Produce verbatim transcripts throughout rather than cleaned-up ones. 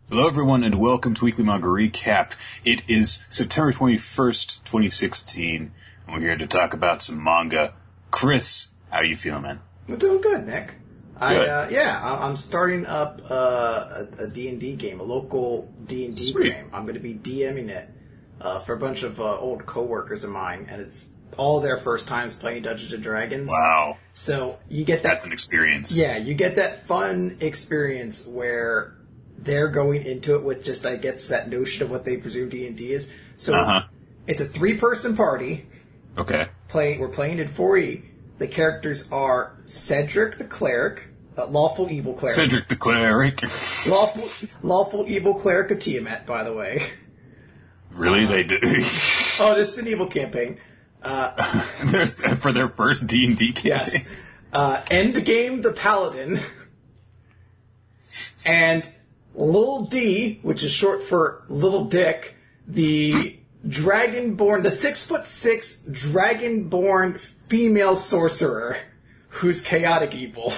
Hello, everyone, and welcome to Weekly Manga Recap. It is September twenty-first, twenty sixteen, and we're here to talk about some manga. Chris, how are you feeling, man? I'm doing good, Nick. I, Good. uh, yeah, I- I'm starting up uh, a, a D and D game, a local D and D Sweet. game. I'm going to be DMing it uh, for a bunch of uh, old coworkers of mine, and it's all their first times playing Dungeons and Dragons. Wow. So you get that. That's an experience. Yeah, you get that fun experience where they're going into it with just, I guess, that notion of what they presume D and D is. So Uh-huh. it's a three-person party. Okay. Play, we're playing in four E. The characters are Cedric the Cleric, uh, Lawful Evil Cleric. Cedric the Cleric. Lawful, lawful Evil Cleric of Tiamat, by the way. Really? They did. Oh, this is an evil campaign. There's- For their first D and D campaign. Yes. Uh, Endgame the Paladin. And Lil D, which is short for Little Dick, the Dragonborn, the six foot six Dragonborn female sorcerer who's chaotic evil.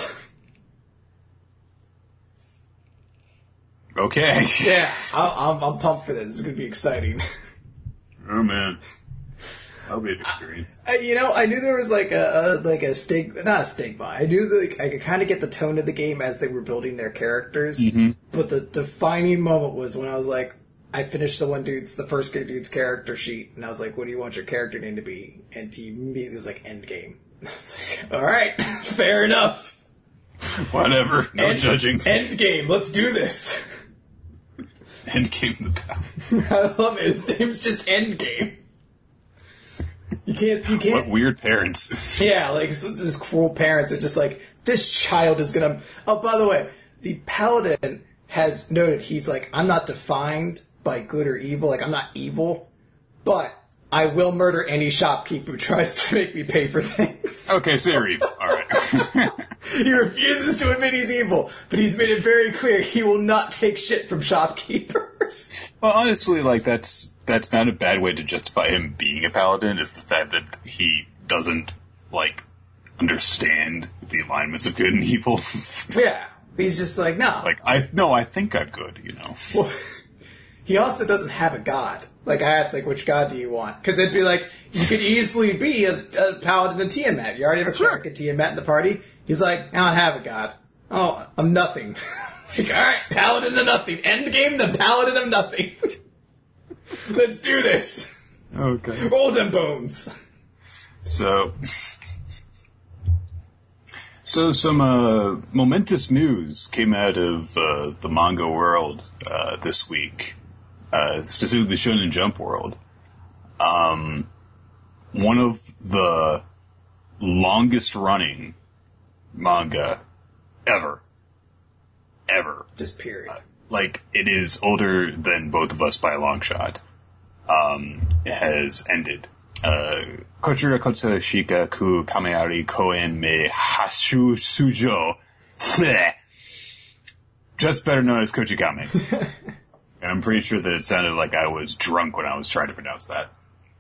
Okay. Yeah, I, I'm, I'm pumped for this. This is going to be exciting. Oh, man. That'll be an experience. I, you know, I knew there was like a, a like a stig, not a stigma. I knew that like, I could kind of get the tone of the game as they were building their characters. Mm-hmm. But the defining moment was when I was like, I finished the one dude's, the first dude's character sheet, and I was like, "What do you want your character name to be?" And he immediately was like, "Endgame." I was like, "All right, fair enough." Whatever. No End, judging. Endgame. Let's do this. Endgame the Paladin. I love it. His name's just Endgame. You can't. You can't. What weird parents. Yeah, like, so just cruel parents are just like, this child is gonna... Oh, by the way, the paladin has noted, he's like, I'm not defined by good or evil, like, I'm not evil, but I will murder any shopkeeper who tries to make me pay for things. Okay, so you're evil. All right. He refuses to admit he's evil, but he's made it very clear he will not take shit from shopkeepers. Well, honestly, like, that's that's not a bad way to justify him being a paladin, is the fact that he doesn't, like, understand the alignments of good and evil. Yeah, he's just like, no. Like, I, no, I think I'm good, you know. Well, he also doesn't have a god. Like, I asked, like, which god do you want? Because it'd be like, you could easily be a, a paladin in Tiamat. You already have a cleric in Tiamat in the party. He's like, I don't have a god. Oh, I'm nothing. Like, alright, paladin of nothing. Endgame, the paladin of nothing. Let's do this. Okay. Roll them bones. So, so some uh, momentous news came out of uh, the manga world uh, this week, uh, specifically Shonen Jump world. Um, one of the longest-running manga ever, ever. Just period. Like, it is older than both of us by a long shot. Um, it has ended. Uh, Kochira Kotsushika ku Kameari Koen me Hashu Sujo. Bleh. Just better known as Kochikame. And I'm pretty sure that it sounded like I was drunk when I was trying to pronounce that.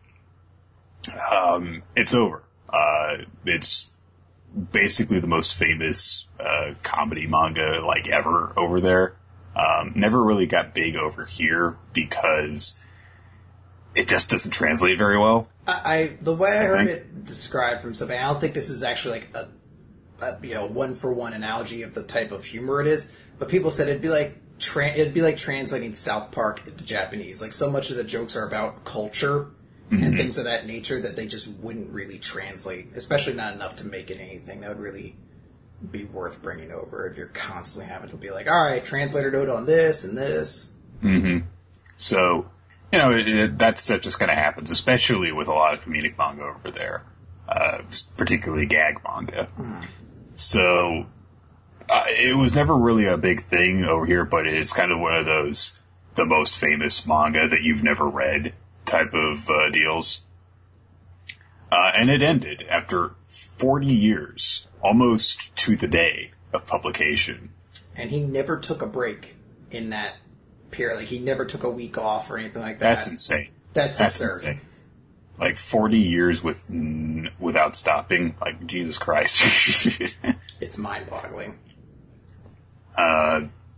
Um, it's over. Uh, it's basically the most famous, uh, comedy manga, like, ever over there. Um, never really got big over here because it just doesn't translate very well. I, I the way I, I heard think. it described from something, I don't think this is actually like a, a you know one for one analogy of the type of humor it is. But people said it'd be like tra- it'd be like translating South Park into Japanese. Like, so much of the jokes are about culture Mm-hmm. and things of that nature that they just wouldn't really translate, especially not enough to make it anything that would really be worth bringing over. If you're constantly having to be like, all right, translator note on this and this. Mm-hmm. So, you know, it, it, that stuff just kind of happens, especially with a lot of comedic manga over there, uh, particularly gag manga. Mm. So, uh, it was never really a big thing over here, but it's kind of one of those, the most famous manga that you've never read type of uh, deals. Uh, and it ended after forty years, almost to the day of publication. And he never took a break in that period. Like, he never took a week off or anything like that. That's insane. That's, That's absurd. insane. Like, forty years with n- without stopping. Like, Jesus Christ. It's mind-boggling. uh,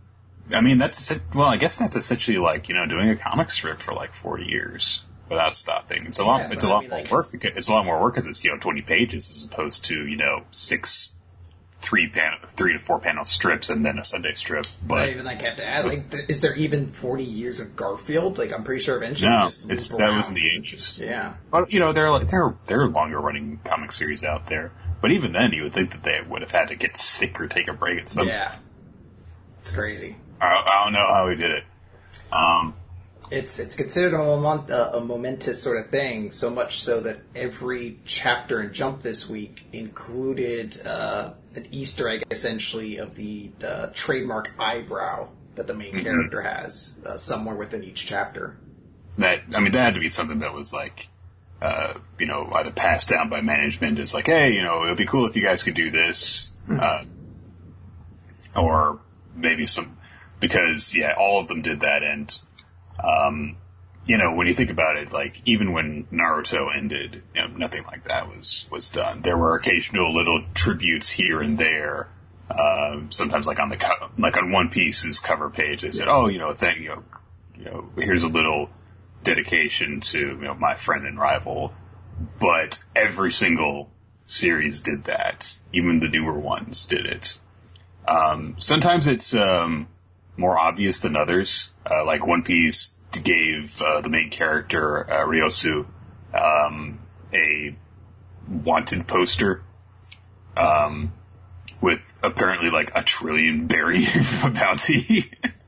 I mean, that's, well, I guess that's essentially like, you know, doing a comic strip for like forty years without stopping. It's a lot, Yeah, it's a but I lot mean, more like, work. it's- Because, it's a lot more work because it's, you know, twenty pages as opposed to, you know, six, three panel, three to four panel strips and then a Sunday strip. I But even like have to add, like, th- is there even forty years of Garfield? Like, I'm pretty sure eventually no, just it's, move that around. was in the eighties. Yeah. Well, you know, there are like, there are, there are longer running comic series out there. But even then, you would think that they would have had to get sick or take a break at some Yeah. It's crazy. I, I don't know how he did it. Um, It's it's considered a, moment, uh, a momentous sort of thing, so much so that every chapter in Jump this week included uh, an Easter egg, essentially, of the, the trademark eyebrow that the main Mm-hmm. character has uh, somewhere within each chapter. that, I mean, that had to be something that was like, uh, you know, either passed down by management as like, hey, you know, it would be cool if you guys could do this. Uh, or maybe some, because, yeah, all of them did that. And, um, you know, when you think about it, like, even when Naruto ended, you know, nothing like that was, was done. There were occasional little tributes here and there. Um, sometimes like on the, co- like on One Piece's cover page, they said, oh, you know, thank, you know, you know, here's a little dedication to, you know, my friend and rival. But every single series did that. Even the newer ones did it. Um, sometimes it's, um, more obvious than others. Uh, like One Piece gave, uh, the main character, uh, Ryosu, um, a wanted poster, um, with apparently like a trillion berry bounty.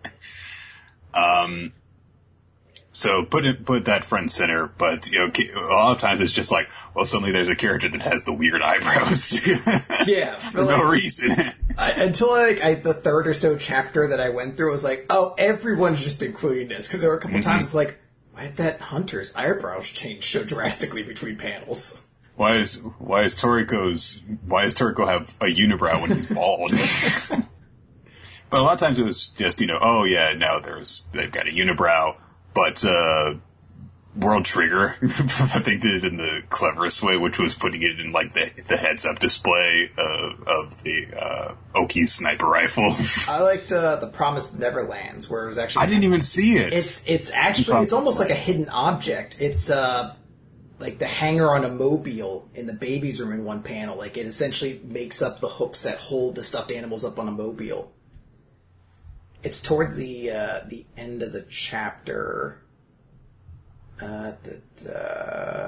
um, So put it, put that front and center, but you know, a lot of times it's just like, well, suddenly there's a character that has the weird eyebrows. Yeah, for like, no reason. I, until like I, the third or so chapter that I went through, I was like, oh, everyone's just including this, because there were a couple Mm-hmm. times it's like, why did that hunter's eyebrows change so drastically between panels? Why is why is Toriko's why does Toriko have a unibrow when he's bald? But a lot of times it was just, you know, oh yeah, now there's they've got a unibrow. But, uh, World Trigger, I think, did it in the cleverest way, which was putting it in, like, the, the heads-up display uh, of the, uh, Oki sniper rifle. I liked, uh, the Promised Neverlands, where it was actually... I didn't even see it. It's, it's actually, it's almost like a hidden object. It's, uh, like the hanger on a mobile in the baby's room in one panel. Like, it essentially makes up the hooks that hold the stuffed animals up on a mobile. It's towards the uh, the end of the chapter. Uh, the, the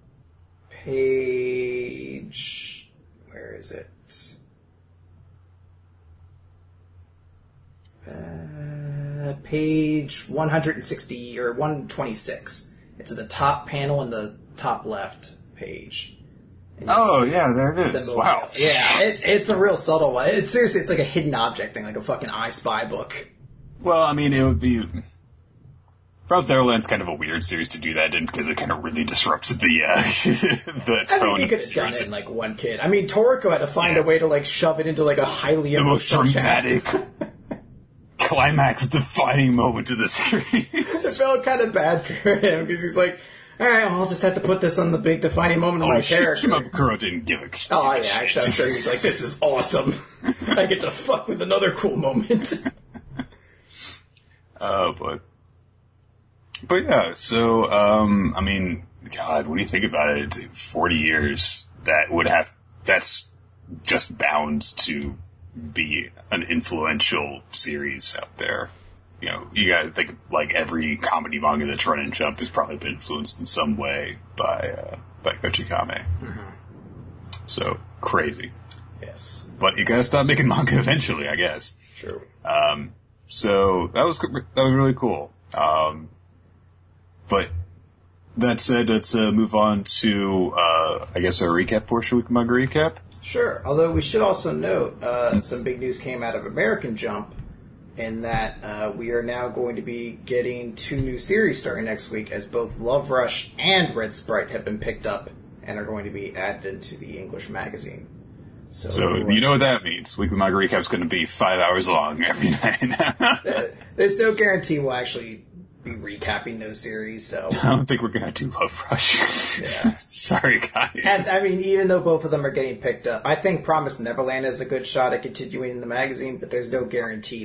page. Where is it? Uh, page one hundred sixty or one twenty-six. It's at the top panel in the top left page. And oh, yeah, there it is. the Wow. Yeah, it's it's a real subtle one. It's seriously, it's like a hidden object thing, like a fucking I Spy book. Well, I mean, it would be... Promised Neverland's kind of a weird series to do that in because it kind of really disrupts the, uh, the tone I mean, you of could the have done series. it in like one kid. I mean, Toriko had to find Yeah. a way to like shove it into like a highly The most emotional chapter. dramatic, climax-defining moment of the series. It felt kind of bad for him because he's like, all right, well, I'll just have to put this on the big defining moment of Oh, my shit, character. Shimabukuro didn't give a shit. Oh, yeah, actually, I'm sure he's like, this is awesome. I get to fuck with another cool moment. Uh, but, but yeah, so, um, I mean, God, what do you think about it? forty years, that would have, that's just bound to be an influential series out there. You know, you gotta think, like, every comedy manga that's run in Jump has probably been influenced in some way by, uh, by Kochikame. Mm-hmm. So, crazy. Yes, But you gotta stop making manga eventually, I guess. true. Um, so that was, that was really cool. Um, but that said, let's, uh, move on to, uh, I guess our recap portion, weekly manga recap. Sure, although we should also note, uh, some big news came out of American Jump, in that uh, we are now going to be getting two new series starting next week, as both Love Rush and Red Sprite have been picked up and are going to be added into the English magazine. So, So you know what that means. Weekly manga recap's going to be five hours long every night. there's no guarantee we'll actually be recapping those series. So I don't think we're going to do Love Rush. Yeah. Sorry, guys. And, I mean, even though both of them are getting picked up, I think Promised Neverland is a good shot at continuing in the magazine, but there's no guarantee that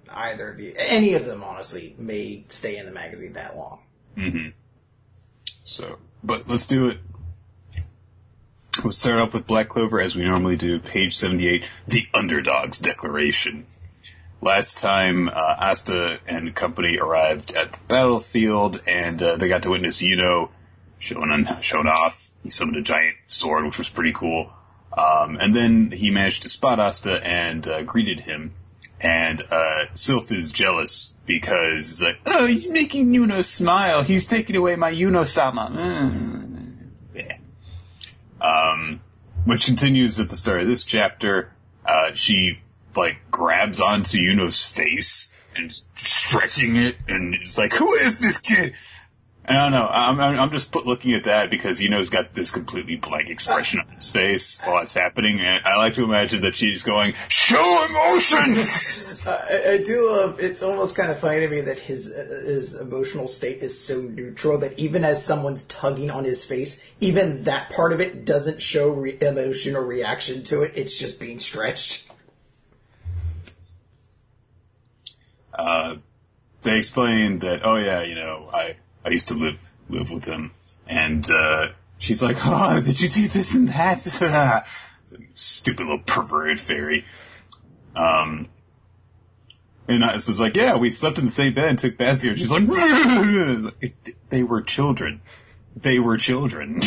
either of you, any of them, honestly, may stay in the magazine that long. Mm-hmm. So, but let's do it. We'll start off with Black Clover as we normally do. Page seventy-eight, The Underdog's Declaration. Last time, uh, Asta and company arrived at the battlefield, and uh, they got to witness Yuno showing, on, showing off. He summoned a giant sword, which was pretty cool. Um, and then he managed to spot Asta and uh, greeted him. And uh, Sylph is jealous because he's like, oh, he's making Yuno smile. He's taking away my Yuno-sama. Mm. Yeah. Um, which continues at the start of this chapter. Uh, she, like, grabs onto Yuno's face and is stretching it, and it's like, who is this kid? And I don't know. I'm, I'm just put, looking at that because Yuno's got this completely blank expression on his face while it's happening, and I like to imagine that she's going, show emotion! uh, I, I do love, it's almost kind of funny to me that his uh, his emotional state is so neutral that even as someone's tugging on his face, even that part of it doesn't show re- emotion or reaction to it. It's just being stretched. Uh, they explained that, oh yeah, you know, I... I used to live live with him, and uh, she's like, "Oh, did you do this and that?" Stupid little perverted fairy. Um, and I was like, "Yeah, we slept in the same bed and took baths together." She's like, "They were children. They were children."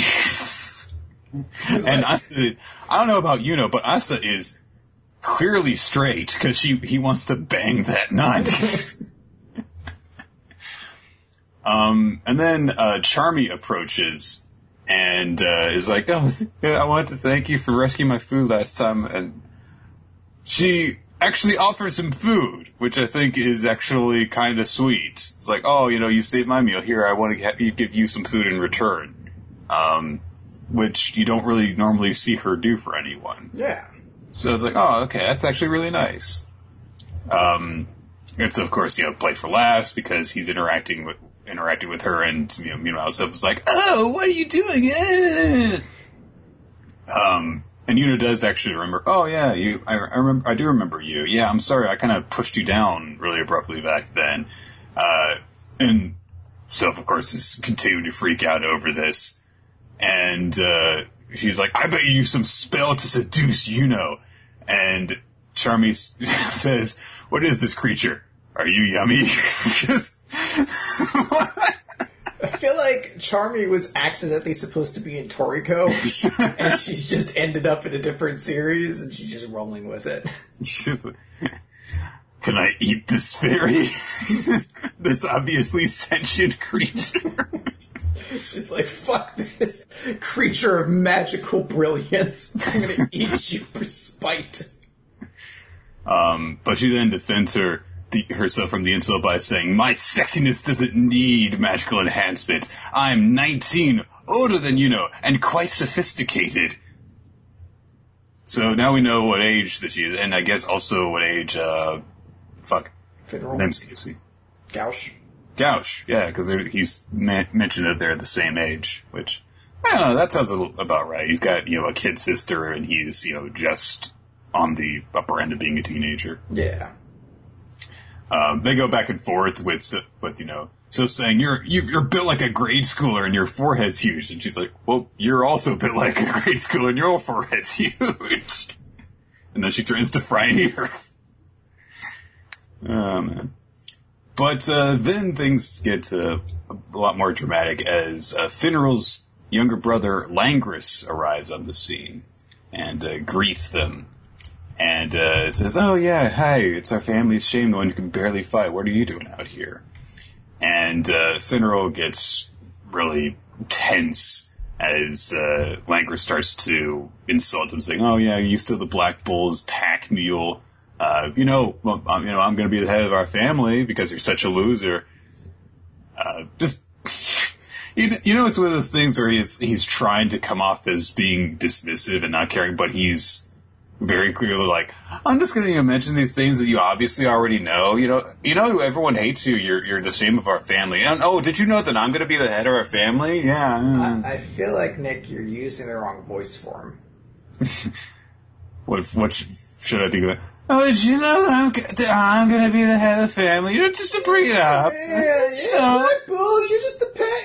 And Asta, I don't know about Yuno, but Asta is clearly straight because she he wants to bang that nut. Um, and then, uh, Charmy approaches and, uh, is like, oh, I wanted to thank you for rescuing my food last time. And she actually offers him food, which I think is actually kind of sweet. It's like, oh, you know, you saved my meal. Here, I want to get, give you some food in return. Um, which you don't really normally see her do for anyone. Yeah. So it's like, oh, okay, that's actually really nice. Um, it's, of course, you know, played for laughs because he's interacting with, interacted with her, and you know, meanwhile, Sylph is like, "Oh, what are you doing?" Eh. Um, and Yuno does actually remember. Oh yeah, you. I, I remember. I do remember you. Yeah, I'm sorry. I kind of pushed you down really abruptly back then. Uh, and Sylph, of course, is continuing to freak out over this, and uh, she's like, "I bet you used some spell to seduce Yuno." And Charmy says, "What is this creature? Are you yummy?" Just. I feel like Charmy was accidentally supposed to be in Toriko, and she's just ended up in a different series, and she's just rolling with it. She's like, can I eat this fairy? This obviously sentient creature. She's like, fuck this creature of magical brilliance. I'm gonna eat you for spite. Um, but she then defends her The, herself from the insult by saying, my sexiness doesn't need magical enhancement. I'm nineteen, older than you know, and quite sophisticated. So now we know what age that she is, and I guess also what age, uh, fuck. Finral. His name's Casey. Gauche. Gauche, yeah, because he's ma- mentioned that they're the same age, which, I don't know, that sounds a little about right. He's got, you know, a kid sister, and he's, you know, just on the upper end of being a teenager. Yeah. Um, they go back and forth with, with you know, so saying, you're, you, you're built like a grade schooler and your forehead's huge. And she's like, well, you're also built like a grade schooler and your forehead's huge. And then she threatens to fry an ear. Oh, man. But, uh, then things get, uh, a lot more dramatic as, uh, Finral's younger brother, Langris, arrives on the scene and, uh, greets them. And, uh, says, oh yeah, hi, it's our family's shame, the one who can barely fight. What are you doing out here? And, uh, Finral gets really tense as, uh, Langris starts to insult him, saying, oh yeah, you still the Black Bull's pack mule. Uh, you know, well, um, you know, I'm gonna be the head of our family because you're such a loser. Uh, just, you, you know, it's one of those things where he's, he's trying to come off as being dismissive and not caring, but he's very clearly like, I'm just going to you know, mention these things that you obviously already know. You know, you know, everyone hates you. You're you're the shame of our family. And oh, did you know that I'm going to be the head of our family? Yeah. I, I feel like, Nick, you're using the wrong voice form. what what sh- should I be going? Oh, did you know that I'm, that I'm going to be the head of the family? You know, just to bring it up. Yeah, yeah, you know, Black Bulls, you're just the pet.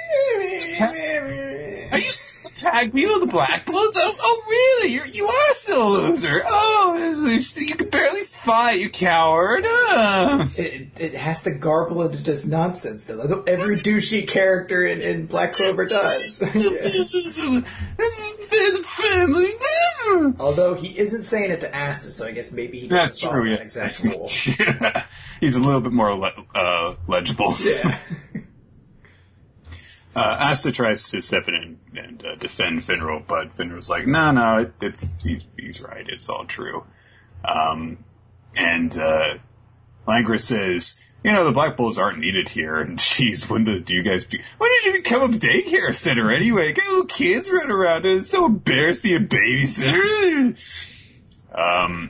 Are you still tag people, the Black Bulls? Oh, oh really? You're, you are still a loser. Oh, you can barely fight, you coward. Uh. It, it has to garble into just nonsense, though. That's what every douchey character in, in Black Clover does. Although he isn't saying it to Asta, so I guess maybe he doesn't That's follow true, that yeah. exact rule. He's a little bit more le- uh, legible. Yeah. Uh, Asta tries to step in and, and uh, defend Finral, but Finral's like, no, no, it, it's he's, he's right. It's all true. Um, and uh, Langris says, you know, the Black Bulls aren't needed here. And geez, when the, do you guys be, when did you become a daycare center anyway? Got little kids running around. It's so embarrassed to be a babysitter. um,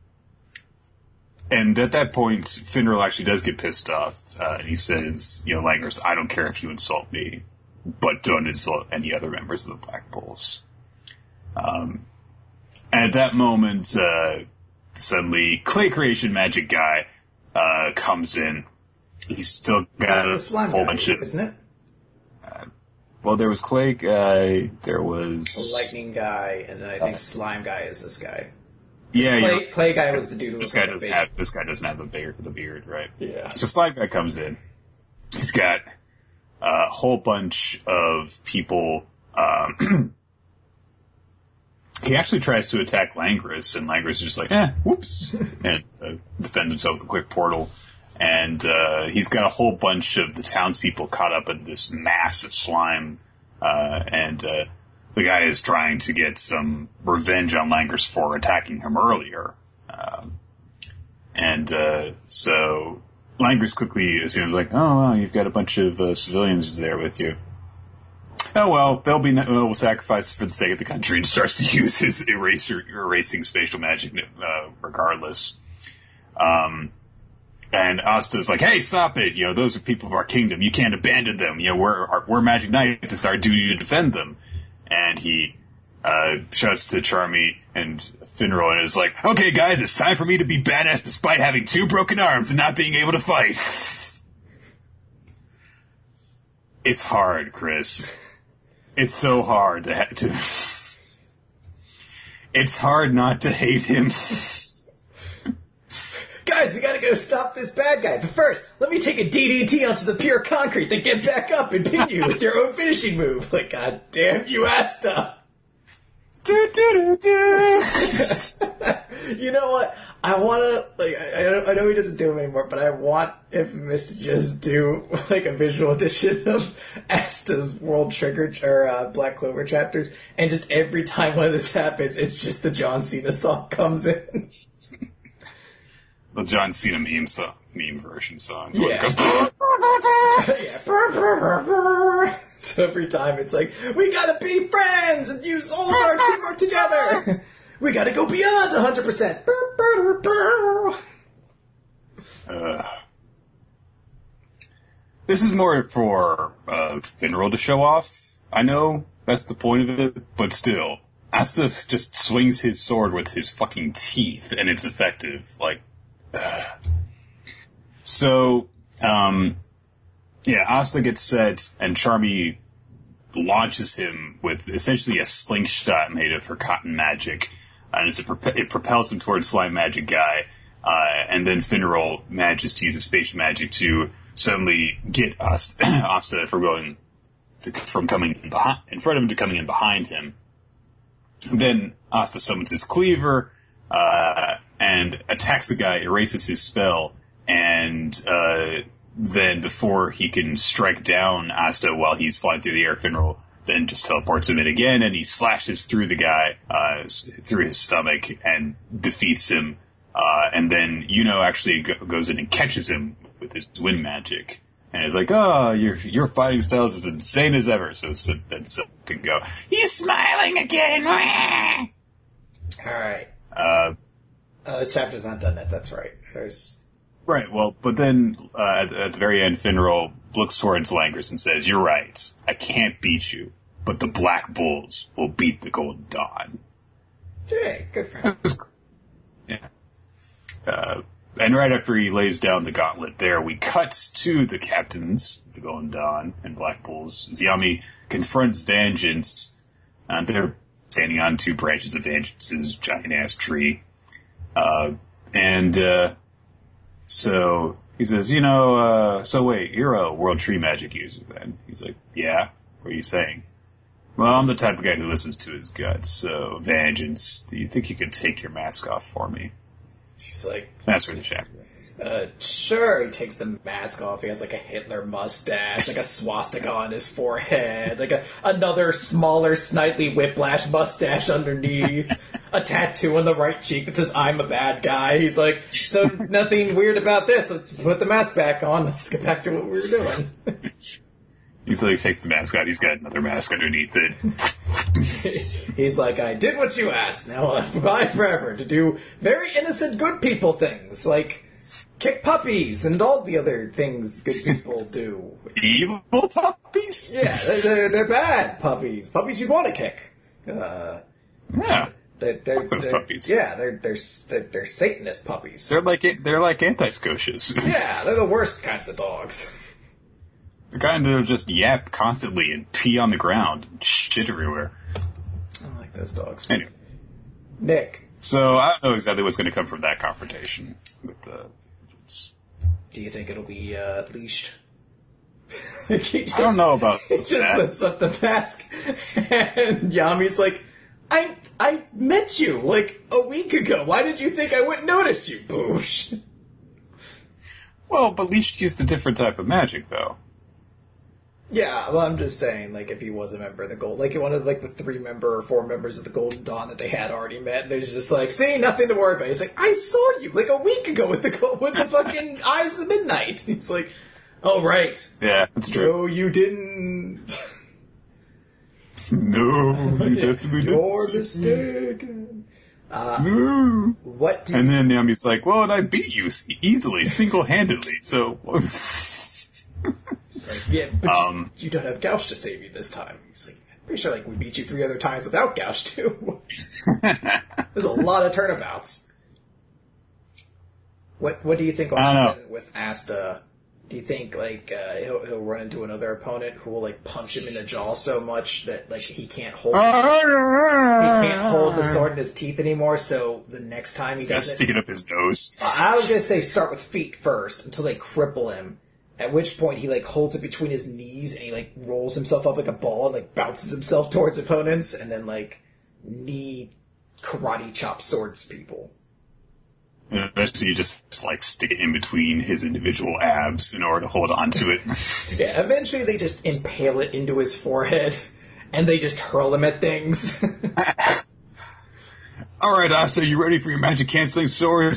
And at that point, Finral actually does get pissed off. Uh, and he says, you know, Langris, I don't care if you insult me, but don't insult any other members of the Black Bulls. Um, and at that moment, uh, suddenly, Clay Creation Magic Guy uh, comes in. He's still got It's the a slime whole guy, bunch of... isn't it? Uh, well, there was Clay Guy, there was... The lightning guy, and then I think slime guy is this guy. Yeah, Clay, you're- Clay guy was the dude who this was guy like a doesn't baby. have this guy doesn't have the beard, the beard, right? Yeah. So Slime Guy comes in. He's got a whole bunch of people. Um, he actually tries to attack Langris, and Langris is just like, eh, whoops, and uh, defend himself with a quick portal. And uh, he's got a whole bunch of the townspeople caught up in this mass of slime, uh, and uh, the guy is trying to get some revenge on Langris for attacking him earlier. Um, and uh, so Langris quickly assumes, like, oh, well, you've got a bunch of uh, civilians there with you. Oh, well, they'll be noble sacrifices for the sake of the country, and starts to use his eraser, erasing spatial magic uh, regardless. Um, and Asta's like, hey, stop it. You know, those are people of our kingdom. You can't abandon them. You know, we're, we're Magic Knights. It's our duty to defend them. And he uh, shouts to Charmy and Finral and is like, okay, guys, it's time for me to be badass despite having two broken arms and not being able to fight. It's hard, Chris. It's so hard to, ha- to It's hard not to hate him. Guys, we gotta go stop this bad guy. But first, let me take a D D T onto the pure concrete, then get back up and pin you with your own finishing move. Like, god damn you, Asta. do, do, do, do. You know what? I wanna, like, I, I don't- I know he doesn't do them anymore, but I want Infamous to just do, like, a visual edition of Asta's World Trigger, or, uh, Black Clover chapters, and just every time one of this happens, it's just the John Cena song comes in. The John Cena meme song, meme version song. Yeah. Goes, Yeah. So every time it's like, we gotta be friends and use all of our teamwork together. We gotta go beyond one hundred percent. uh, this is more for uh, Finral to show off. I know that's the point of it, but still, Asta just swings his sword with his fucking teeth, and it's effective. Like, uh. So, um, yeah, Asta gets set, and Charmy launches him with essentially a slingshot made of her cotton magic, and it's a prop- it propels him towards Slime Magic Guy, uh, and then Finral manages to use his spatial magic to suddenly get Asta, Asta from going to, from coming in, behind, in front of him to coming in behind him. Then Asta summons his cleaver, uh, and attacks the guy, erases his spell, and uh, then before he can strike down Asta while he's flying through the air, Finral then just teleports him in again, and he slashes through the guy, uh, through his stomach, and defeats him. Uh, and then Yuno actually go- goes in and catches him with his wind magic. And is like, oh, your your fighting style is as insane as ever. So, so then Silk can go, he's smiling again! Alright. Uh, Uh, this chapter's not done yet, that's right. There's... Right, well, but then uh, at, at the very end, Finral looks towards Langris and says, you're right, I can't beat you, but the Black Bulls will beat the Golden Dawn. Hey, good for him. Yeah. Uh, and right after he lays down the gauntlet there, we cut to the captains, the Golden Dawn and Black Bulls. Xiami confronts Vengeance, and they're standing on two branches of Vengeance's giant-ass tree. Uh, and, uh, so he says, you know, uh, so wait, you're a World Tree Magic user then? He's like, yeah, what are you saying? Well, I'm the type of guy who listens to his guts, so Vengeance, do you think you could take your mask off for me? She's like, that's where the chapter is. Uh, sure. He takes the mask off. He has like a Hitler mustache, like a swastika on his forehead, like a another smaller Snidely Whiplash mustache underneath, a tattoo on the right cheek that says "I'm a bad guy." He's like, so nothing weird about this. Let's put the mask back on. Let's get back to what we were doing. Until he takes the mask out, he's got another mask underneath it. He's like, I did what you asked. Now I'll have to buy forever to do very innocent good people things, like kick puppies and all the other things good people do. Evil puppies? Yeah, they're, they're, they're bad puppies. Puppies you want to kick. Uh, yeah. They're, they're, those they're, puppies. Yeah, they're, they're, they're, they're Satanist puppies. They're like, they're like anti-Scotias. Yeah, they're the worst kinds of dogs. The kind that'll just yap constantly and pee on the ground and shit everywhere. I like those dogs. Anyway. Nick. So, I don't know exactly what's going to come from that confrontation with the... Do you think it'll be, uh, leashed? Like just, I don't know about he just that. lifts up the mask, and Yami's like, I I met you, like, a week ago. Why did you think I wouldn't notice you, Boosh? Well, but Leash used a different type of magic, though. Yeah, well, I'm just saying, like, if he was a member of the Gold, like, one of, like, the three member or four members of the Golden Dawn that they had already met, and there's just like, see, nothing to worry about. He's like, I saw you, like, a week ago with the, with the fucking Eyes of the Midnight. He's like, oh, right. Yeah, that's true. No, you didn't. No, you definitely didn't. You're mistaken. Uh, no. What do And you... then Yami's like, well, and I beat you easily, single-handedly, so... It's like, yeah, but um, you, you don't have Gouch to save you this time. He's like, I'm pretty sure, like, we beat you three other times without Gouch, too. There's a lot of turnabouts. What What do you think will happen with Asta? Do you think, like, uh, he'll, he'll run into another opponent who will, like, punch him in the jaw so much that, like, he can't hold he can't hold the sword in his teeth anymore, so the next time he does it... stick it up his nose. I was gonna say start with feet first, until they cripple him. At which point he, like, holds it between his knees and he, like, rolls himself up like a ball and, like, bounces himself towards opponents and then, like, knee karate chop swords people. Eventually you just, like, stick it in between his individual abs in order to hold on to it. Yeah, eventually they just impale it into his forehead and they just hurl him at things. Alright, Asta, you ready for your magic canceling sword?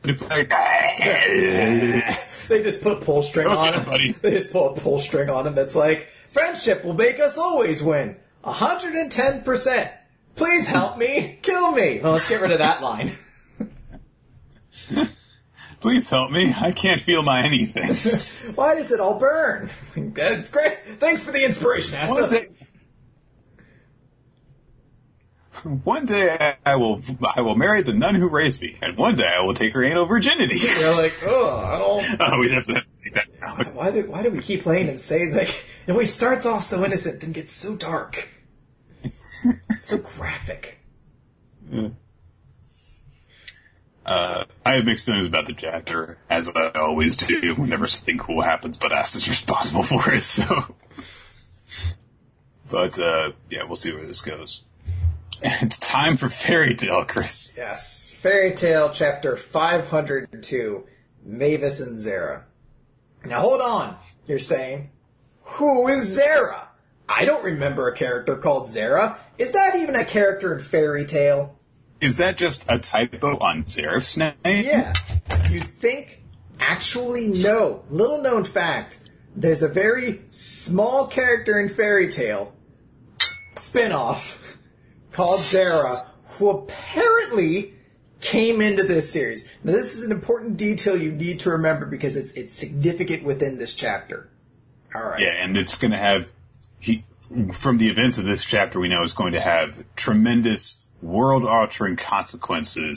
They just put a pull string okay, on him. Buddy. They just pull a pull string on him that's like, friendship will make us always win. one hundred ten percent. Please help me. Kill me. Well, let's get rid of that line. Please help me. I can't feel my anything. Why does it all burn? That's great. Thanks for the inspiration, Asta. One day, one day I will I will marry the nun who raised me, and one day I will take her anal virginity. You're like, oh, I don't... Oh, we'd have to take that out. Why do, why do we keep playing and say, like, no, he starts off so innocent and gets so dark. So graphic. Yeah. Uh, I have mixed feelings about the chapter, as I always do whenever something cool happens, but Asta's responsible for it, so... But, uh, yeah, we'll see where this goes. It's time for Fairy Tail, Chris. Yes. Fairy Tail chapter five hundred two, Mavis and Zera. Now hold on, you're saying. Who is Zera? I don't remember a character called Zera. Is that even a character in Fairy Tail? Is that just a typo on Zeref's name? Yeah. You'd think? Actually, no. Little known fact. There's a very small character in Fairy Tail, spin-off, called Zera, who apparently came into this series. Now, this is an important detail you need to remember because it's it's significant within this chapter. All right. Yeah, and it's going to have... He, from the events of this chapter, we know it's going to have tremendous world-altering consequences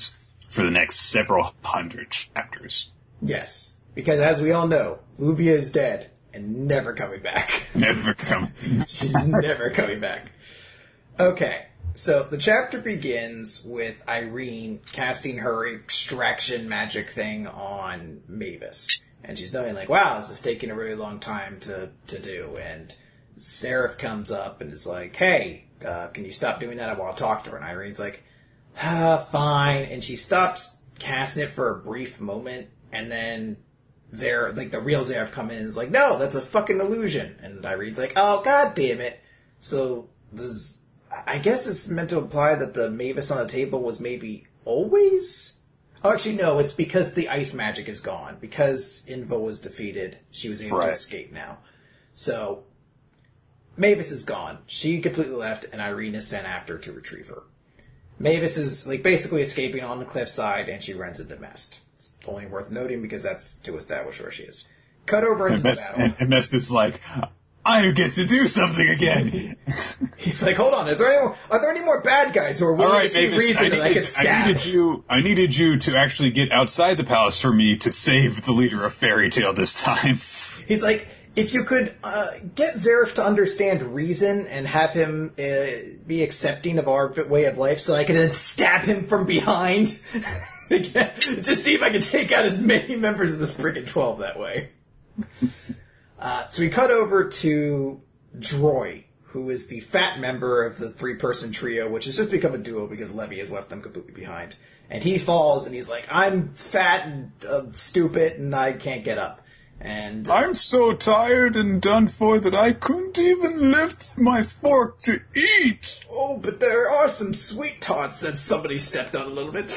for the next several hundred chapters. Yes. Because as we all know, Luvia is dead and never coming back. Never coming. She's never coming back. Okay. So the chapter begins with Irene casting her extraction magic thing on Mavis. And she's knowing like, wow, this is taking a really long time to, to do. And Seraph comes up and is like, hey, uh, can you stop doing that? I want to talk to her. And Irene's like, ah, fine. And she stops casting it for a brief moment. And then Zer, like the real Seraph come in and is like, no, that's a fucking illusion. And Irene's like, oh, god damn it. So this, I guess it's meant to imply that the Mavis on the table was maybe always... Oh, actually, no, it's because the ice magic is gone. Because Invo was defeated, she was able right. to escape now. So, Mavis is gone. She completely left, and Irene is sent after to retrieve her. Mavis is, like, basically escaping on the cliffside, and she runs into Mest. It's only worth noting because that's to establish where she is. Cut over into the battle. And Mest is like, I get to do something again. He's like, hold on, is there any more, are there any more bad guys who are willing All right, to see Mavis, reason I that I needed, can stab? I needed you. I needed you to actually get outside the palace for me to save the leader of Fairy Tale this time. He's like, if you could uh, get Zareth to understand reason and have him uh, be accepting of our way of life, so I can then stab him from behind, just see if I can take out as many members of the Spriggan twelve that way. Uh, so we cut over to Droy, who is the fat member of the three-person trio, which has just become a duo because Levy has left them completely behind. And he falls, and he's like, I'm fat and uh, stupid, and I can't get up. And uh, I'm so tired and done for that I couldn't even lift my fork to eat. Oh, but there are some sweet tarts that somebody stepped on a little bit.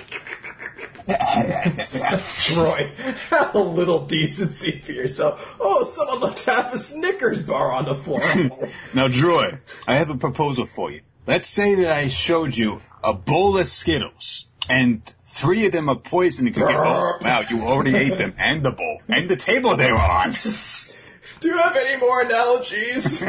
Troy, have a little decency for yourself. Oh, someone left half a Snickers bar on the floor. Now, Droy, I have a proposal for you. Let's say that I showed you a bowl of Skittles, and three of them are poison and could get all out. You already ate them, and the bowl, and the table they were on. Do you have any more analogies?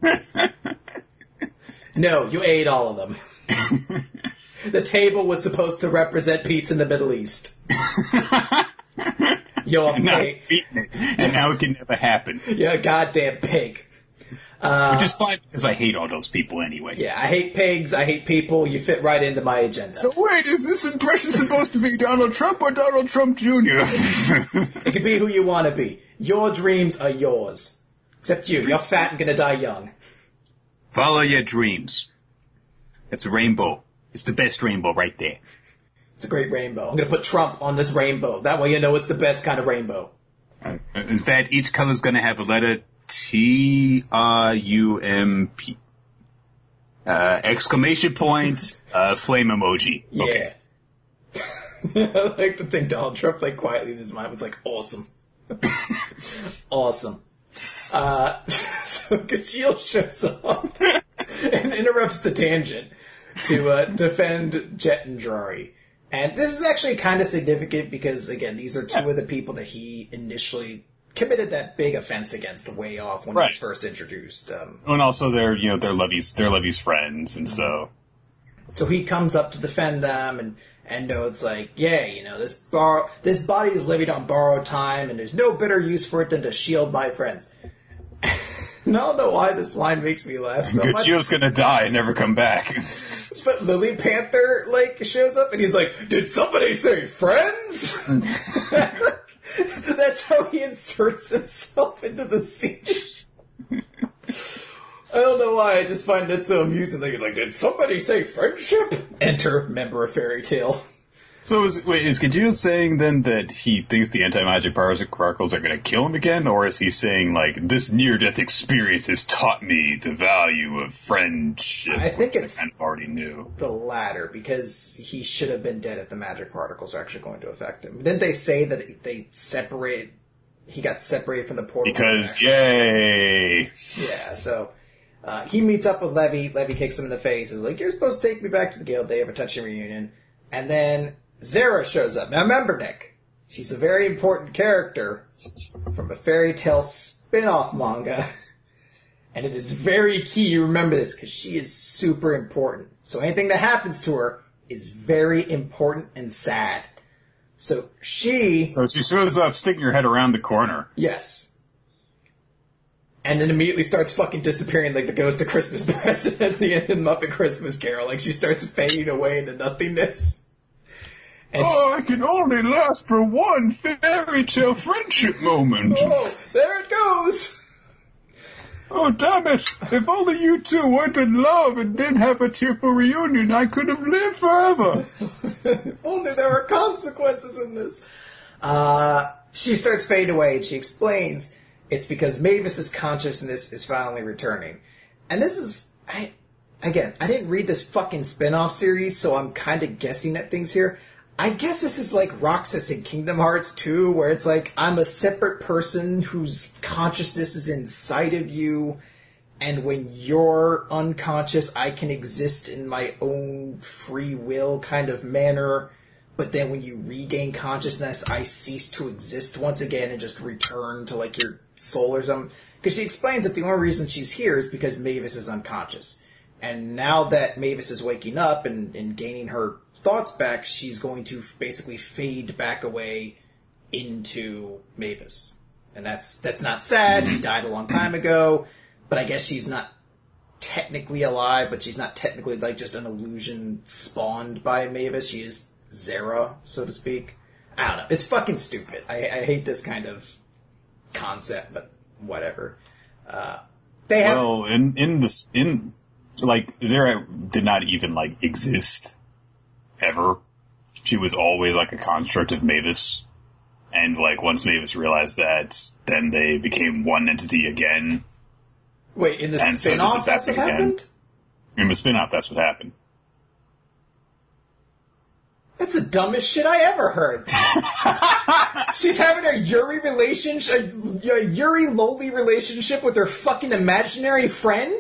No, you ate all of them. The table was supposed to represent peace in the Middle East. You're a And now pig. I've eaten it, and now it can never happen. You're a goddamn pig. Which is fine, because I hate all those people anyway. Yeah, I hate pigs, I hate people, you fit right into my agenda. So wait, is this impression supposed to be Donald Trump or Donald Trump Junior? It can be who you want to be. Your dreams are yours. Except you, you're fat and gonna die young. Follow your dreams. That's a rainbow. It's the best rainbow right there. It's a great rainbow. I'm gonna put Trump on this rainbow. That way you know it's the best kind of rainbow. Uh, in fact, each color's gonna have a letter T R U M P. Uh, exclamation point, uh, flame emoji. Yeah. Okay. I like to think Donald Trump, like, quietly in his mind was like, awesome. Awesome. Uh, so Gajeel shows up and interrupts the tangent to uh, defend Jet and Drari. And this is actually kind of significant because, again, these are two of the people that he initially committed that big offense against way off when Right. he was first introduced. Um, And also, they're you know they're Levy's they're Levy's friends, and so so he comes up to defend them, and and notes like, yeah, you know, this bar this body is living on borrowed time, and there's no better use for it than to shield my friends. And I don't know why this line makes me laugh so much. Gajeel's gonna die and never come back. But Lily Panther, like, shows up and he's like, did somebody say friends? That's how he inserts himself into the scene. I don't know why, I just find that so amusing. Like, he's like, did somebody say friendship? Enter member of Fairy Tale. So is wait is Gajeel saying then that he thinks the anti-magic particles are going to kill him again, or is he saying like this near-death experience has taught me the value of friendship? I think it's I kind of already knew. the latter, because he should have been dead if the magic particles are actually going to affect him. Didn't they say that they separate? He got separated from the portal Because yay! Yeah, so uh, he meets up with Levy. Levy kicks him in the face. Is like, you're supposed to take me back to the guild. They have a touching reunion, and then Zara shows up. Now remember, Nick, she's a very important character from a Fairy Tale spin-off manga. And it is very key you remember this, because she is super important. So anything that happens to her is very important and sad. So she... So she shows up sticking her head around the corner. Yes. And then immediately starts fucking disappearing like the Ghost of Christmas Present at the end of Muppet Christmas Carol. Like, she starts fading away into nothingness. And oh, she, I can only last for one fairy tale friendship moment. Oh, there it goes! Oh, damn it! If only you two weren't in love and didn't have a tearful reunion, I could have lived forever! If only there were consequences in this. Uh, she starts fading away, and she explains it's because Mavis's consciousness is finally returning. And this is... I Again, I didn't read this fucking spin-off series, so I'm kind of guessing at things here. I guess this is like Roxas in Kingdom Hearts two, where it's like, I'm a separate person whose consciousness is inside of you, and when you're unconscious, I can exist in my own free will kind of manner, but then when you regain consciousness, I cease to exist once again and just return to like your soul or something. Because she explains that the only reason she's here is because Mavis is unconscious. And now that Mavis is waking up and, and gaining her thoughts back, she's going to basically fade back away into Mavis. And that's that's not sad. She died a long time ago, but I guess she's not technically alive, but she's not technically like just an illusion spawned by Mavis. She is Zera, so to speak. I don't know. It's fucking stupid. I, I hate this kind of concept, but whatever. Uh, they have... Well, in, in this, in, like, Zera did not even, like, exist. Ever. She was always like a construct of Mavis. And like once Mavis realized that, then they became one entity again. Wait, in the spin-off so that's what happened? In the spin-off, that's what happened. That's the dumbest shit I ever heard. She's having a Yuri relationship, a Yuri lowly relationship with her fucking imaginary friend?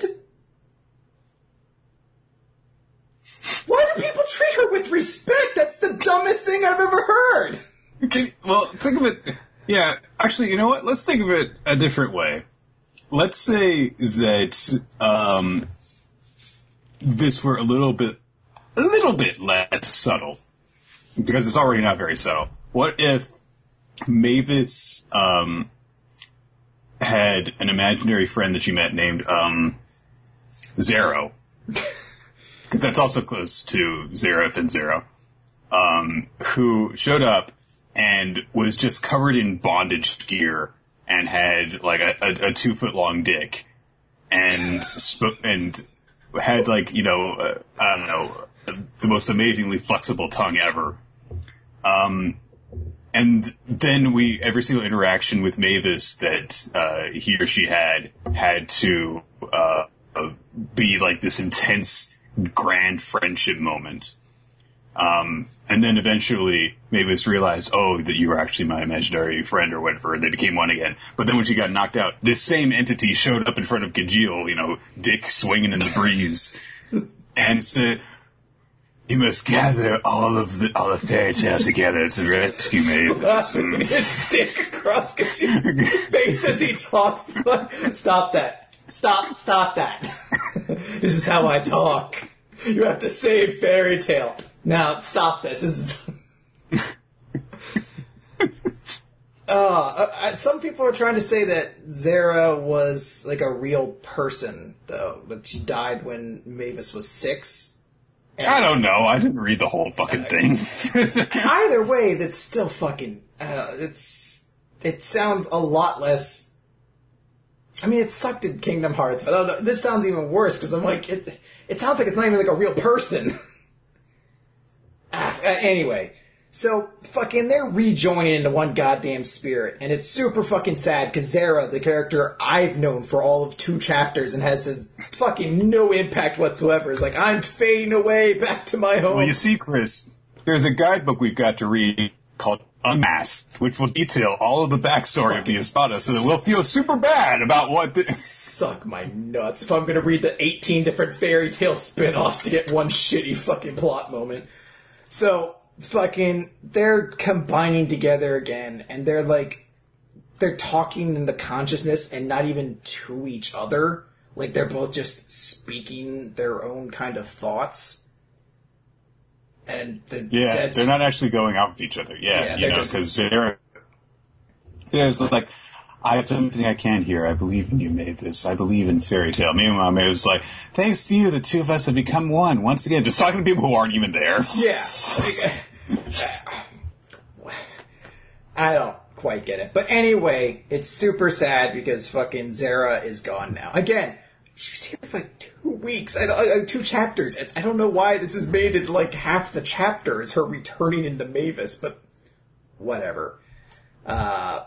Why do people treat her with respect? That's the dumbest thing I've ever heard. Okay, well, think of it... Yeah, actually, you know what? Let's think of it a different way. Let's say that um, this were a little bit... a little bit less subtle. Because it's already not very subtle. What if Mavis um, had an imaginary friend that she met named um, Zero? Because that's also close to Zeref and Zero, um, who showed up and was just covered in bondage gear and had like a, a, a two foot long dick and sp- and had like you know uh, I don't know the most amazingly flexible tongue ever. Um, and then we every single interaction with Mavis that uh, he or she had had to uh, uh, be like this intense. Grand friendship moment. Um, and then eventually Mavis realized, oh, that you were actually my imaginary friend or whatever, and they became one again. But then when she got knocked out, this same entity showed up in front of Gajeel, you know, dick swinging in the breeze, and said, you must gather all of the all the fairy tales together to rescue Mavis. His dick across Gajeel's face as he talks. Stop that. Stop, stop that. This is how I talk. You have to save Fairy Tale. Now, stop this. This is... uh, uh, some people are trying to say that Zera was like a real person, though. But she died when Mavis was six. And I don't know. I didn't read the whole fucking uh, thing. Either way, that's still fucking... Uh, it's It sounds a lot less... I mean, it sucked in Kingdom Hearts, but I don't know. This sounds even worse, because I'm like, it It sounds like it's not even like a real person. ah, anyway, so fucking they're rejoining into one goddamn spirit, and it's super fucking sad, because Zera, the character I've known for all of two chapters and has this fucking no impact whatsoever, is like, I'm fading away back to my home. Well, you see, Chris, there's a guidebook we've got to read called Unmasked, which will detail all of the backstory of the Espada, so that we'll feel super bad about what the... Suck my nuts if I'm gonna read the eighteen different fairy tale spin-offs to get one shitty fucking plot moment. So, fucking, they're combining together again, and they're like, they're talking in the consciousness and not even to each other. Like, they're both just speaking their own kind of thoughts. And the yeah, Zed's, they're not actually going out with each other. Yeah, Yeah, you they're know, just- because Zara, Zara's like, I have done everything I can here. I believe in you, Mavis. I believe in Fairy Tale. Meanwhile, Mavis is like, thanks to you, the two of us have become one. Once again, just talking to people who aren't even there. yeah. I don't quite get it. But anyway, it's super sad because fucking Zara is gone now. Again, she was here for like two weeks. I don't, uh, two chapters. I don't know why this is made into like half the chapter is her returning into Mavis, but whatever. Uh...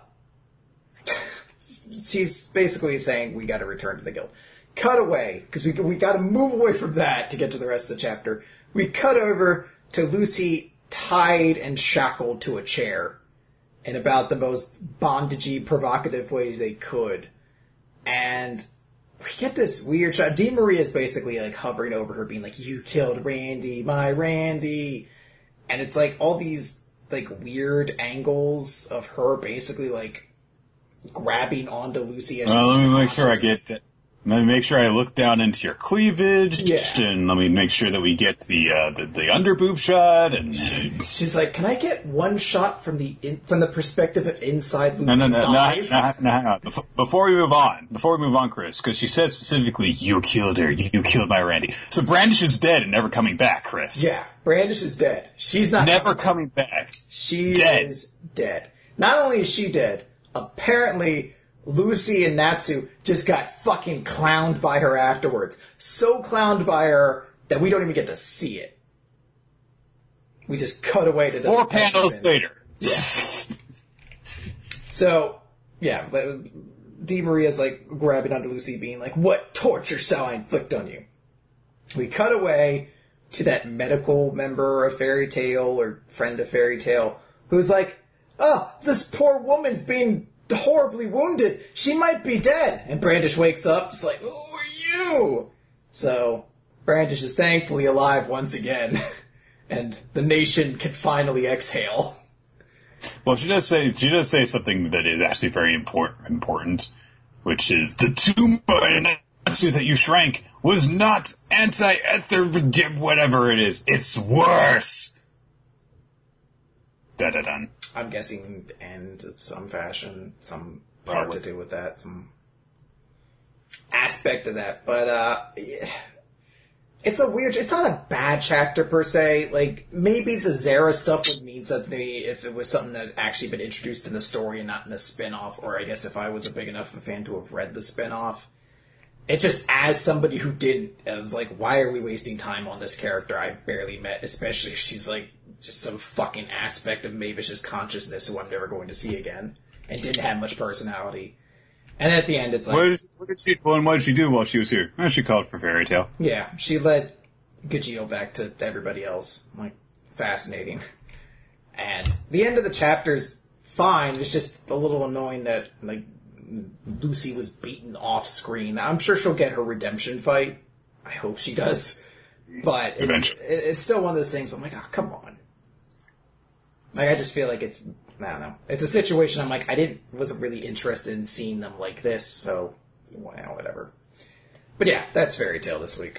She's basically saying we got to return to the guild. Cut away, because we we got to move away from that to get to the rest of the chapter. We cut over to Lucy tied and shackled to a chair in about the most bondagey, provocative way they could. And we get this weird shot. Dee Maria is basically like hovering over her, being like, "You killed Randy, my Randy," and it's like all these like weird angles of her basically like grabbing onto Lucy as Well, she's let me make sure I unconscious. get that. Let me make sure I look down into your cleavage, Yeah. and let me make sure that we get the uh, the, the underboob shot. And She's like, "Can I get one shot from the in, from the perspective of inside Lucy's no, no, no, no, eyes?" no, no, hang on. Before, before we move on, before we move on, Chris, because she said specifically, "You killed her. You, you killed my Randy." So Brandish is dead and never coming back, Chris. Yeah, Brandish is dead. She's not never coming back. She Dead. is dead. Not only is she dead, apparently Lucy and Natsu just got fucking clowned by her afterwards. So clowned by her that we don't even get to see it. We just cut away to the Four panels later. Yeah. So, yeah, Dee Maria's like grabbing onto Lucy, being like, "What torture shall I inflict on you?" We cut away to that medical member of Fairy Tale, or friend of Fairy Tale, who's like, "Oh, this poor woman's being horribly wounded. She might be dead." And Brandish wakes up. It's like, "Who are you?" So Brandish is thankfully alive once again, and the nation can finally exhale. Well, she does say she does say something that is actually very important, important, which is the tomb Natsu that you shrank was not anti-ether, whatever it is. It's worse. Da da dun. I'm guessing the end of some fashion, some part to do with that, some aspect of that. But uh, yeah. It's a weird. It's not a bad chapter per se. Like maybe the Zara stuff would mean something to me if it was something that had actually been introduced in the story and not in a spin-off. Or I guess if I was a big enough fan to have read the spin-off. It just, as somebody who didn't, I was like, why are we wasting time on this character I barely met, especially if she's like just some fucking aspect of Mavish's consciousness who I'm never going to see again, and didn't have much personality. And at the end, it's like, What did, what did she? Well, and what did she do while she was here? Well, she called for Fairy Tale. yeah, she led Gajeel back to everybody else. Like, fascinating. And the end of the chapter's fine. It's just a little annoying that, like, Lucy was beaten off screen. I'm sure she'll get her redemption fight. I hope she does. But it's, Eventually. it's still one of those things I'm like, oh, come on. Like, I just feel like it's, I don't know. It's a situation I'm like, I didn't, wasn't really interested in seeing them like this, so, well, whatever. But yeah, that's Fairy Tale this week.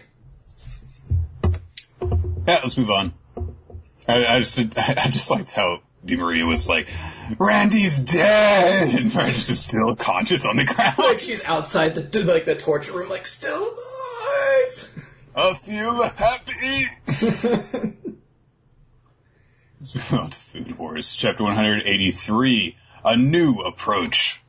Yeah, let's move on. I, I just I just liked how Di Maria was like, Randy's dead, and Randy's just still conscious on the ground. Like, she's outside the, like, the torture room, like, still alive! I feel happy. Let's move on to Food Wars, chapter one eighty-three, A New Approach.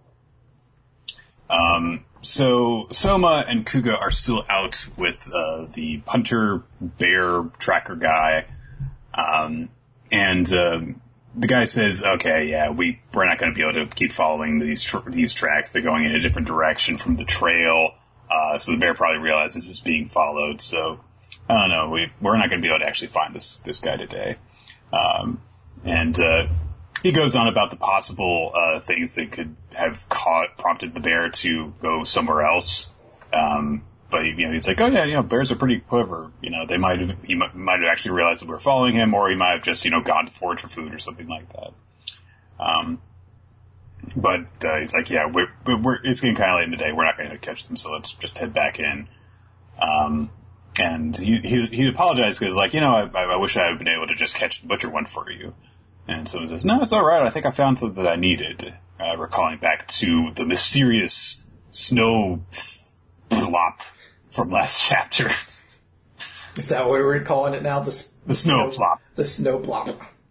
Um, so, Soma and Kuga are still out with uh, the hunter bear tracker guy, um, and um, the guy says, okay, yeah, we, we're not going to be able to keep following these tr- these tracks. They're going in a different direction from the trail, uh, so the bear probably realizes it's being followed, so, I don't know, we, we're not going to be able to actually find this, this guy today. Um, and, uh, he goes on about the possible, uh, things that could have caught, prompted the bear to go somewhere else. Um, but, you know, he's like, oh yeah, you know, bears are pretty clever. You know, they might have, he might, might have actually realized that we're following him, or he might have just, you know, gone to forage for food or something like that. Um, but, uh, he's like, yeah, we're, we're, it's getting kind of late in the day. We're not going to catch them, so let's just head back in. Um, And he he, he apologized because, like, you know, I, I wish I had been able to just catch and butcher one for you. And someone says, no, it's all right. I think I found something that I needed. Uh, recalling back to the mysterious snow plop from last chapter. Is that what we're calling it now? The, the, the snow, snow plop. The snow plop.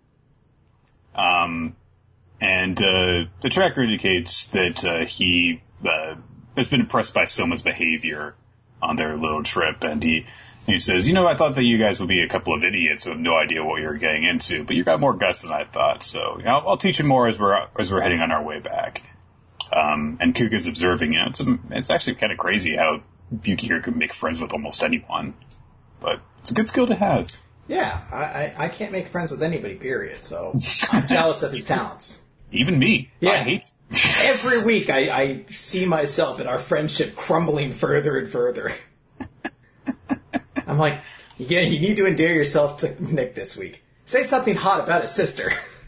Um, and uh, the tracker indicates that uh, he uh, has been impressed by Soma's behavior on their little trip, and he he says, you know, I thought that you guys would be a couple of idiots with no idea what you were getting into, but you got more guts than I thought, so you know, I'll, I'll teach you more as we're as we're heading on our way back. Um, and Kuga's observing, you know, it's, a, it's actually kind of crazy how Yukihiro can make friends with almost anyone, but it's a good skill to have. Yeah, I, I, I can't make friends with anybody, period, so I'm jealous of his talents. Even me. Yeah. I hate Every week I, I see myself and our friendship crumbling further and further. I'm like, yeah, you need to endear yourself to Nick this week. Say something hot about his sister.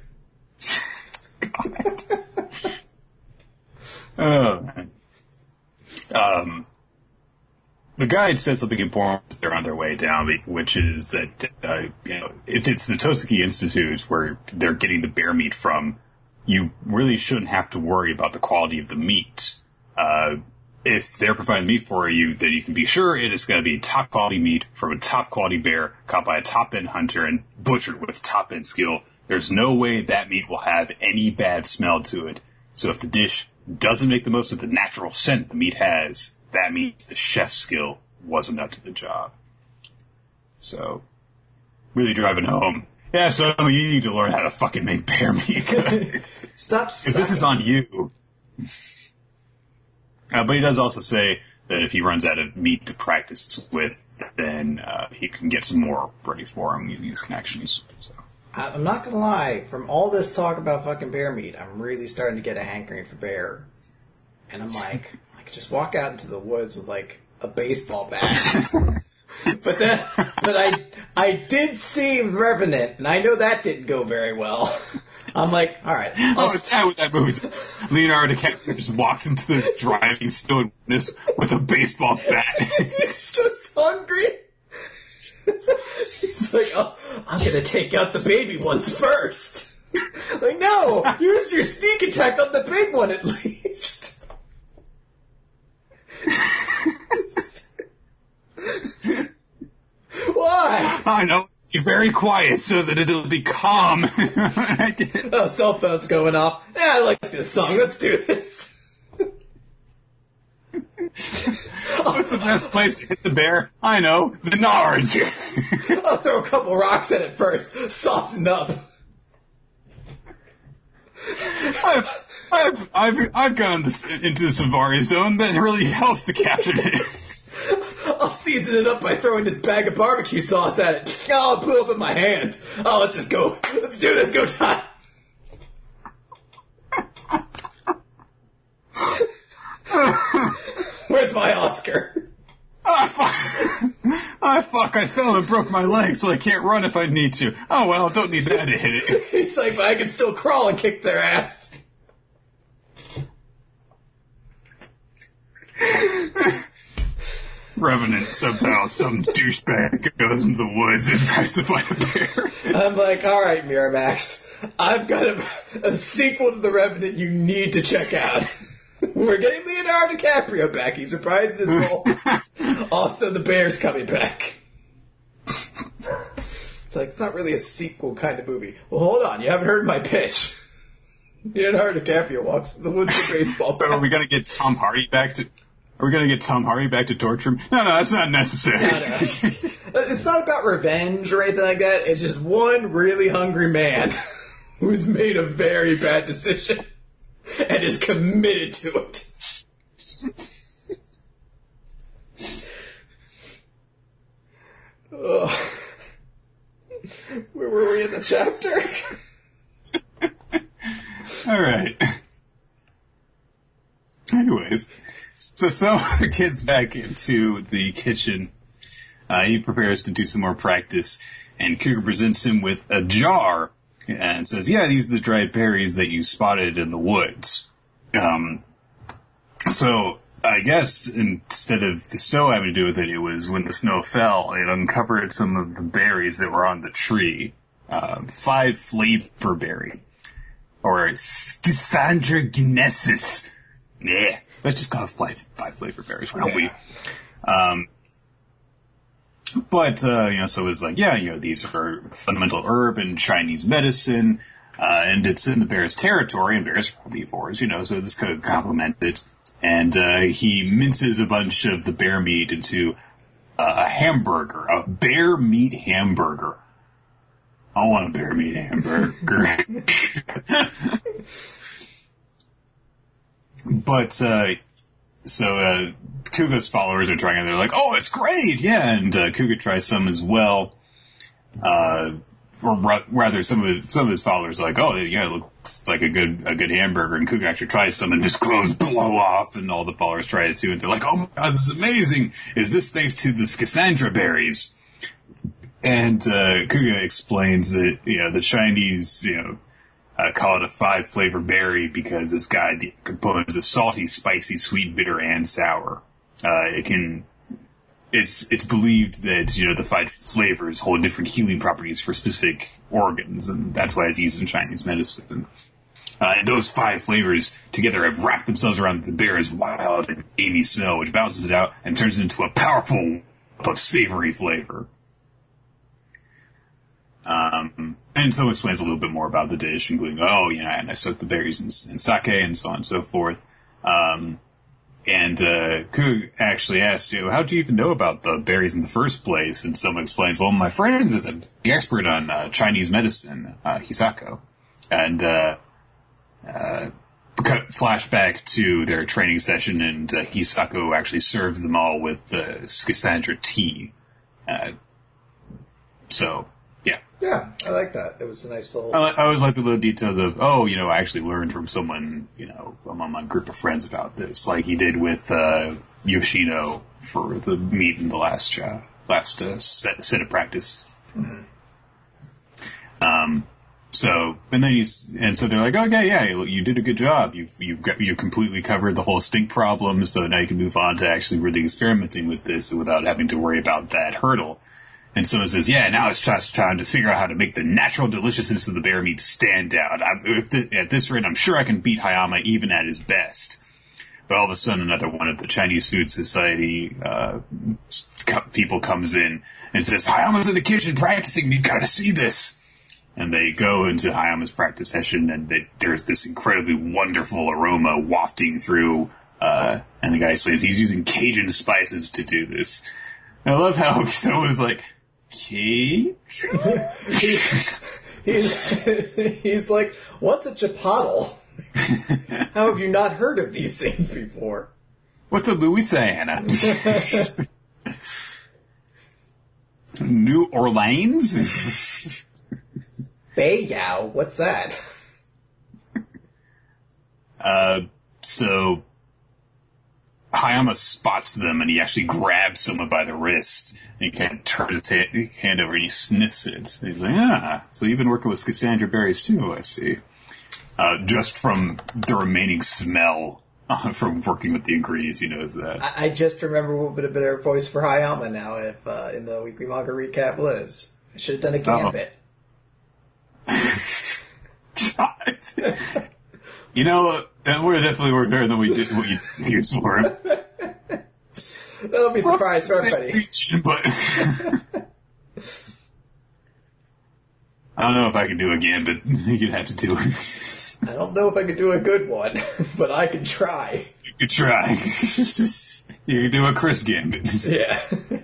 Oh, man. Um, the guide said something important as they're on their way down, which is that, uh, you know, if it's the Toseki Institute where they're getting the bear meat from, you really shouldn't have to worry about the quality of the meat. Uh, if they're providing meat for you, then you can be sure it is going to be top quality meat from a top quality bear caught by a top end hunter and butchered with top end skill. There's no way that meat will have any bad smell to it. So if the dish doesn't make the most of the natural scent the meat has, that means the chef's skill wasn't up to the job. So, really driving home. Yeah, so you need to learn how to fucking make bear meat. Stop Because this is on you. Uh, but he does also say that if he runs out of meat to practice with, then uh, he can get some more ready for him using his connections. So. I'm not gonna lie, from all this talk about fucking bear meat, I'm really starting to get a hankering for bear. And I'm like, I could just walk out into the woods with, like, a baseball bat. But then, but I, I did see Revenant, and I know that didn't go very well. I'm like, all right. Oh, it's that with that movie. Leonardo DiCaprio just walks into the driving stillness with a baseball bat. He's just hungry. He's like, oh, I'm gonna take out the baby ones first. Like, no, use your sneak attack on the big one at least. Why? I know. You're very quiet so that it'll be calm. Oh, cell phone's going off. Yeah, I like this song. Let's do this. What's the best place to hit the bear? I know. The Nards. I'll throw a couple rocks at it first. Soften up. I've, I've, I've, I've gone this, into the Savari zone. That really helps to capture it. I'll season it up by throwing this bag of barbecue sauce at it. Oh, it blew up in my hand. Oh, let's just go. Let's do this. Go time. Where's my Oscar? Ah, fuck. Ah, fuck. I fell and broke my leg, so I can't run if I need to. Oh, well, don't need that to hit it. He's like, but I can still crawl and kick their ass. Revenant subtitle, some douchebag goes into the woods and tries to fight a bear. I'm like, all right, Miramax, I've got a, a sequel to The Revenant you need to check out. We're getting Leonardo DiCaprio back. He's reprising his role. Also, the bear's coming back. It's like, it's not really a sequel kind of movie. Well, hold on, you haven't heard my pitch. Leonardo DiCaprio walks in the woods with a baseball bat. So are we going to get Tom Hardy back to... Are we going to get Tom Hardy back to torture him? No, no, that's not necessary. No, no. It's not about revenge or anything like that. It's just one really hungry man who's made a very bad decision and is committed to it. Ugh. Where were we in the chapter? All right. Anyways... So Soma gets back into the kitchen. Uh, he prepares to do some more practice, and Kuga presents him with a jar and says, yeah, these are the dried berries that you spotted in the woods. Um, so I guess instead of the snow having to do with it, it was when the snow fell, it uncovered some of the berries that were on the tree. Uh, five flavor berry. Or Schisandra guinescens. Yeah, let's just call it five, five flavor berries, why don't we? Um, but, uh, you know, so it was like, yeah, you know, these are fundamental herb in Chinese medicine, uh, and it's in the bear's territory, and bears are herbivores, you know, so this could complement it. And, uh, he minces a bunch of the bear meat into uh, a hamburger, a bear meat hamburger. I want a bear meat hamburger. But, uh, so, uh, Kuga's followers are trying it. They're like, oh, it's great! Yeah, and, uh, Kuga tries some as well. Uh, or ra- rather, some of his, some of his followers are like, oh, yeah, it looks like a good, a good hamburger. And Kuga actually tries some and his clothes blow off, and all the followers try it too. And they're like, oh my god, this is amazing! Is this thanks to the Schisandra berries? And, uh, Kuga explains that, you know, the Chinese, you know, uh, call it a five flavor berry because it's got components of salty, spicy, sweet, bitter, and sour. Uh, it can, it's, it's believed that, you know, the five flavors hold different healing properties for specific organs, and that's why it's used in Chinese medicine. Uh, and those five flavors together have wrapped themselves around the bear's wild and gamey smell, which balances it out and turns it into a powerful of savory flavor. Um, and so explains a little bit more about the dish, including, oh, you know, and I soaked the berries in, in sake and so on and so forth. Um, and, uh, Kuga actually asked, you know, how do you even know about the berries in the first place? And someone explains, well, my friend is an expert on, uh, Chinese medicine, uh, Hisako. And, uh, uh, cut flashback to their training session, and, uh, Hisako actually served them all with, uh, Schisandra tea. Uh, so, yeah. Yeah, I like that. It was a nice little... I, I always like the little details of, oh, you know, I actually learned from someone, you know, among my group of friends about this, like he did with uh, Yoshino for the meet in the last uh, last uh, set, set of practice. Mm-hmm. Um, so, and then he's, and so they're like, okay, yeah, you did a good job. You've, you've got, you completely covered the whole stink problem, so now you can move on to actually really experimenting with this without having to worry about that hurdle. And someone says, yeah, now it's just time to figure out how to make the natural deliciousness of the bear meat stand out. I, if the, at this rate, I'm sure I can beat Hayama even at his best. But all of a sudden, another one of the Chinese Food Society uh, people comes in and says, Hayama's in the kitchen practicing. We've got to see this. And they go into Hayama's practice session, and they, there's this incredibly wonderful aroma wafting through. Uh, and the guy explains he's using Cajun spices to do this. And I love how someone's like, Cajun? he's, he's, he's like, what's a chipotle? How have you not heard of these things before? What's a Louisiana? New Orleans? Bayou, what's that? Uh, so Hayama spots them, and he actually grabs someone by the wrist, and he kind of turns his hand over and he sniffs it. And he's like, ah, so you've been working with Schisandra berries too, I see. Uh, just from the remaining smell uh, from working with the ingredients, he knows that. I, I just remember what would have been our voice for Hayama now if uh, in the weekly manga recap lives. I should have done a gambit. God. You know, that would have definitely worked better than we did what you used for him. That'll be a surprise for everybody. Region, but I don't know if I could do a gambit. You'd have to do it. I don't know if I could do a good one, but I could try. You could try. You could do a Chris Gambit. Yeah.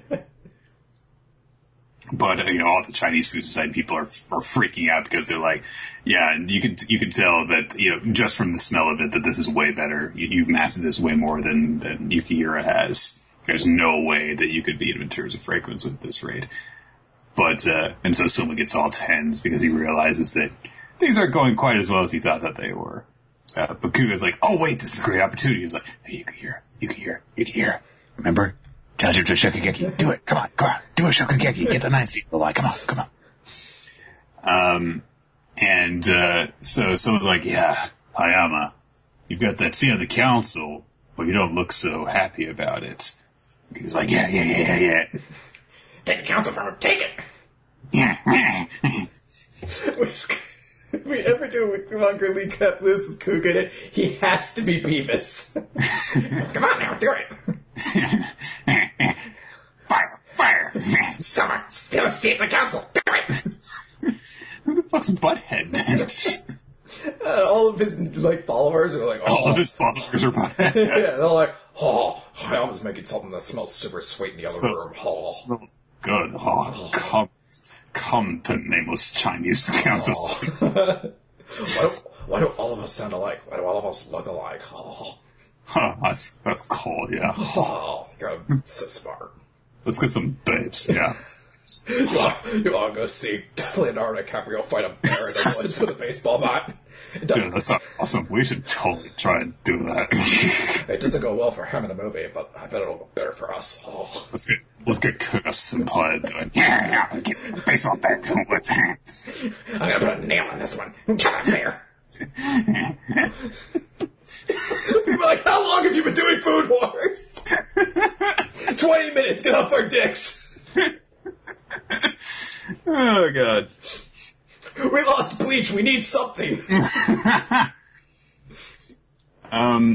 But, you know, all the Chinese Food Society people are, are freaking out because they're like, yeah, and you can, you can tell that, you know, just from the smell of it, that this is way better. You, you've mastered this way more than, than Yukihira has. There's no way that you could beat him in terms of fragrance at this rate. But, uh, and so Soma gets all tens because he realizes that things aren't going quite as well as he thought that they were. Uh, but Kuga's like, oh wait, this is a great opportunity. He's like, hey, Yukihira, Yukihira, Yukihira, remember? Tell you to Shokugeki. Do it. Come on. Come on. Do a Shokugeki. Get the ninth seat of the line. Come on. Come on. Um, and, uh, so someone's like, yeah, Hayama, you've got that seat on the council, but you don't look so happy about it. He's like, yeah, yeah, yeah, yeah, yeah. Take the council from him. Take it. Yeah. If we ever do a Longer League Cup lose with Coog in it, he has to be Beavis. Come on now, do it. Fire, fire. Summer, still a seat in the council. Do it. Who the fuck's Butthead? Uh, all of his like followers are like, oh. All of his followers are Butthead. Yeah, they're like, oh, I was making something that smells super sweet in the other Smells- room. Oh. Smells good. Oh, come, come to nameless Chinese council. Oh. why, do, why do all of us sound alike? Why do all of us look alike? Oh, Huh, that's that's cool. Yeah. oh you're so smart. Let's get some babes. Yeah. You want, you want to go see Leonardo DiCaprio fight a bear in the woods with a baseball bat? It doesn't, Dude, that's awesome. We should totally try and do that. it doesn't go well for him in the movie, but I bet it'll go better for us. Oh. Let's get let's get Curtis and Plaid doing. Yeah, yeah. Get the baseball bat. Let's. I'm gonna put a nail in this one. Get out there. People are like, how long have you been doing Food Wars? Twenty minutes. Get off our dicks. Oh god. We lost Bleach. We need something. um,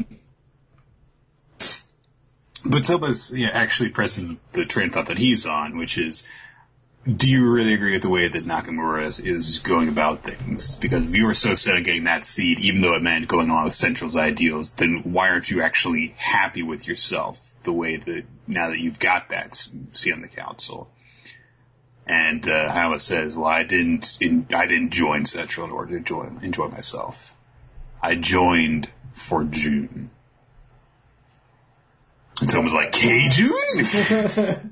but Toba's yeah, actually presses the train of thought that he's on, which is, do you really agree with the way that Nakamura is, is going about things? Because if you were so set on getting that seat, even though it meant going along with Central's ideals, then why aren't you actually happy with yourself the way that, now that you've got that seat on the council? And uh, Hama says, "Well, I didn't. In, I didn't join Central in order to enjoy enjoy myself. I joined for June." And someone was like, "K June." And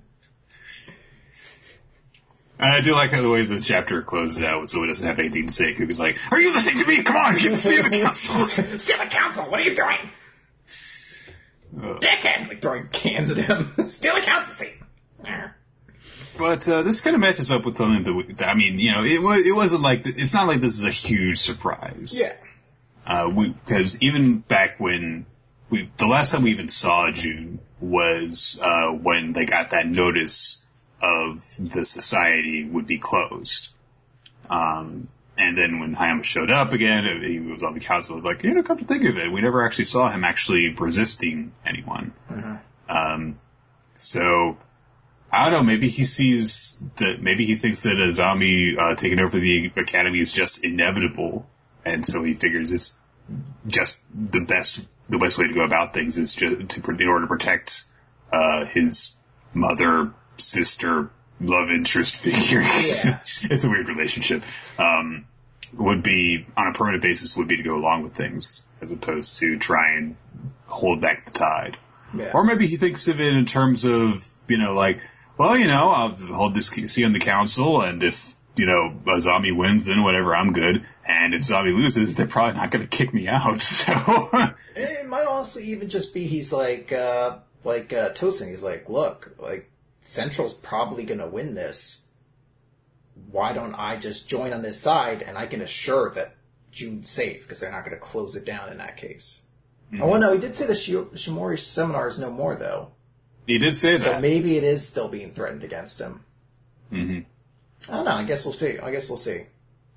I do like how the way the chapter closes out, so it doesn't have anything to say. Kuga's like, "Are you listening to me? Come on, get to see the council." Steal the council. What are you doing? Uh, Dickhead! Like throwing cans at him. Steal the council seat. But uh, this kind of matches up with something that, we, I mean, you know, it was it wasn't like it's not like this is a huge surprise. Yeah. Uh, we because even back when we the last time we even saw June was uh, when they got that notice of the society would be closed. Um, and then when Hayama showed up again, he was on the council. It was like, you know, come to think of it, we never actually saw him actually resisting anyone. Mm-hmm. Um, so. I don't know, maybe he sees that, maybe he thinks that a zombie uh, taking over the academy is just inevitable, and so he figures it's just the best, the best way to go about things is just to, in order to protect uh, his mother, sister, love interest figure. Yeah. It's a weird relationship. Um, would be, on a permanent basis, would be to go along with things, as opposed to try and hold back the tide. Yeah. Or maybe he thinks of it in terms of, you know, like, well, you know, I'll hold this seat on the council, and if, you know, a zombie wins, then whatever, I'm good. And if zombie loses, they're probably not going to kick me out, so... It might also even just be he's like, uh, like, uh, Tosin, he's like, look, like, Central's probably going to win this. Why don't I just join on this side, and I can assure that June's safe, because they're not going to close it down in that case. Mm-hmm. Oh, well, no, he did say the Shimori seminar is no more, though. He did say so that. So maybe it is still being threatened against him. Mm-hmm. I don't know. I guess we'll see. I guess we'll see.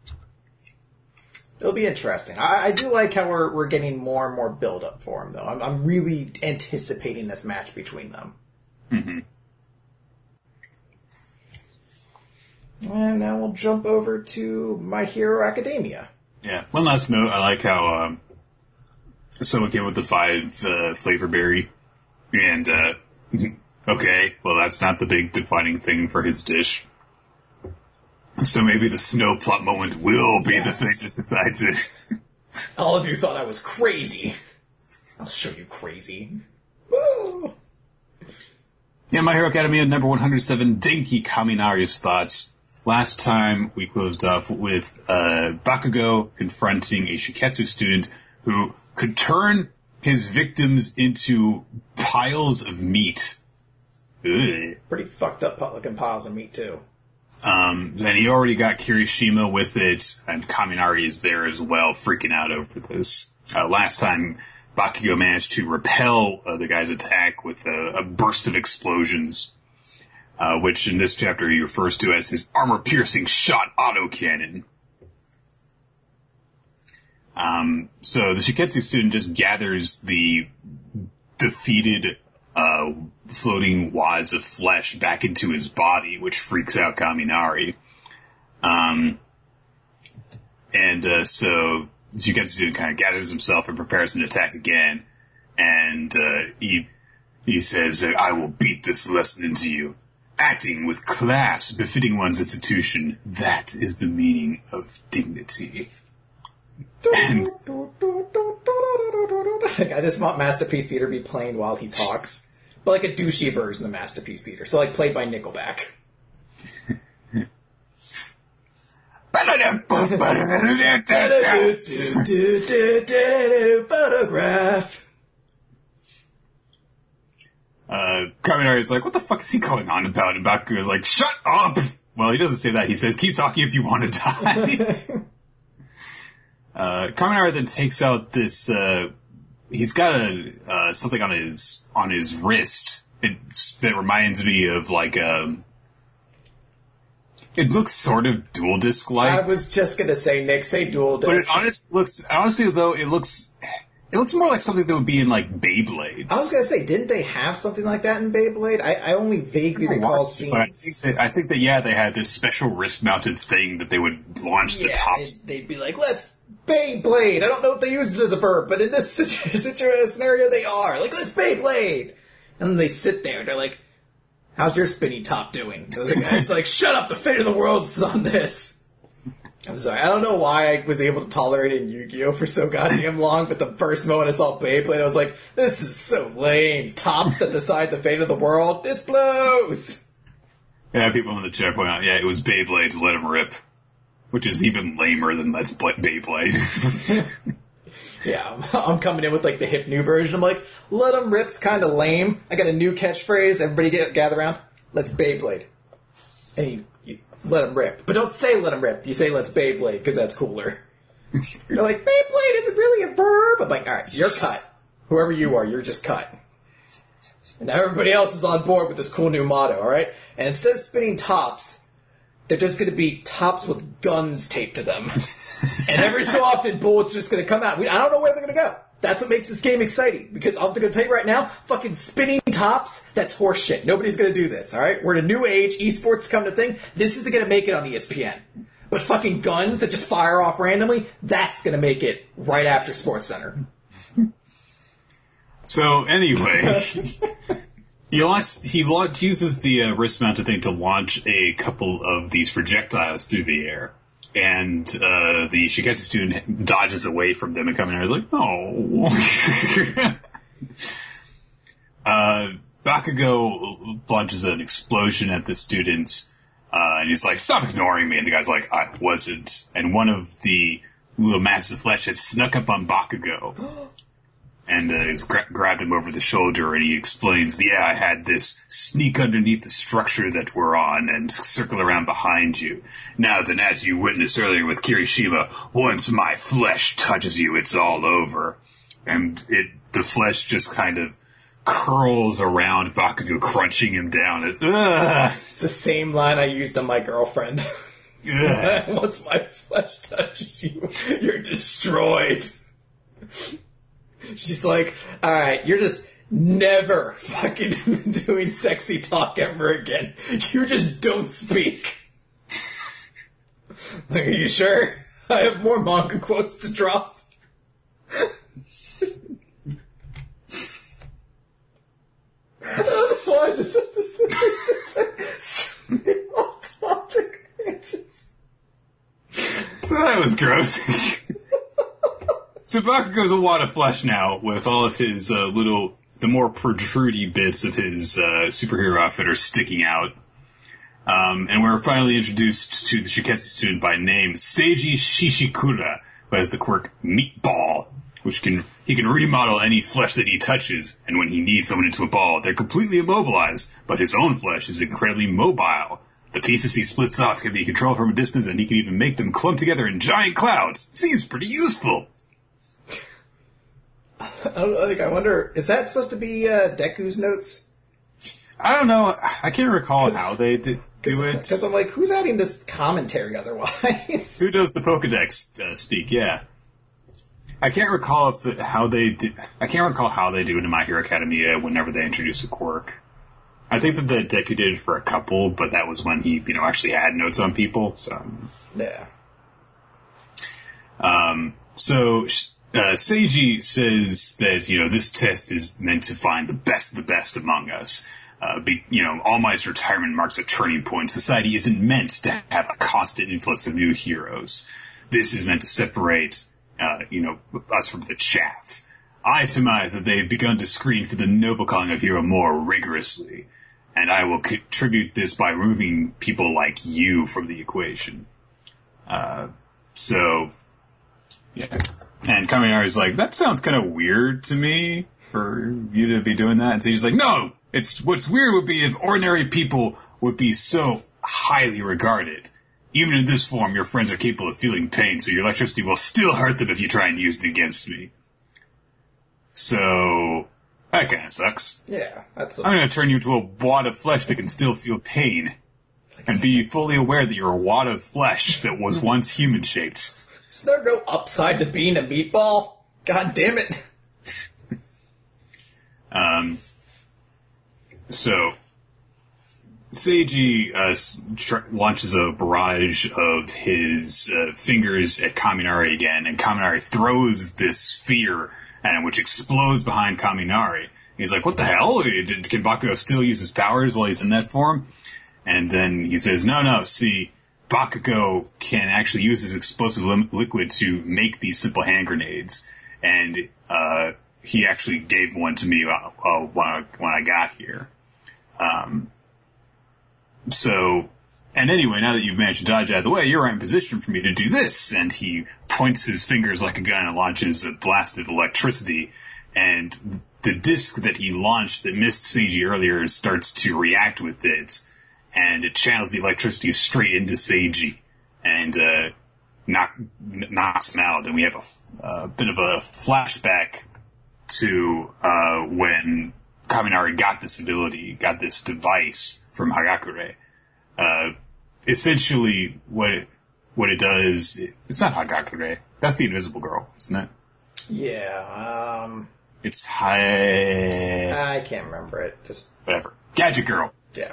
It'll be interesting. I, I do like how we're we're getting more and more build up for him, though. I'm, I'm really anticipating this match between them. Mm-hmm. And now we'll jump over to My Hero Academia. Yeah. One last note. I like how um, someone came with the five uh, flavor berry, and. Uh, Okay, well that's not the big defining thing for his dish. So maybe the snow plot moment will be yes. the thing that decides it. All of you thought I was crazy. I'll show you crazy. Woo! Yeah, My Hero Academia number one hundred seven, Denki Kaminari's thoughts. Last time we closed off with uh, Bakugo confronting a Shiketsu student who could turn his victims into piles of meat. Ugh. Pretty fucked up looking piles of meat, too. Um, then he already got Kirishima with it, and Kaminari is there as well, freaking out over this. Uh, last time, Bakugo managed to repel uh, the guy's attack with a, a burst of explosions, uh, which in this chapter he refers to as his armor-piercing shot autocannon. Um, so the Shiketsu student just gathers the defeated uh, floating wads of flesh back into his body, which freaks out Kaminari. Um, and uh, so the Shiketsu student kind of gathers himself and prepares an attack again. And uh, he he says, I will beat this lesson into you. Acting with class befitting one's institution, that is the meaning of dignity. And like, I just want Masterpiece Theater to be playing while he talks. But like a douchey version of Masterpiece Theater. So like played by Nickelback. Photograph. Uh, Kaminari's like, what the fuck is he going on about? And Bakugo is like, shut up! Well, he doesn't say that. He says, keep talking if you want to die. Uh, Kaminari then takes out this, uh, he's got a, uh, something on his, on his wrist. It, that reminds me of like, um, it looks sort of dual disc like. I was just gonna say, Nick, say dual disc. But it honestly looks, honestly though, it looks, it looks more like something that would be in like Beyblades. I was gonna say, didn't they have something like that in Beyblade? I, I only vaguely I recall watched, seeing. But I think, that, I think that yeah, they had this special wrist-mounted thing that they would launch yeah, the tops. They'd be like, let's Beyblade. I don't know if they used it as a verb, but in this situ- situ- scenario, they are like, let's Beyblade. And then they sit there, and they're like, how's your spinny top doing? The other guy's like, shut up, the fate of the world is on this. I'm sorry, I don't know why I was able to tolerate it in Yu-Gi-Oh! For so goddamn long, but the first moment I saw Beyblade, I was like, this is so lame. Tops that decide the fate of the world, this blows! Yeah, people in the chat point out, yeah, it was Beyblade to let him rip. Which is even lamer than Let's Beyblade. Yeah, I'm coming in with like the hip new version. I'm like, let him rip's kind of lame. I got a new catchphrase. Everybody get, gather around. Let's Beyblade. And you, you let him rip. But don't say let him rip. You say let's Beyblade, because that's cooler. You're like, Beyblade isn't really a verb. I'm like, alright, you're cut. Whoever you are, you're just cut. And now everybody else is on board with this cool new motto, alright? And instead of spinning tops, they're just going to be tops with guns taped to them. And every so often, bullets just going to come out. We, I don't know where they're going to go. That's what makes this game exciting. Because I'm going to tell you right now, fucking spinning tops, that's horseshit. Nobody's going to do this, alright? We're in a new age, esports come to thing. This isn't going to make it on E S P N. But fucking guns that just fire off randomly, that's going to make it right after SportsCenter. So, anyway... He launched, he launched, uses the uh, wrist-mounted thing to launch a couple of these projectiles through the air. And uh, the Shiketsu student dodges away from them and Kaminari is like, oh. uh, Bakugo launches an explosion at the student, uh, and he's like, stop ignoring me. And the guy's like, I wasn't. And one of the little masses of flesh has snuck up on Bakugo. And uh, he's gra- grabbed him over the shoulder, and he explains, yeah, I had this sneak underneath the structure that we're on and circle around behind you. Now then, as you witnessed earlier with Kirishima, once my flesh touches you, it's all over. And it the flesh just kind of curls around Bakugo, crunching him down. Ugh. It's the same line I used on my girlfriend. Once my flesh touches you, you're destroyed. She's like, alright, you're just never fucking doing sexy talk ever again. You just don't speak. Like, are you sure? I have more manga quotes to drop. I don't know why this episode is just like, off topic. So that was gross. So Bakugo's a wad of flesh now, with all of his uh, little, the more protrudy bits of his uh, superhero outfit are sticking out. Um, and we're finally introduced to the Shiketsu student by name, Seiji Shishikura, who has the quirk Meatball, which can he can remodel any flesh that he touches, and when he needs someone into a ball, they're completely immobilized, but his own flesh is incredibly mobile. The pieces he splits off can be controlled from a distance, and he can even make them clump together in giant clouds. Seems pretty useful. I don't know, like, I wonder, is that supposed to be uh, Deku's notes? I don't know. I can't recall how they did do it. Because I'm like, who's adding this commentary otherwise? Who does the Pokedex uh, speak? Yeah. I can't recall if the, how they did. I can't recall how they do it in My Hero Academia whenever they introduce a quirk. I think that the Deku did it for a couple, but that was when he, you know, actually had notes on people. So yeah. Um. So uh, Seiji says that you know this test is meant to find the best of the best among us. Uh, be, you know, All Might's retirement marks a turning point. Society isn't meant to have a constant influx of new heroes. This is meant to separate, uh, you know, us from the chaff. I surmise that they have begun to screen for the noble calling of hero more rigorously, and I will contribute this by removing people like you from the equation. Uh, so, yeah. And Kaminari's like, that sounds kind of weird to me for you to be doing that. And so he's like, no! It's what's weird would be if ordinary people would be so highly regarded. Even in this form, your friends are capable of feeling pain, so your electricity will still hurt them if you try and use it against me. So, that kind of sucks. Yeah, that's... A- I'm going to turn you into a wad of flesh that can still feel pain. Like and be fully aware that you're a wad of flesh that was once human-shaped. Is there no upside to being a meatball? God damn it. um... So, Seiji uh, tr- launches a barrage of his uh, fingers at Kaminari again, and Kaminari throws this sphere at him, which explodes behind Kaminari. He's like, what the hell? Did, can Bakugo still use his powers while he's in that form? And then he says, no, no, see, Bakugo can actually use his explosive lim- liquid to make these simple hand grenades. And uh, he actually gave one to me uh, uh, when, I, when I got here. Um, so, and anyway, now that you've managed to dodge out of the way, you're right in position for me to do this. And he points his fingers like a gun and launches a blast of electricity. And the disc that he launched that missed Seiji earlier starts to react with it. And it channels the electricity straight into Seiji. And, uh, knock, knocks him out. And we have a, a bit of a flashback to, uh, when Kaminari got this ability, got this device from Hagakure. Uh, essentially, what it, what it does, it, it's not Hagakure. That's the Invisible Girl, isn't it? Yeah, um... It's Hi... I can't remember it. Just... Whatever. Gadget Girl. Yeah.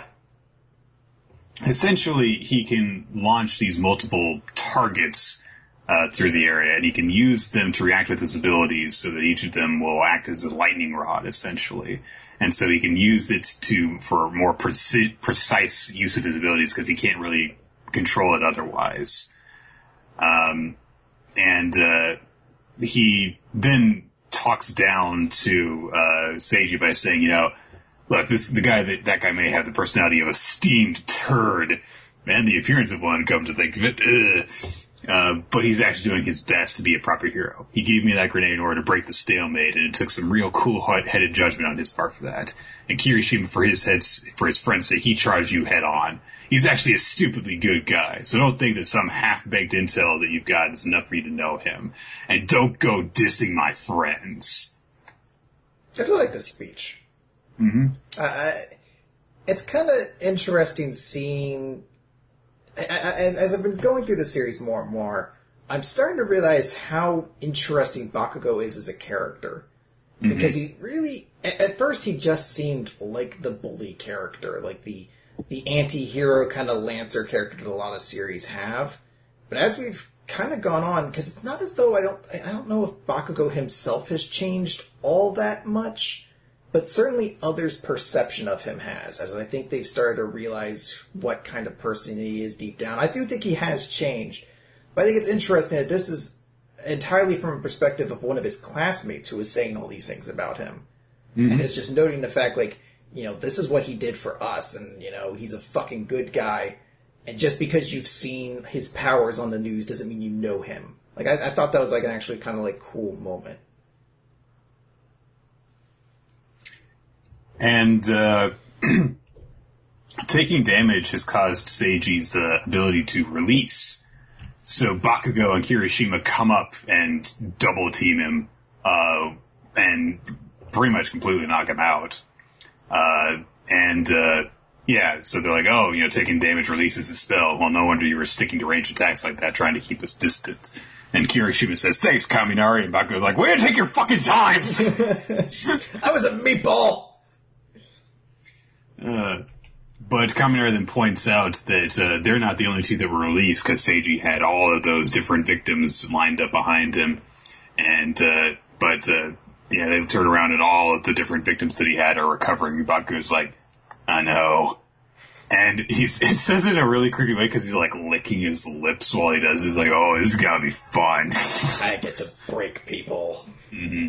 Essentially, he can launch these multiple targets uh, through the area, and he can use them to react with his abilities so that each of them will act as a lightning rod, essentially. And so he can use it to for more preci- precise use of his abilities because he can't really control it otherwise. Um, and uh, he then talks down to uh, Seiji by saying, you know, look, this the guy that that guy may have the personality of a steamed turd and the appearance of one. Come to think of it, ugh. Uh, but he's actually doing his best to be a proper hero. He gave me that grenade in order to break the stalemate, and it took some real cool-headed judgment on his part for that. And Kirishima, for his heads, for his friend's sake, he charged you head on. He's actually a stupidly good guy, so don't think that some half-baked intel that you've got is enough for you to know him. And don't go dissing my friends. I do like this speech. Mm-hmm. Uh, it's kind of interesting seeing... As, as I've been going through the series more and more, I'm starting to realize how interesting Bakugo is as a character. Mm-hmm. Because he really... At, at first, he just seemed like the bully character, like the the anti-hero kind of Lancer character that a lot of series have. But as we've kind of gone on, because it's not as though I don't... I don't know if Bakugo himself has changed all that much, but certainly others' perception of him has, as I think they've started to realize what kind of person he is deep down. I do think he has changed, but I think it's interesting that this is entirely from a perspective of one of his classmates who is saying all these things about him. Mm-hmm. And it's just noting the fact, like, you know, this is what he did for us, and, you know, he's a fucking good guy, and just because you've seen his powers on the news doesn't mean you know him. Like, I, I thought that was, like, an actually kind of, like, cool moment. And uh, taking damage has caused Seiji's uh, ability to release. So Bakugo and Kirishima come up and double team him, uh, and pretty much completely knock him out. Uh, and, uh, yeah, so they're like, oh, you know, taking damage releases the spell. Well, no wonder you were sticking to ranged attacks like that, trying to keep us distant. And Kirishima says, thanks, Kaminari. And Bakugo's like, way to take your fucking time! I was a meatball! Uh, but Kaminari then points out that uh, they're not the only two that were released, because Seiji had all of those different victims lined up behind him. And, uh, but, uh, yeah, they turn around and all of the different victims that he had are recovering. Bakugo's like, I know. And he's, it says it in a really creepy way because he's like licking his lips while he does it. He's like, oh, this is gonna be fun. I get to break people. Mm-hmm.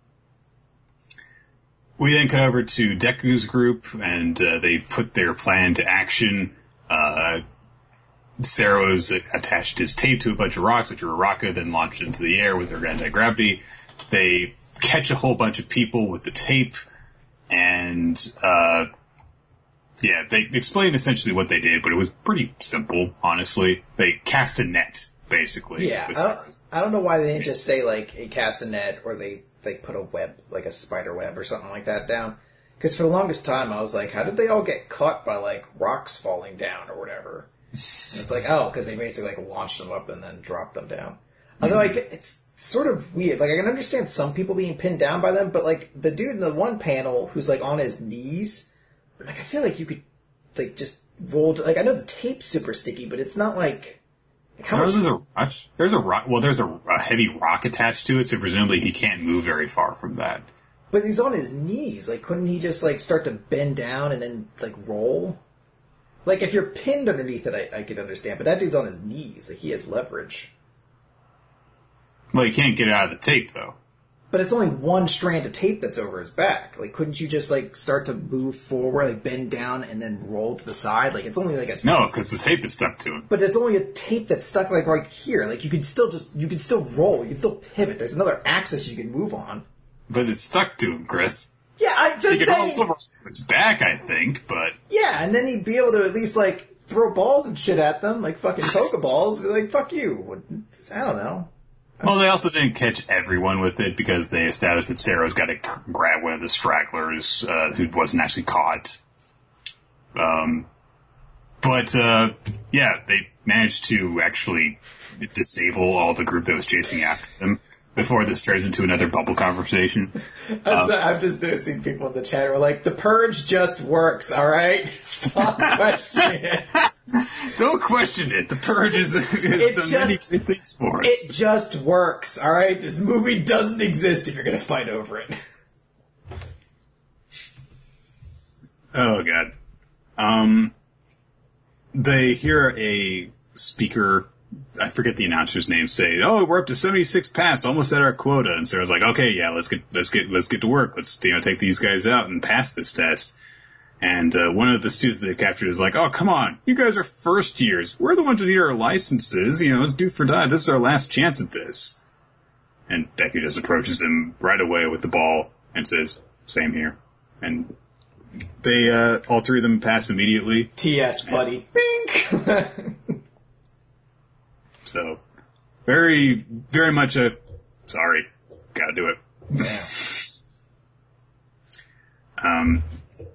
We then cut over to Deku's group, and uh, they've put their plan into action. Uh, Sero's attached his tape to a bunch of rocks, which Uraraka then launched into the air with her anti-gravity. They catch a whole bunch of people with the tape, and, uh, yeah, they explained essentially what they did, but it was pretty simple, honestly. They cast a net, basically. Yeah, I don't, I don't know why they didn't just say, like, it cast a net, or they, they put a web, like a spider web or something like that down. Because for the longest time, I was like, how did they all get caught by, like, rocks falling down or whatever? And it's like, oh, because they basically, like, launched them up and then dropped them down. Although, like, it's sort of weird. Like, I can understand some people being pinned down by them, but, like, the dude in the one panel who's, like, on his knees... Like, I feel like you could, like, just roll... To, like, I know the tape's super sticky, but it's not like... like how no, much... There's a rock. There's a rock... Well, there's a, a heavy rock attached to it, so presumably he can't move very far from that. But he's on his knees. Like, couldn't he just, like, start to bend down and then, like, roll? Like, if you're pinned underneath it, I, I could understand. But that dude's on his knees. Like, he has leverage. Well, he can't get out of the tape, though. But it's only one strand of tape that's over his back. Like, couldn't you just, like, start to move forward, like, bend down, and then roll to the side? Like, it's only, like, a... No, because the tape is stuck to him. But it's only a tape that's stuck, like, right here. Like, you can still just... You can still roll. You can still pivot. There's another axis you can move on. But it's stuck to him, Chris. Yeah, I'm just he saying... He can roll his back, I think, but... Yeah, and then he'd be able to at least, like, throw balls and shit at them, like fucking Pokeballs. Be like, fuck you. I don't know. Well, they also didn't catch everyone with it because they established that Sarah's got to c- grab one of the stragglers uh, who wasn't actually caught. Um, but, uh, yeah, they managed to actually disable all the group that was chasing after them before this turns into another bubble conversation. I'm, um, just, I'm just noticing people in the chat who are like, the purge just works, alright? Stop questioning it. Don't question it. The purge is, is the many good things for us. It just works, alright? This movie doesn't exist if you're gonna fight over it. Oh, God. Um, they hear a speaker... I forget the announcer's name. Say, "Oh, we're up to seventy-six past, almost at our quota." And Sarah's like, "Okay, yeah, let's get let's get let's get to work. Let's you know take these guys out and pass this test." And uh, one of the students that they captured is like, "Oh, come on, you guys are first years. We're the ones who need our licenses. You know, it's due for die. This is our last chance at this." And Deku just approaches him right away with the ball and says, "Same here." And they uh, all three of them pass immediately. T S, buddy. Bink. So, very, very much a, sorry, gotta do it. Yeah. um,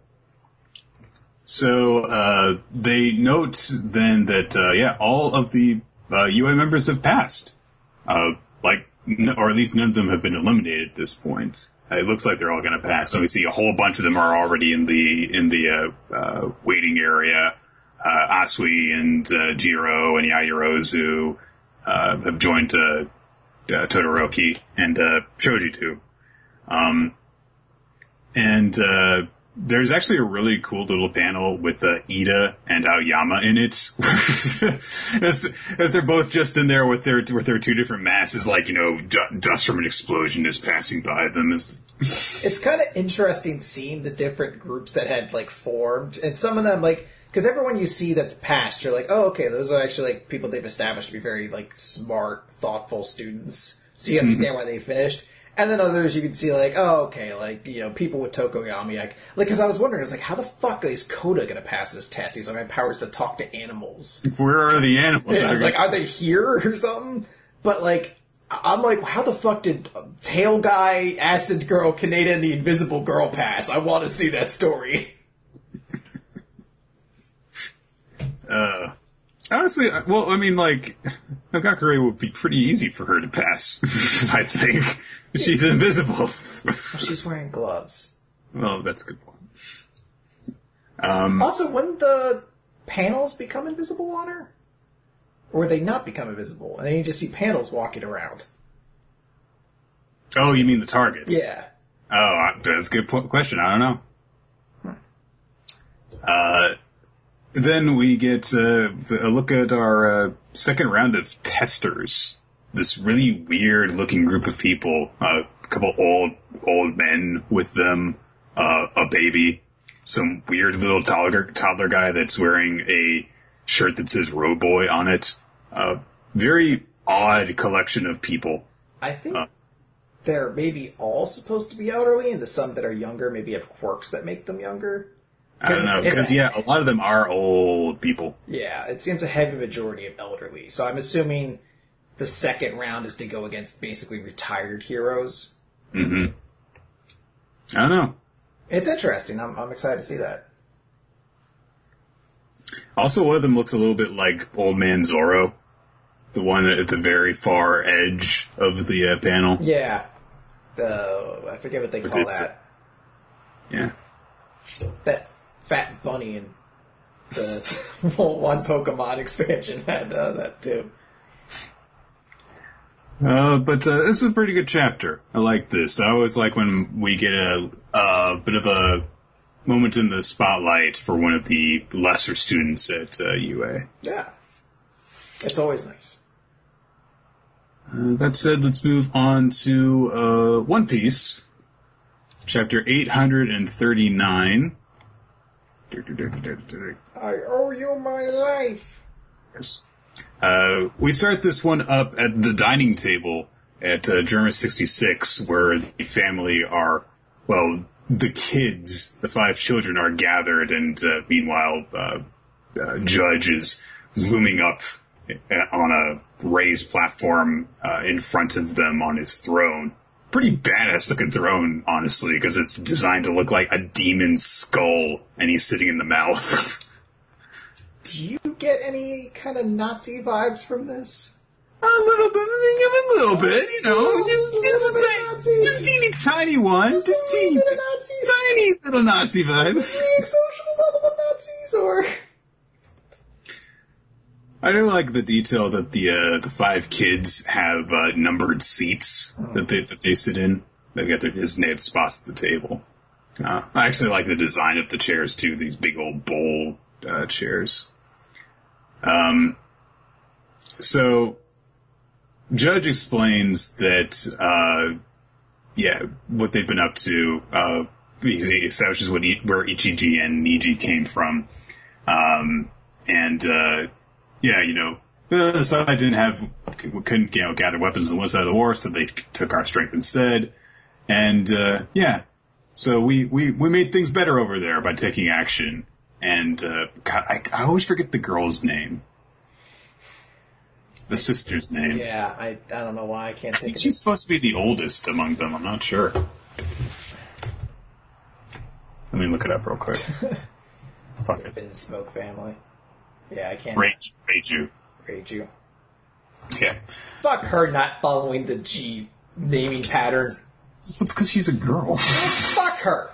so, uh, they note then that, uh, yeah, all of the, uh, U A members have passed. Uh, like, n- or at least none of them have been eliminated at this point. Uh, it looks like they're all gonna pass. So we see a whole bunch of them are already in the, in the, uh, uh, waiting area. Uh, Asui and, uh, Jiro and Yaoyorozu, uh, have joined, uh, uh Todoroki and, uh, Shoji too. Um, and, uh, there's actually a really cool little panel with, uh, Ida and Aoyama in it. as, as they're both just in there with their, with their two different masses, like, you know, d- dust from an explosion is passing by them as, It's kind of interesting seeing the different groups that had, like, formed, and some of them, like, because everyone you see that's passed, you're like, oh, okay, those are actually, like, people they've established to be very, like, smart, thoughtful students. So you understand mm-hmm. why they finished. And then others you can see, like, oh, okay, like, you know, people with Tokoyami. Like, because I was wondering, I was like, how the fuck is Koda going to pass this test? He's like, I have powers to talk to animals. Where are the animals? I was like, are they here or something? But, like, I'm like, how the fuck did Tail Guy, Acid Girl, Kaneda, and the Invisible Girl pass? I want to see that story. uh, honestly, well, I mean, like, Hagakure would be pretty easy for her to pass, I think. She's invisible. She's wearing gloves. Well, that's a good point. Um, also, wouldn't the panels become invisible on her? Or would they not become invisible? And then you just see panels walking around. Oh, you mean the targets? Yeah. Oh, that's a good po- question. I don't know. Hmm. Uh, then we get uh, a look at our uh, second round of testers. This really weird-looking group of people. Uh, a couple old old men with them, uh, a baby, some weird little toddler, toddler guy that's wearing a shirt that says Road Boy on it. Uh, very odd collection of people. I think uh, they're maybe all supposed to be elderly, and the some that are younger maybe have quirks that make them younger. I don't know, because, yeah, a lot of them are old people. Yeah, it seems a heavy majority of elderly. So I'm assuming the second round is to go against basically retired heroes. Mm-hmm. I don't know. It's interesting. I'm, I'm excited to see that. Also, one of them looks a little bit like Old Man Zorro. The one at the very far edge of the uh, panel. Yeah. The, I forget what they But call it's- that. Yeah. That fat bunny in the one Pokemon expansion had uh, that too. Uh, but uh, this is a pretty good chapter. I like this. I always like when we get a, a bit of a moment in the spotlight for one of the lesser students at uh, U A. Yeah. It's always nice. Uh, that said, let's move on to uh, One Piece, chapter eight hundred thirty-nine. I owe you my life. Yes. Uh, we start this one up at the dining table at uh, Germa sixty-six, where the family are, well, the kids, the five children are gathered, and uh, meanwhile, uh, uh, Judge is looming up on a raised platform uh, in front of them on his throne. Pretty badass looking throne, honestly, because it's designed to look like a demon's skull, and he's sitting in the mouth. Do you get any kind of Nazi vibes from this? A little bit, a little bit, you know, just, Just a just, little a bit of tiny, Nazis. just teeny tiny one, just, Just a teeny, little bit of Nazis? tiny little Nazi vibe. Being social level of Nazis, or... I do like the detail that the uh, the five kids have uh, numbered seats oh. that they that they sit in. They've got their designated spots at the table. Uh, I actually like the design of the chairs too. These big old bowl uh, chairs. Um. So, Judge explains that, uh, yeah, what they've been up to. Uh, he establishes what e- where Ichiji and Niji came from, um, and. Uh, Yeah, you know, the other side didn't have, couldn't, you know, gather weapons on one side of the war, so they took our strength instead. And, uh, yeah. So we, we, we made things better over there by taking action. And, uh, God, I, I always forget the girl's name. The sister's name. Yeah, I, I don't know why I can't I think think of she's it. supposed to be the oldest among them, I'm not sure. Let me look it up real quick. Fuck it. In Smoke Family. Yeah, I can't. Rage, Reiju. Reiju. Yeah. Fuck her not following the G naming pattern. It's because she's a girl. Fuck her.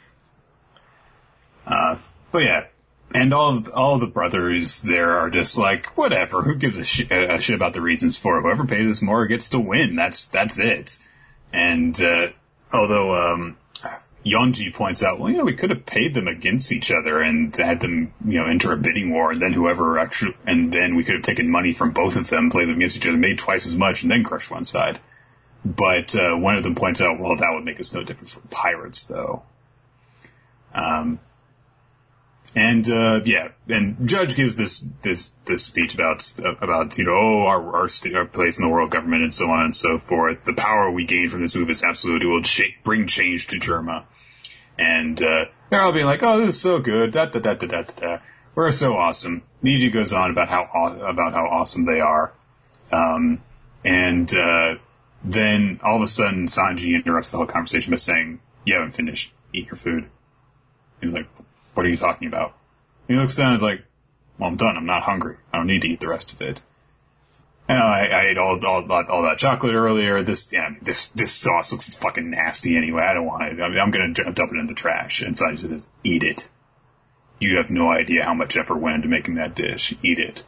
Uh, but yeah, and all of all of the brothers there are just like, whatever. Who gives a, sh- a shit about the reasons for it? Whoever pays us more gets to win. That's that's it. And uh, although um, Yonji points out, well, you know, we could have paid them against each other and had them, you know, enter a bidding war, and then whoever actually, and then we could have taken money from both of them, played them against each other, made twice as much, and then crushed one side. But uh, one of them points out, well, that would make us no different from pirates, though. Um, and uh, yeah, and Judge gives this this this speech about about you know oh, our our, st- our place in the world government and so on and so forth. The power we gain from this move is absolute. It will ch- bring change to Germa. And uh, they're all being like, "Oh, this is so good! Da da da da da da. We're so awesome." Niji goes on about how aw- about how awesome they are, um, And uh, then all of a sudden, Sanji interrupts the whole conversation by saying, "You haven't finished. Eat your food." He's like, "What are you talking about?" And he looks down and is like, "Well, I'm done. I'm not hungry. I don't need to eat the rest of it. You know, I, I ate all, all all that chocolate earlier. This yeah, this this sauce looks fucking nasty anyway. I don't want it. I mean, I'm going to dump it in the trash." And Sanji says, "Eat it. You have no idea how much effort went into making that dish. Eat it."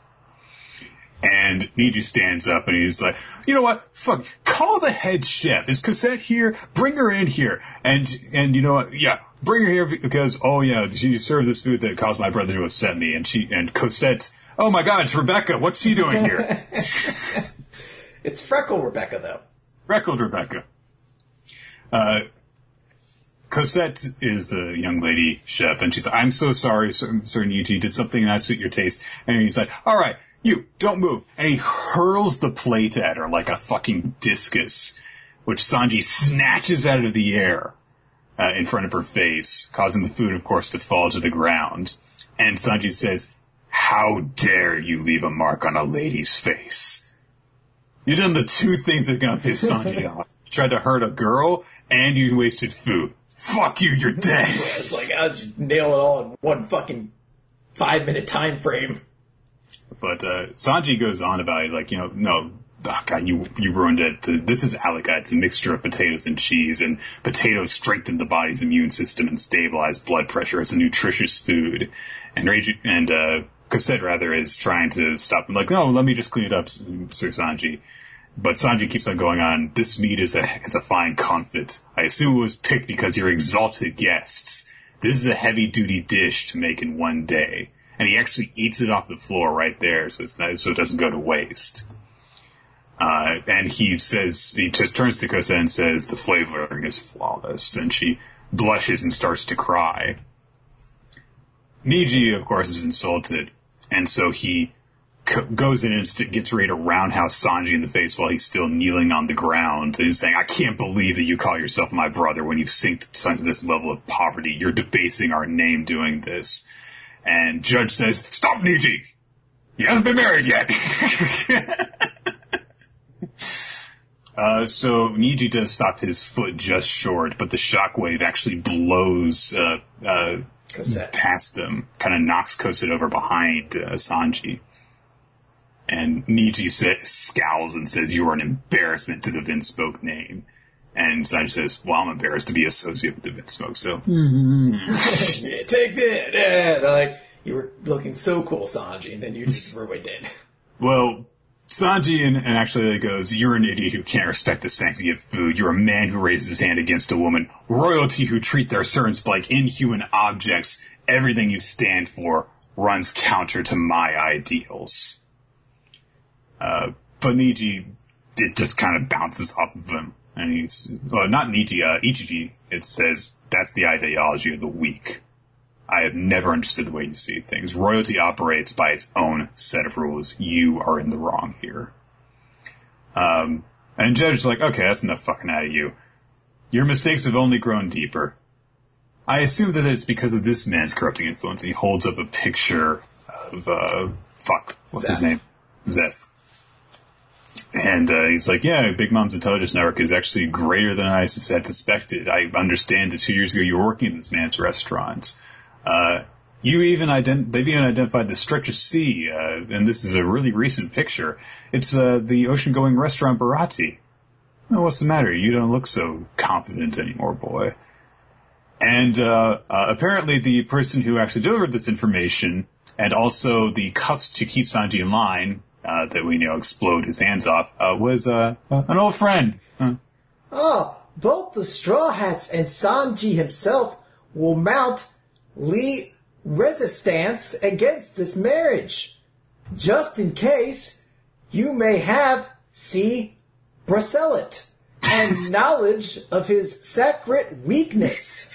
And Niji stands up and he's like, "You know what? Fuck. Call the head chef. Is Cosette here? Bring her in here. And, and you know what? Yeah, bring her here because, oh yeah, she served this food that caused my brother to upset me." And she, and Cosette, "Oh my god, it's Rebecca. What's she doing here?" It's Freckle Rebecca, though. Freckled Rebecca. Uh, Cosette is a young lady chef, and she's like, "I'm so sorry, Sir, Sir Niji, did something not suit your taste." And he's like, "All right, you, don't move." And he hurls the plate at her like a fucking discus, which Sanji snatches out of the air uh, in front of her face, causing the food, of course, to fall to the ground. And Sanji says, "How dare you leave a mark on a lady's face? You've done the two things that are going to piss Sanji off. You tried to hurt a girl, and you wasted food. Fuck you, you're dead." It's like, how'd you nail it all in one fucking five-minute time frame? But uh, Sanji goes on about it, like, you know, no, oh God, you you ruined it. This is Alaka. It's a mixture of potatoes and cheese, and potatoes strengthen the body's immune system and stabilize blood pressure. It's a nutritious food. And Rage, and uh, Cosette, rather, is trying to stop him, like, "No, let me just clean it up, Sir Sanji." But Sanji keeps on going on, "This meat is a is a fine confit. I assume it was picked because you're exalted guests. This is a heavy-duty dish to make in one day." And he actually eats it off the floor right there, so it's not, so it doesn't go to waste. Uh, and he says, he just turns to Cosette and says, "The flavoring is flawless." And she blushes and starts to cry. Niji, of course, is insulted, and so he c- goes in and st- gets ready to roundhouse Sanji in the face while he's still kneeling on the ground, and he's saying, "I can't believe that you call yourself my brother when you've sinked to this level of poverty. You're debasing our name doing this." And Judge says, "Stop, Niji! You haven't been married yet!" uh, so Niji does stop his foot just short, but the shockwave actually blows uh, uh, past them, kind of knocks Cosette over behind uh, Sanji. And Niji sa- scowls and says, "You are an embarrassment to the Vinsmoke name." And Sanji says, "Well, I'm embarrassed to be associated with the Vinsmoke, so..." Mm-hmm. Yeah, take that! Yeah. They're like, "You were looking so cool, Sanji," and then you just ruined it. Well, Sanji and, and actually goes, "You're an idiot who can't respect the sanctity of food. You're a man who raises his hand against a woman. Royalty who treat their servants like inhuman objects. Everything you stand for runs counter to my ideals." Uh, but Niji, it just kind of bounces off of him. And he's, well, not Niji, uh, Ichiji. It says, "That's the ideology of the weak. I have never understood the way you see things. Royalty operates by its own set of rules. You are in the wrong here." Um, and Judge is like, "Okay, that's enough fucking out of you. Your mistakes have only grown deeper. I assume that it's because of this man's corrupting influence." And he holds up a picture of, uh, fuck, what's Zeph. his name? Zeph. And uh, he's like, "Yeah, Big Mom's intelligence network is actually greater than I had suspected. I understand that two years ago you were working at this man's restaurant. Uh, you even ident- they've even identified the stretch of sea, uh, and this is a really recent picture. It's uh, the ocean-going restaurant Barati. Oh, what's the matter? You don't look so confident anymore, boy." And uh, uh, apparently the person who actually delivered this information, and also the cuffs to keep Sanji in line, Uh, that we know explode his hands off, uh, was uh, uh, an old friend. Uh. "Oh, both the Straw Hats and Sanji himself will mount Lee resistance against this marriage. Just in case, you may have see Bracelet and knowledge of his sacred weakness.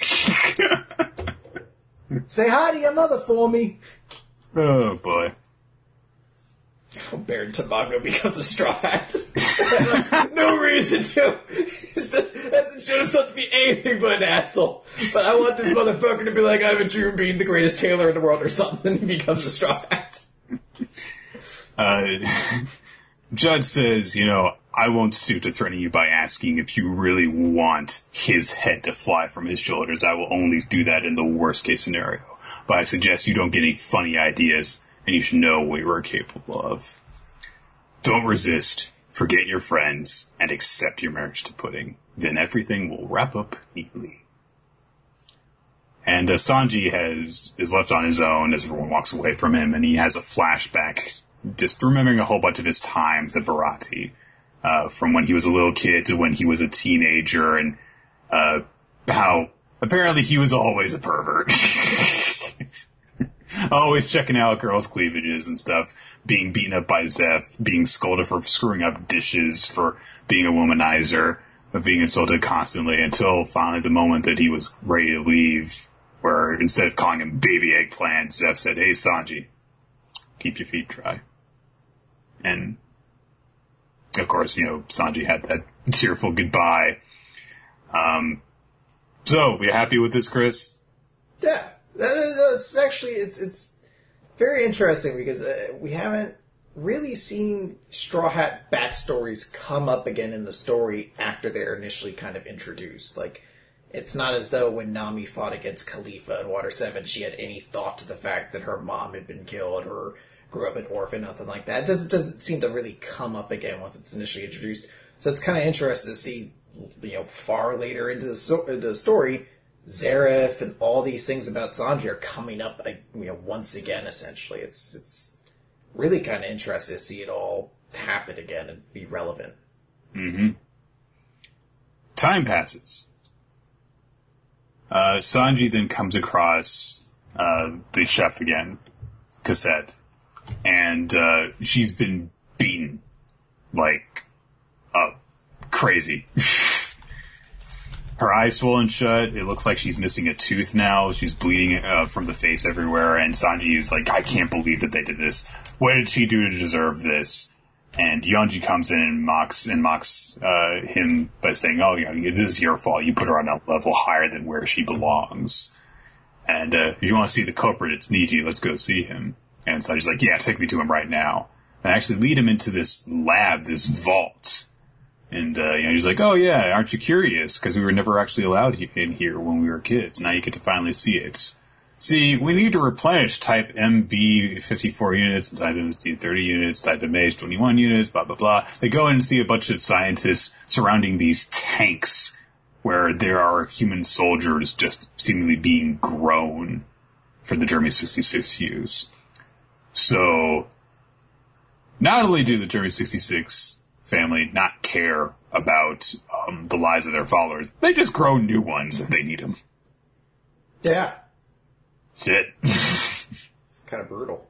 Say hi to your mother for me." Oh, boy. Oh, Baron Tamago becomes a Straw Hat. No reason to. He hasn't shown himself to be anything but an asshole. But I want this motherfucker to be like, "I have a dream of being the greatest tailor in the world," or something. And he becomes a Straw Hat. Uh, Judge says, "You know, I won't stoop to threaten you by asking if you really want his head to fly from his shoulders. I will only do that in the worst case scenario. But I suggest you don't get any funny ideas, and you should know what you are capable of. Don't resist, forget your friends, and accept your marriage to Pudding. Then everything will wrap up neatly. And uh, Sanji has is left on his own as everyone walks away from him, and he has a flashback, just remembering a whole bunch of his times at Baratie, uh, from when he was a little kid to when he was a teenager, and uh, how apparently he was always a pervert. Always checking out girls' cleavages and stuff, being beaten up by Zeph, being scolded for screwing up dishes, for being a womanizer, of being insulted constantly, until finally the moment that he was ready to leave, where instead of calling him baby eggplant, Zeph said, "Hey, Sanji, keep your feet dry." And, of course, you know, Sanji had that tearful goodbye. Um, so, you happy with this, Chris? Yeah. That's actually, it's it's very interesting because uh, we haven't really seen Straw Hat backstories come up again in the story after they're initially kind of introduced. Like, it's not as though when Nami fought against Khalifa in Water seven, she had any thought to the fact that her mom had been killed or grew up an orphan, nothing like that. It doesn't, doesn't seem to really come up again once it's initially introduced. So it's kind of interesting to see, you know, far later into the, so- the story, Zareth and all these things about Sanji are coming up, you know, once again, essentially. It's it's really kind of interesting to see it all happen again and be relevant. Mm-hmm. Time passes. Uh, Sanji then comes across uh, the chef again, Cassette, and uh, she's been beaten like uh, crazy. Her eyes swollen shut. It looks like she's missing a tooth now. She's bleeding uh, from the face everywhere. And Sanji is like, I can't believe that they did this. What did she do to deserve this? And Yonji comes in and mocks and mocks uh, him by saying, "Oh, you know, this is your fault. You put her on a level higher than where she belongs. And uh, if you want to see the culprit, it's Niji. Let's go see him." And Sanji's like, "Yeah, take me to him right now." And actually lead him into this lab, this vault. And, uh, you know, he's like, "Oh, yeah, aren't you curious? Because we were never actually allowed in here when we were kids. Now you get to finally see it. See, we need to replenish type M B fifty-four units, type M S D thirty units, type M H twenty-one units, blah, blah, blah." They go in and see a bunch of scientists surrounding these tanks where there are human soldiers just seemingly being grown for the Jeremy sixty-six use. So, not only do the Jeremy sixty-six family not care about um, the lives of their followers, they just grow new ones if they need them. Yeah. Shit. It's kind of brutal.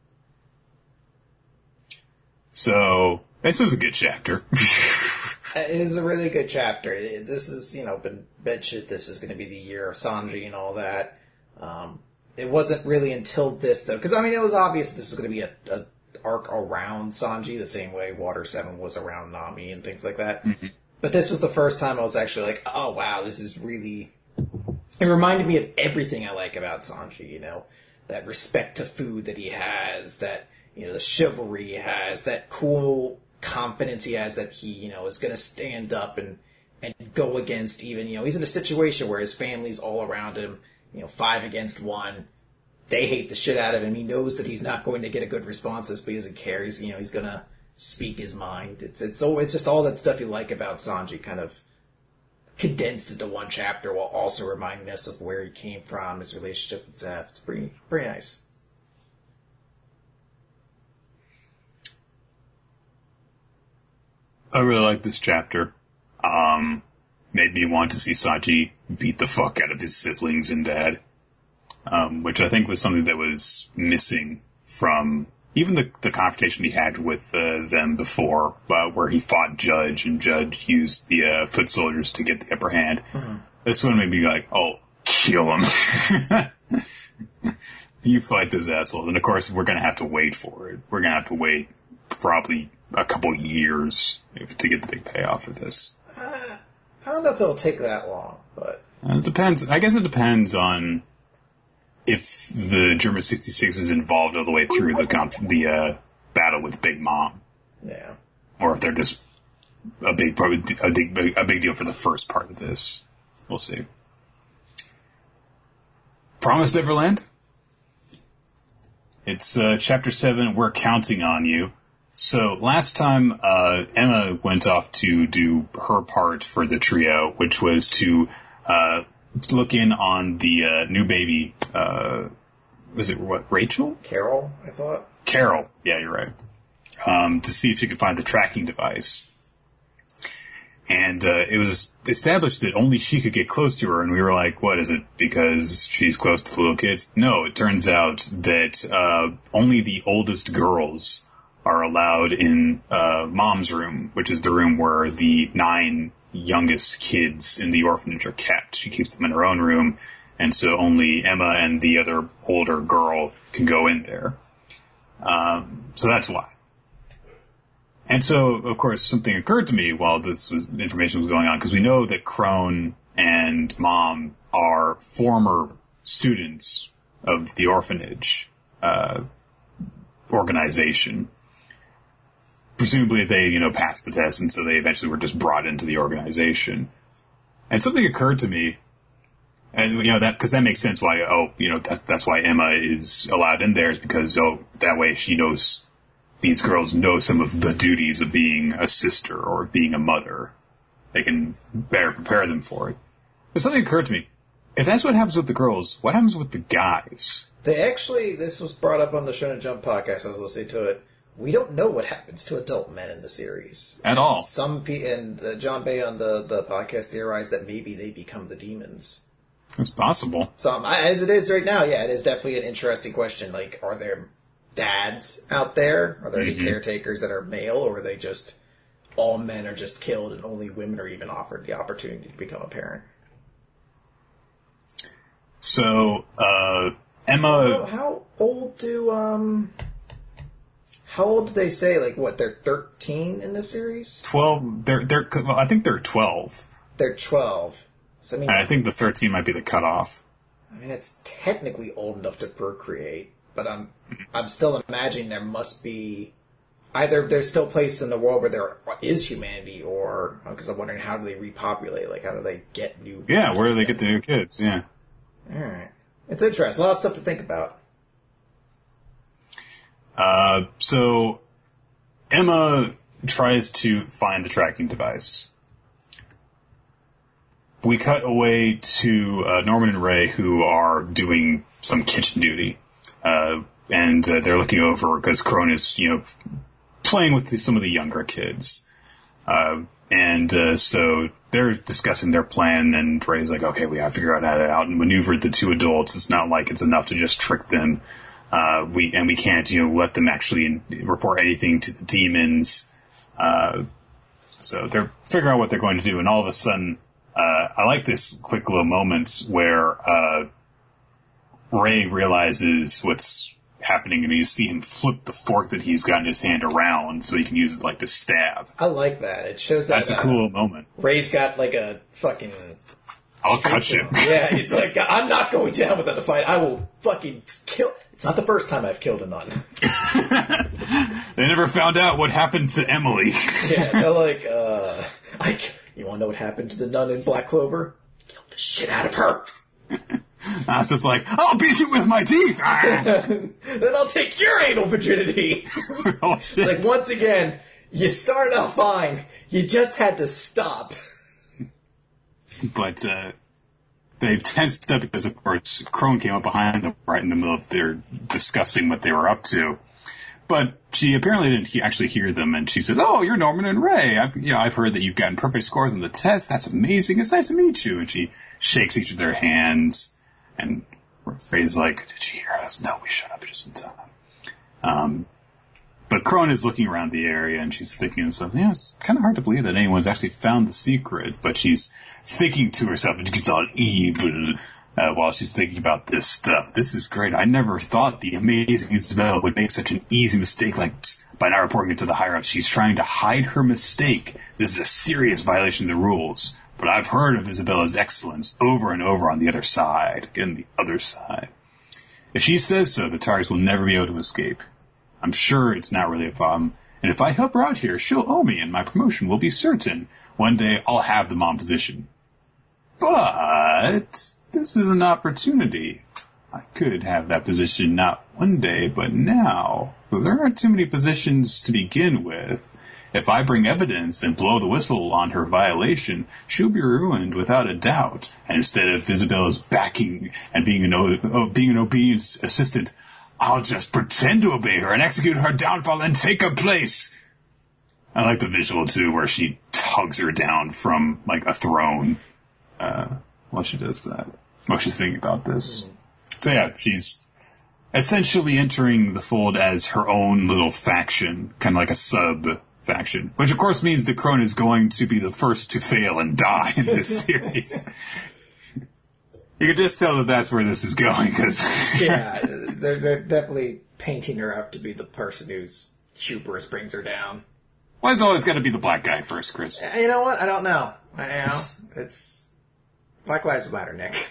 So, this was a good chapter. It is a really good chapter. This is, you know, been mentioned, this is going to be the year of Sanji and all that. Um, it wasn't really until this, though, because, I mean, it was obvious this was going to be a, a arc around Sanji, the same way Water seven was around Nami and things like that. Mm-hmm. But this was the first time I was actually like, oh, wow, this is really... It reminded me of everything I like about Sanji, you know, that respect to food that he has, that, you know, the chivalry he has, that cool confidence he has that he, you know, is going to stand up and, and go against even, you know, he's in a situation where his family's all around him, you know, five against one. They hate the shit out of him. He knows that he's not going to get a good response to this, but he doesn't care. He's, you know, he's going to speak his mind. It's, it's, oh, it's just all that stuff you like about Sanji kind of condensed into one chapter while also reminding us of where he came from, his relationship with Zeph. It's pretty, pretty nice. I really like this chapter. Um, made me want to see Sanji beat the fuck out of his siblings and dad. Um, which I think was something that was missing from even the, the confrontation he had with uh, them before, uh, where he fought Judge, and Judge used the uh, foot soldiers to get the upper hand. Mm-hmm. This one made me like, oh, kill him. You fight those assholes. And of course, we're going to have to wait for it. We're going to have to wait probably a couple years if, to get the big payoff for this. Uh, I don't know if it'll take that long, but... Uh, it depends. I guess it depends on if the German sixty-six is involved all the way through the conf- the uh, battle with Big Mom. Yeah. Or if they're just a big, probably a big, a big deal for the first part of this. We'll see. Promised Neverland. It's uh, chapter seven. We're counting on you. So last time, uh, Emma went off to do her part for the trio, which was to uh, look in on the uh, new baby. Uh, was it what? Rachel? Carol, I thought. Carol. Yeah, you're right. Um, to see if she could find the tracking device. And uh, it was established that only she could get close to her, and we were like, what, is it because she's close to the little kids? No, it turns out that uh, only the oldest girls are allowed in uh, Mom's room, which is the room where the nine youngest kids in the orphanage are kept. She keeps them in her own room, and so only Emma and the other older girl can go in there. Um, so that's why. And so, of course, something occurred to me while this was, information was going on, because we know that Crone and Mom are former students of the orphanage uh, organization. Presumably they, you know, passed the test, and so they eventually were just brought into the organization. And something occurred to me, and, you know, that, because that makes sense why, oh, you know, that's, that's why Emma is allowed in there, is because, oh, that way she knows... These girls know some of the duties of being a sister or of being a mother. They can better prepare them for it. But something occurred to me. If that's what happens with the girls, what happens with the guys? They actually, this was brought up on the Shonen Jump podcast. I was listening to it. We don't know what happens to adult men in the series. At all. Some pe- And uh, John Bay on the, the podcast theorized that maybe they become the demons. It's possible. So um, as it is right now, yeah, it is definitely an interesting question. Like, are there... dads out there? Are there any mm-hmm. caretakers that are male, or are they just all men are just killed and only women are even offered the opportunity to become a parent? So, uh, Emma... How, how old do, um... How old do they say? Like, what, they're thirteen in this series? twelve. They're, they're, well, I think they're twelve. They're twelve. So, I mean... I think the thirteen might be the cutoff. I mean, it's technically old enough to procreate. But I'm I'm still imagining there must be either there's still places in the world where there is humanity, or because I'm wondering how do they repopulate? Like how do they get new? Yeah, where do they get the new kids? Yeah. All right, it's interesting. A lot of stuff to think about. Uh, so Emma tries to find the tracking device. We cut away to uh, Norman and Ray, who are doing some kitchen duty. Uh, and uh, they're looking over because Crone is, you know, playing with the, some of the younger kids. Uh, and uh, so they're discussing their plan, and Ray's like, okay, we gotta figure out how to outmaneuver the two adults. It's not like it's enough to just trick them. Uh, we and we can't, you know, let them actually in, report anything to the demons. Uh, so they're figuring out what they're going to do, and all of a sudden, uh, I like this quick little moments where, uh, Ray realizes what's happening, and you see him flip the fork that he's got in his hand around so he can use it like to stab. I like that. It shows that that's a cool moment. Ray's got like a fucking. I'll cut you. Yeah, he's like, I'm not going down without a fight. I will fucking kill. It's not the first time I've killed a nun. They never found out what happened to Emily. Yeah, they're like, uh, I. You want to know what happened to the nun in Black Clover? Killed the shit out of her. I was just like, I'll beat you with my teeth. Then I'll take your anal virginity. Oh, shit. It's like, once again, you started out fine. You just had to stop. But uh, they've tensed up because, of course, Crone came up behind them right in the middle of their discussing what they were up to. But she apparently didn't he- actually hear them, and she says, oh, you're Norman and Ray. I've, you know, I've heard that you've gotten perfect scores on the test. That's amazing. It's nice to meet you. And she shakes each of their hands. And Ray's like, did you hear us? No, we shut up just in time. Um, but Crone is looking around the area, and she's thinking to herself, yeah, it's kind of hard to believe that anyone's actually found the secret. But she's thinking to herself, and she gets all evil uh, while she's thinking about this stuff. This is great. I never thought the amazing Isabel would make such an easy mistake like by not reporting it to the higher-ups. She's trying to hide her mistake. This is a serious violation of the rules. But I've heard of Isabella's excellence over and over on the other side. Again, the other side. If she says so, the Targs will never be able to escape. I'm sure it's not really a problem. And if I help her out here, she'll owe me, and my promotion will be certain. One day, I'll have the mom position. But this is an opportunity. I could have that position not one day, but now. Well, there aren't too many positions to begin with. If I bring evidence and blow the whistle on her violation, she'll be ruined without a doubt. And instead of Isabella's backing and being an, o- being an obedient assistant, I'll just pretend to obey her and execute her downfall and take her place. I like the visual, too, where she tugs her down from, like, a throne. Uh, while she does that. While she's thinking about this. So, yeah, she's essentially entering the fold as her own little faction, kind of like a sub-faction. Which, of course, means the Crone is going to be the first to fail and die in this series. You can just tell that that's where this is going, because... yeah, they're, they're definitely painting her up to be the person whose hubris brings her down. Why is it always got to be the black guy first, Chris? You know what? I don't know. I, you know, it's... Black Lives Matter, Nick.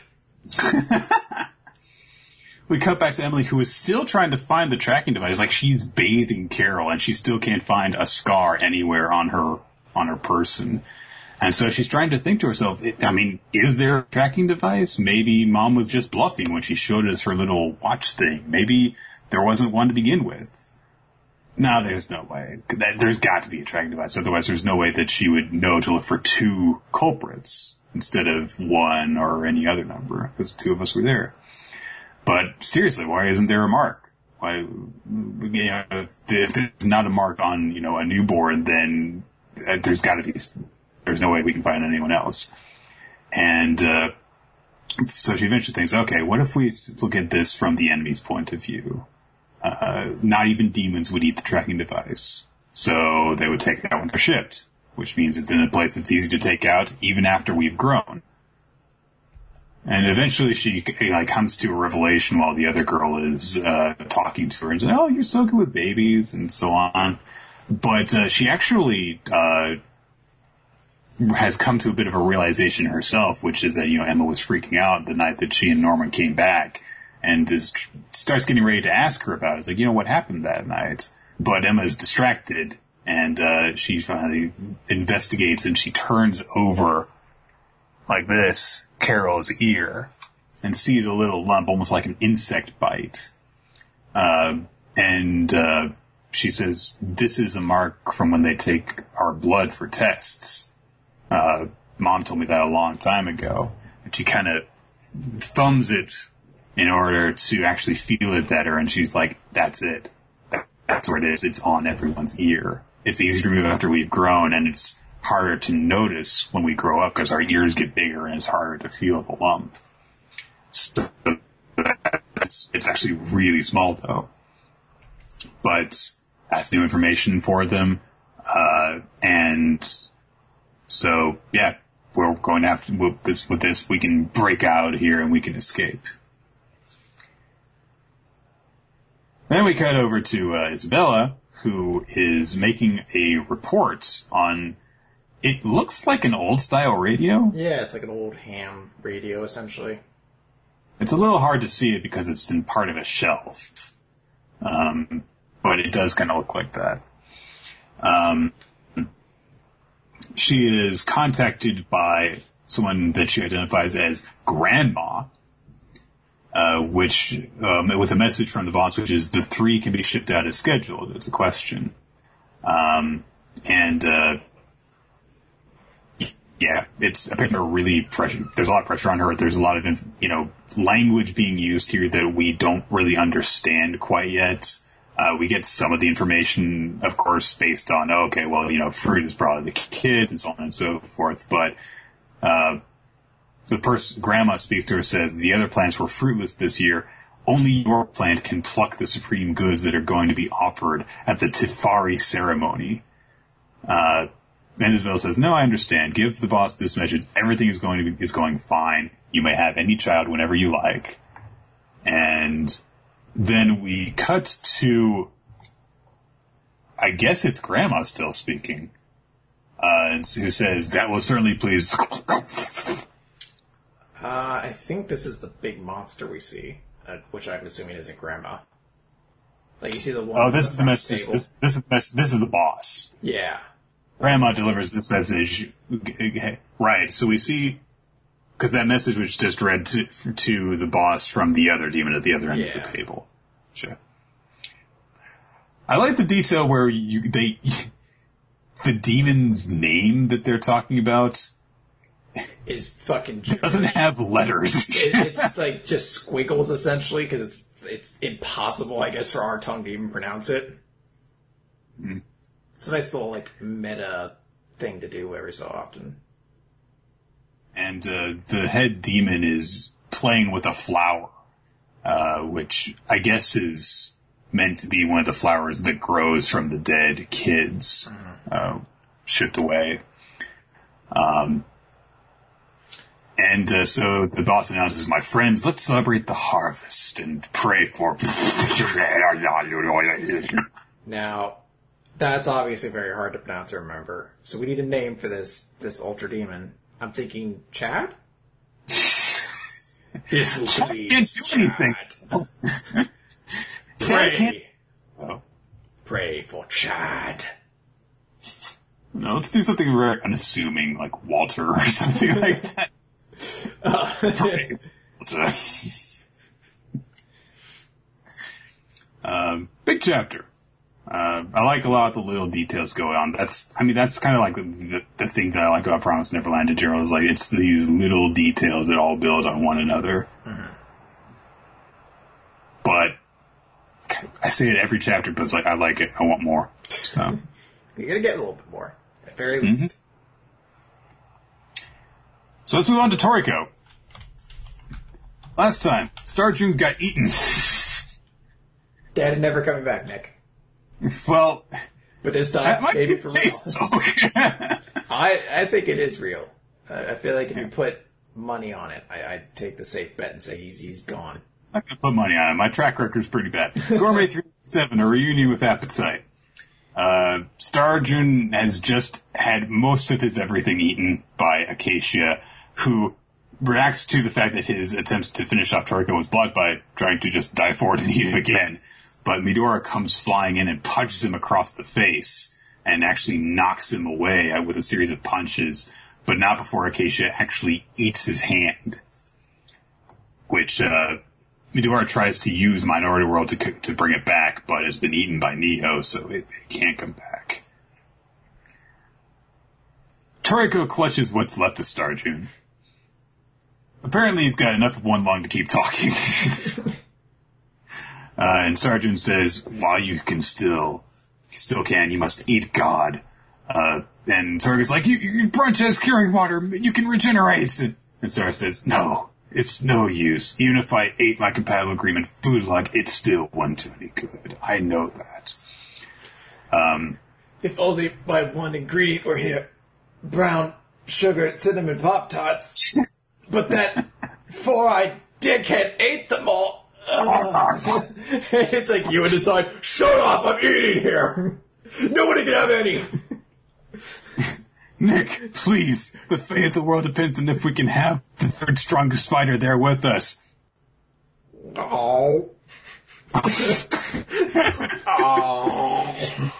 We cut back to Emily, who is still trying to find the tracking device. Like, she's bathing Carol, and she still can't find a scar anywhere on her on her person. And so she's trying to think to herself, I mean, is there a tracking device? Maybe Mom was just bluffing when she showed us her little watch thing. Maybe there wasn't one to begin with. No, there's no way. There's got to be a tracking device. Otherwise, there's no way that she would know to look for two culprits instead of one or any other number, because two of us were there. But seriously, why isn't there a mark? Why, you know, if, if there's not a mark on, you know, a newborn, then uh, there's got to be... There's no way we can find anyone else. And uh, so she eventually thinks, okay, what if we look at this from the enemy's point of view? Uh, not even demons would eat the tracking device. So they would take it out when they're shipped, which means it's in a place that's easy to take out even after we've grown. And eventually she like comes to a revelation while the other girl is uh, talking to her and says, oh, you're so good with babies and so on. But uh, she actually... Uh, has come to a bit of a realization herself, which is that, you know, Emma was freaking out the night that she and Norman came back, and is starts getting ready to ask her about it. It's like, you know, what happened that night? But Emma's distracted, and uh, she finally investigates, and she turns over, like this, Carol's ear, and sees a little lump, almost like an insect bite. Uh, and uh, she says, this is a mark from when they take our blood for tests. Uh, Mom told me that a long time ago. And she kind of thumbs it in order to actually feel it better. And she's like, that's it. That, that's where it is. It's on everyone's ear. It's easy to remove after we've grown, and it's harder to notice when we grow up because our ears get bigger and it's harder to feel the lump. So it's, it's actually really small, though. But that's new information for them. Uh, and... So, yeah, we're going to have to, with this, with this, we can break out here and we can escape. Then we cut over to uh, Isabella, who is making a report on, it looks like an old-style radio. Yeah, it's like an old ham radio, essentially. It's a little hard to see it because it's in part of a shelf. Um, but it does kind of look like that. Um... She is contacted by someone that she identifies as Grandma, uh, which, um, with a message from the boss, which is the three can be shipped out as scheduled. It's a question. Um, and, uh, yeah, it's apparently really pressure. There's a lot of pressure on her. There's a lot of, inf- you know, language being used here that we don't really understand quite yet. Uh, we get some of the information, of course, based on, oh, okay, well, you know, fruit is probably the kids and so on and so forth. But uh, the person, Grandma speaks to her, says, the other plants were fruitless this year. Only your plant can pluck the supreme goods that are going to be offered at the Tifari ceremony. Uh, and Isabel says, no, I understand. Give the boss this message. Everything is going to be, is going fine. You may have any child whenever you like. And... Then we cut to, I guess it's Grandma still speaking, uh, who says, that will certainly please. Uh, I think this is the big monster we see, uh, which I'm assuming isn't Grandma. Like, you see the one... Oh, this is the message. This, this is the mess, This is the boss. Yeah. Grandma delivers this message. Right, so we see... Because that message was just read to, to the boss from the other demon at the other end yeah. of the table. Sure. I like the detail where you they the demon's name that they're talking about is fucking doesn't have letters. it, it's like just squiggles essentially because it's it's impossible, I guess, for our tongue to even pronounce it. Mm. It's a nice little like meta thing to do every so often. And uh, the head demon is playing with a flower, uh, which I guess is meant to be one of the flowers that grows from the dead kids uh, shipped away. Um, and uh, so the boss announces, "My friends, let's celebrate the harvest and pray for..." Now, that's obviously very hard to pronounce or remember. So we need a name for this this ultra demon. I'm thinking Chad? This will be Chad. Pray. Oh. Pray for Chad. No, let's do something very unassuming, like Walter or something like that. Uh, Pray. Uh, um, big chapter. Uh, I like a lot of the little details going on. That's, I mean, that's kind of like the, the thing that I like about Promised Neverland to Jiro is like, it's these little details that all build on one another. Mm-hmm. But, I say it every chapter, but it's like, I like it. I want more. So. You're gonna get a little bit more. At very least. Mm-hmm. So let's move on to Toriko. Last time, Star June got eaten. Dad never coming back, Nick. Well, but this time, maybe for real. I I think it is real. I, I feel like if yeah. you put money on it, I, I'd take the safe bet and say he's he's gone. I'm gonna put money on it. My track record's pretty bad. Gourmet three seven, a reunion with appetite. Uh, Star June has just had most of his everything eaten by Acacia, who reacts to the fact that his attempts to finish off Toriko was blocked by trying to just dive forward and eat him again. But Midora comes flying in and punches him across the face and actually knocks him away with a series of punches, but not before Acacia actually eats his hand. Which, uh, Midora tries to use Minority World to to bring it back, but it's been eaten by Niho, so it, it can't come back. Toriko clutches what's left of Star June. Apparently he's got enough of one lung to keep talking. Uh, and Star June says, while you can still, still can, you must eat God. Uh, and Toriko's like, you, your brunch has curing water, you can regenerate. And, and Star says, no, it's no use. Even if I ate my compatible agreement food log, it still wouldn't do any good. I know that. Um, if only my one ingredient were here. Brown sugar cinnamon Pop-Tarts. But that four-eyed dickhead ate them all. Uh, it's like you would decide, shut up, I'm eating here. Nobody can have any. Nick, please. The fate of the world depends on if we can have the third strongest fighter there with us. Oh. Oh.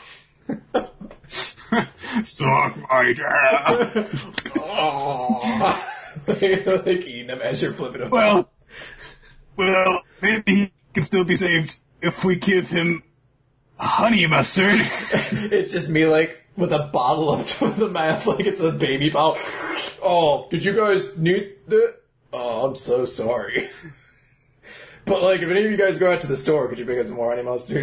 Suck my dad. Oh. Like eating them as you're flipping them. Well, well, maybe he can still be saved if we give him honey mustard. It's just me, like, with a bottle up to the mouth, like it's a baby bottle. Oh, did you guys need that? Oh, I'm so sorry. But, like, if any of you guys go out to the store, could you pick up some more honey mustard?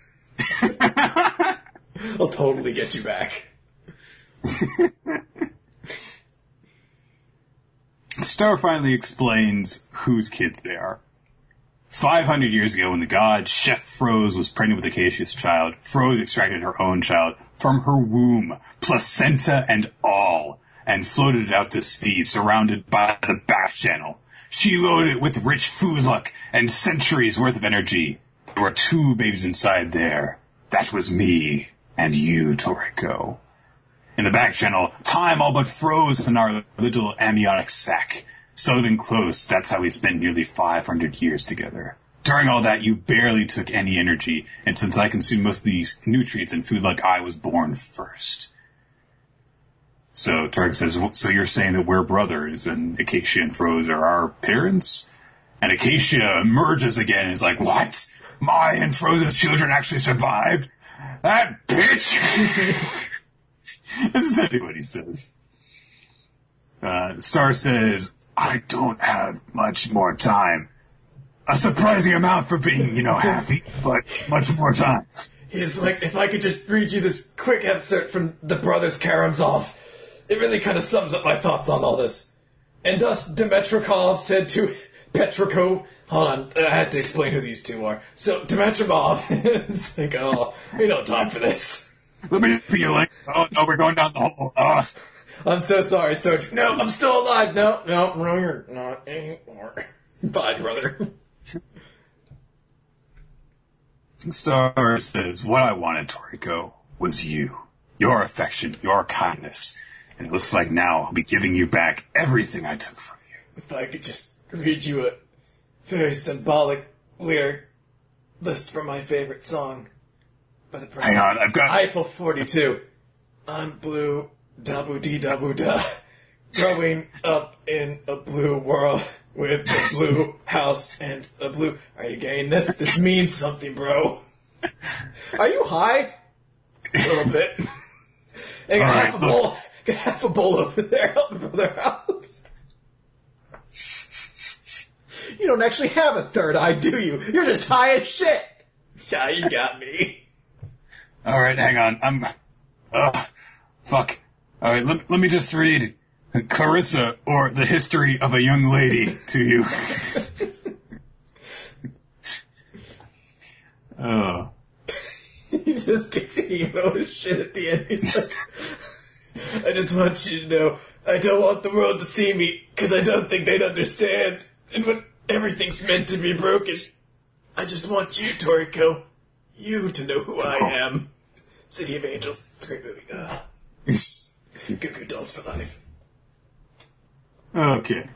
I'll totally get you back. Star finally explains whose kids they are. five hundred years ago, when the god Chef Froze was pregnant with Acacia's child, Froze extracted her own child from her womb, placenta and all, and floated it out to sea, surrounded by the back channel. She loaded it with rich food luck and centuries worth of energy. There were two babies inside there. That was me and you, Toriko. In the back channel, time all but froze in our little amniotic sac. Settled in close, that's how we spent nearly five hundred years together. During all that, you barely took any energy, and since I consumed most of these nutrients and food like I was born first. So Toriko says, so you're saying that we're brothers, and Acacia and Froze are our parents? And Acacia emerges again and is like, what? My and Froze's children actually survived? That bitch! That's essentially what he says. Uh, Star says, I don't have much more time. A surprising amount for being, you know, half-eaten, but much more time. He's like, if I could just read you this quick excerpt from the Brothers Karamazov, it really kind of sums up my thoughts on all this. And thus Dimitrikov said to Petrikov, hold on, I had to explain who these two are. So Dimitrikov is like, oh, we don't time for this. Let me be like, oh no, we're going down the hole. Uh. I'm so sorry, Stoic. No, I'm still alive. No, no, no, you're not anymore. Bye, brother. Star says, what I wanted, Toriko, was you. Your affection, your kindness. And it looks like now I'll be giving you back everything I took from you. If I could just read you a very symbolic lyric list from my favorite song. By the Hang on, I've got... Eiffel forty-two. I'm blue, dabu-dee-dabu-da. Growing up in a blue world with a blue house and a blue... Are you getting this? This means something, bro. Are you high? A little bit. I got All half right, a bowl. Got half a bowl over there. Help me, brother out. You don't actually have a third eye, do you? You're just high as shit. Yeah, you got me. All right, hang on. I'm... Ugh. Fuck. All right, let, let me just read Clarissa, or The History of a Young Lady, to you. Oh. He just gets emo as shit at the end. He's like, I just want you to know, I don't want the world to see me, because I don't think they'd understand. And when everything's meant to be broken, I just want you, Toriko, you to know who I am. City of Angels. It's a great movie. Uh, Goo Goo Dolls for life. Okay.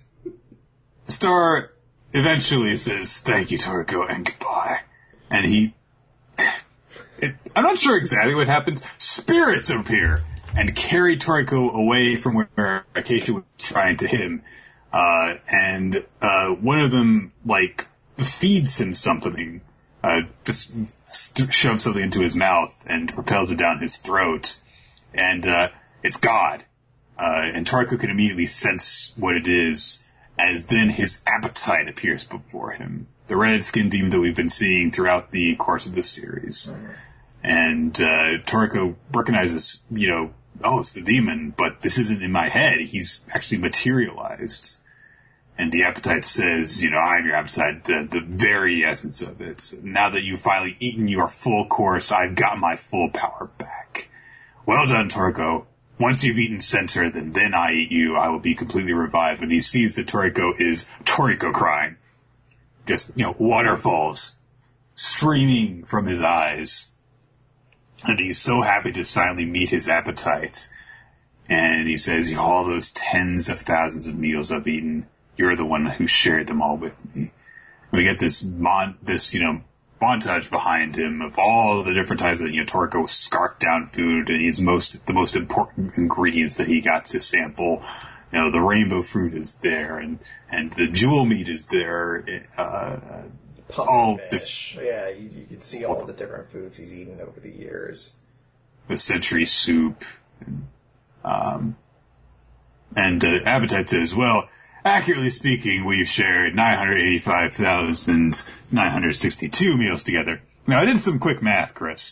Star eventually says, thank you, Toriko, and goodbye. And he... It, I'm not sure exactly what happens. Spirits appear and carry Toriko away from where Acacia was trying to hit him. Uh, and uh, one of them, like, feeds him something. Uh, just st- shoves something into his mouth and propels it down his throat. And uh, it's God. Uh, and Toriko can immediately sense what it is, as then his appetite appears before him. The red-skinned demon that we've been seeing throughout the course of this series. Mm-hmm. And uh, Toriko recognizes, you know, oh, it's the demon, but this isn't in my head. He's actually materialized. And the appetite says, you know, I am your appetite, the, the very essence of it. Now that you've finally eaten your full course, I've got my full power back. Well done, Toriko. Once you've eaten Center, then then I eat you. I will be completely revived. And he sees that Toriko is Toriko crying. Just, you know, waterfalls streaming from his eyes. And he's so happy to finally meet his appetite. And he says, you know, all those tens of thousands of meals I've eaten, you're the one who shared them all with me. And we get this mon- this, you know, montage behind him of all the different times that, you know, Toriko scarfed down food and his most, the most important ingredients that he got to sample. You know, the rainbow fruit is there and, and the jewel meat is there. Uh, all fish. Dif- yeah, you, you can see all the different foods he's eaten over the years. The century soup. And, um, and uh, appetite says, well, accurately speaking, we've shared nine hundred eighty-five thousand nine hundred sixty-two meals together. Now, I did some quick math, Chris.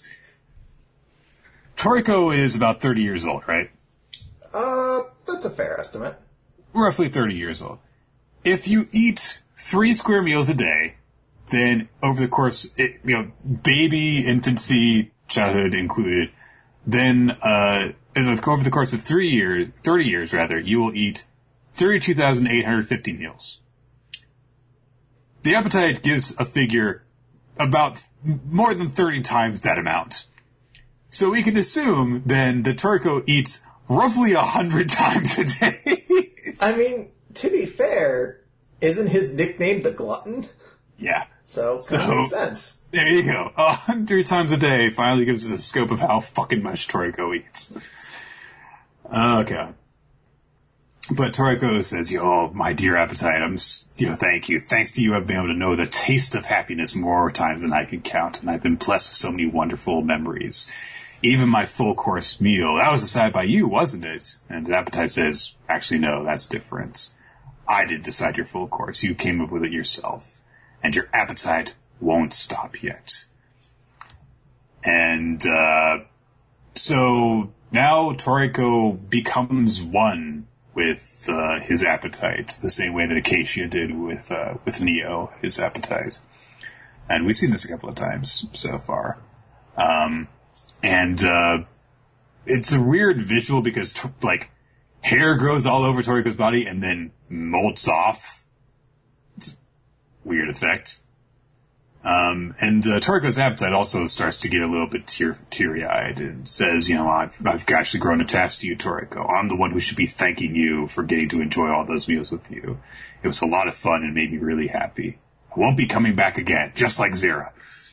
Toriko is about thirty years old, right? Uh, that's a fair estimate. Roughly thirty years old. If you eat three square meals a day, then over the course, it, you know, baby, infancy, childhood included, then uh, over the course of three years, thirty years rather, you will eat thirty-two thousand eight hundred fifty meals. The appetite gives a figure about more than thirty times that amount. So we can assume then that Toriko eats roughly one hundred times a day. I mean, to be fair, isn't his nickname the Glutton? Yeah. So, So- kind of makes sense. There you go. A hundred times a day finally gives us a scope of how fucking much Toriko eats. Oh, God. But Toriko says, "Oh, my dear appetite, I'm, s- you know, thank you. Thanks to you, I've been able to know the taste of happiness more times than I can count, and I've been blessed with so many wonderful memories. Even my full course meal, that was decided by you, wasn't it?" And appetite says, "Actually, no, that's different. I did decide your full course. You came up with it yourself. And your appetite won't stop yet." And, uh, so now Toriko becomes one with, uh, his appetite, the same way that Acacia did with, uh, with Neo, his appetite. And we've seen this a couple of times so far. Um, and, uh, it's a weird visual because, t- like, hair grows all over Toriko's body and then molts off. It's a weird effect. Um, and uh, Toriko's appetite also starts to get a little bit tear- teary-eyed and says, you know, I've, I've actually grown attached to you, Toriko. I'm the one who should be thanking you for getting to enjoy all those meals with you. It was a lot of fun and made me really happy. I won't be coming back again, just like Zera.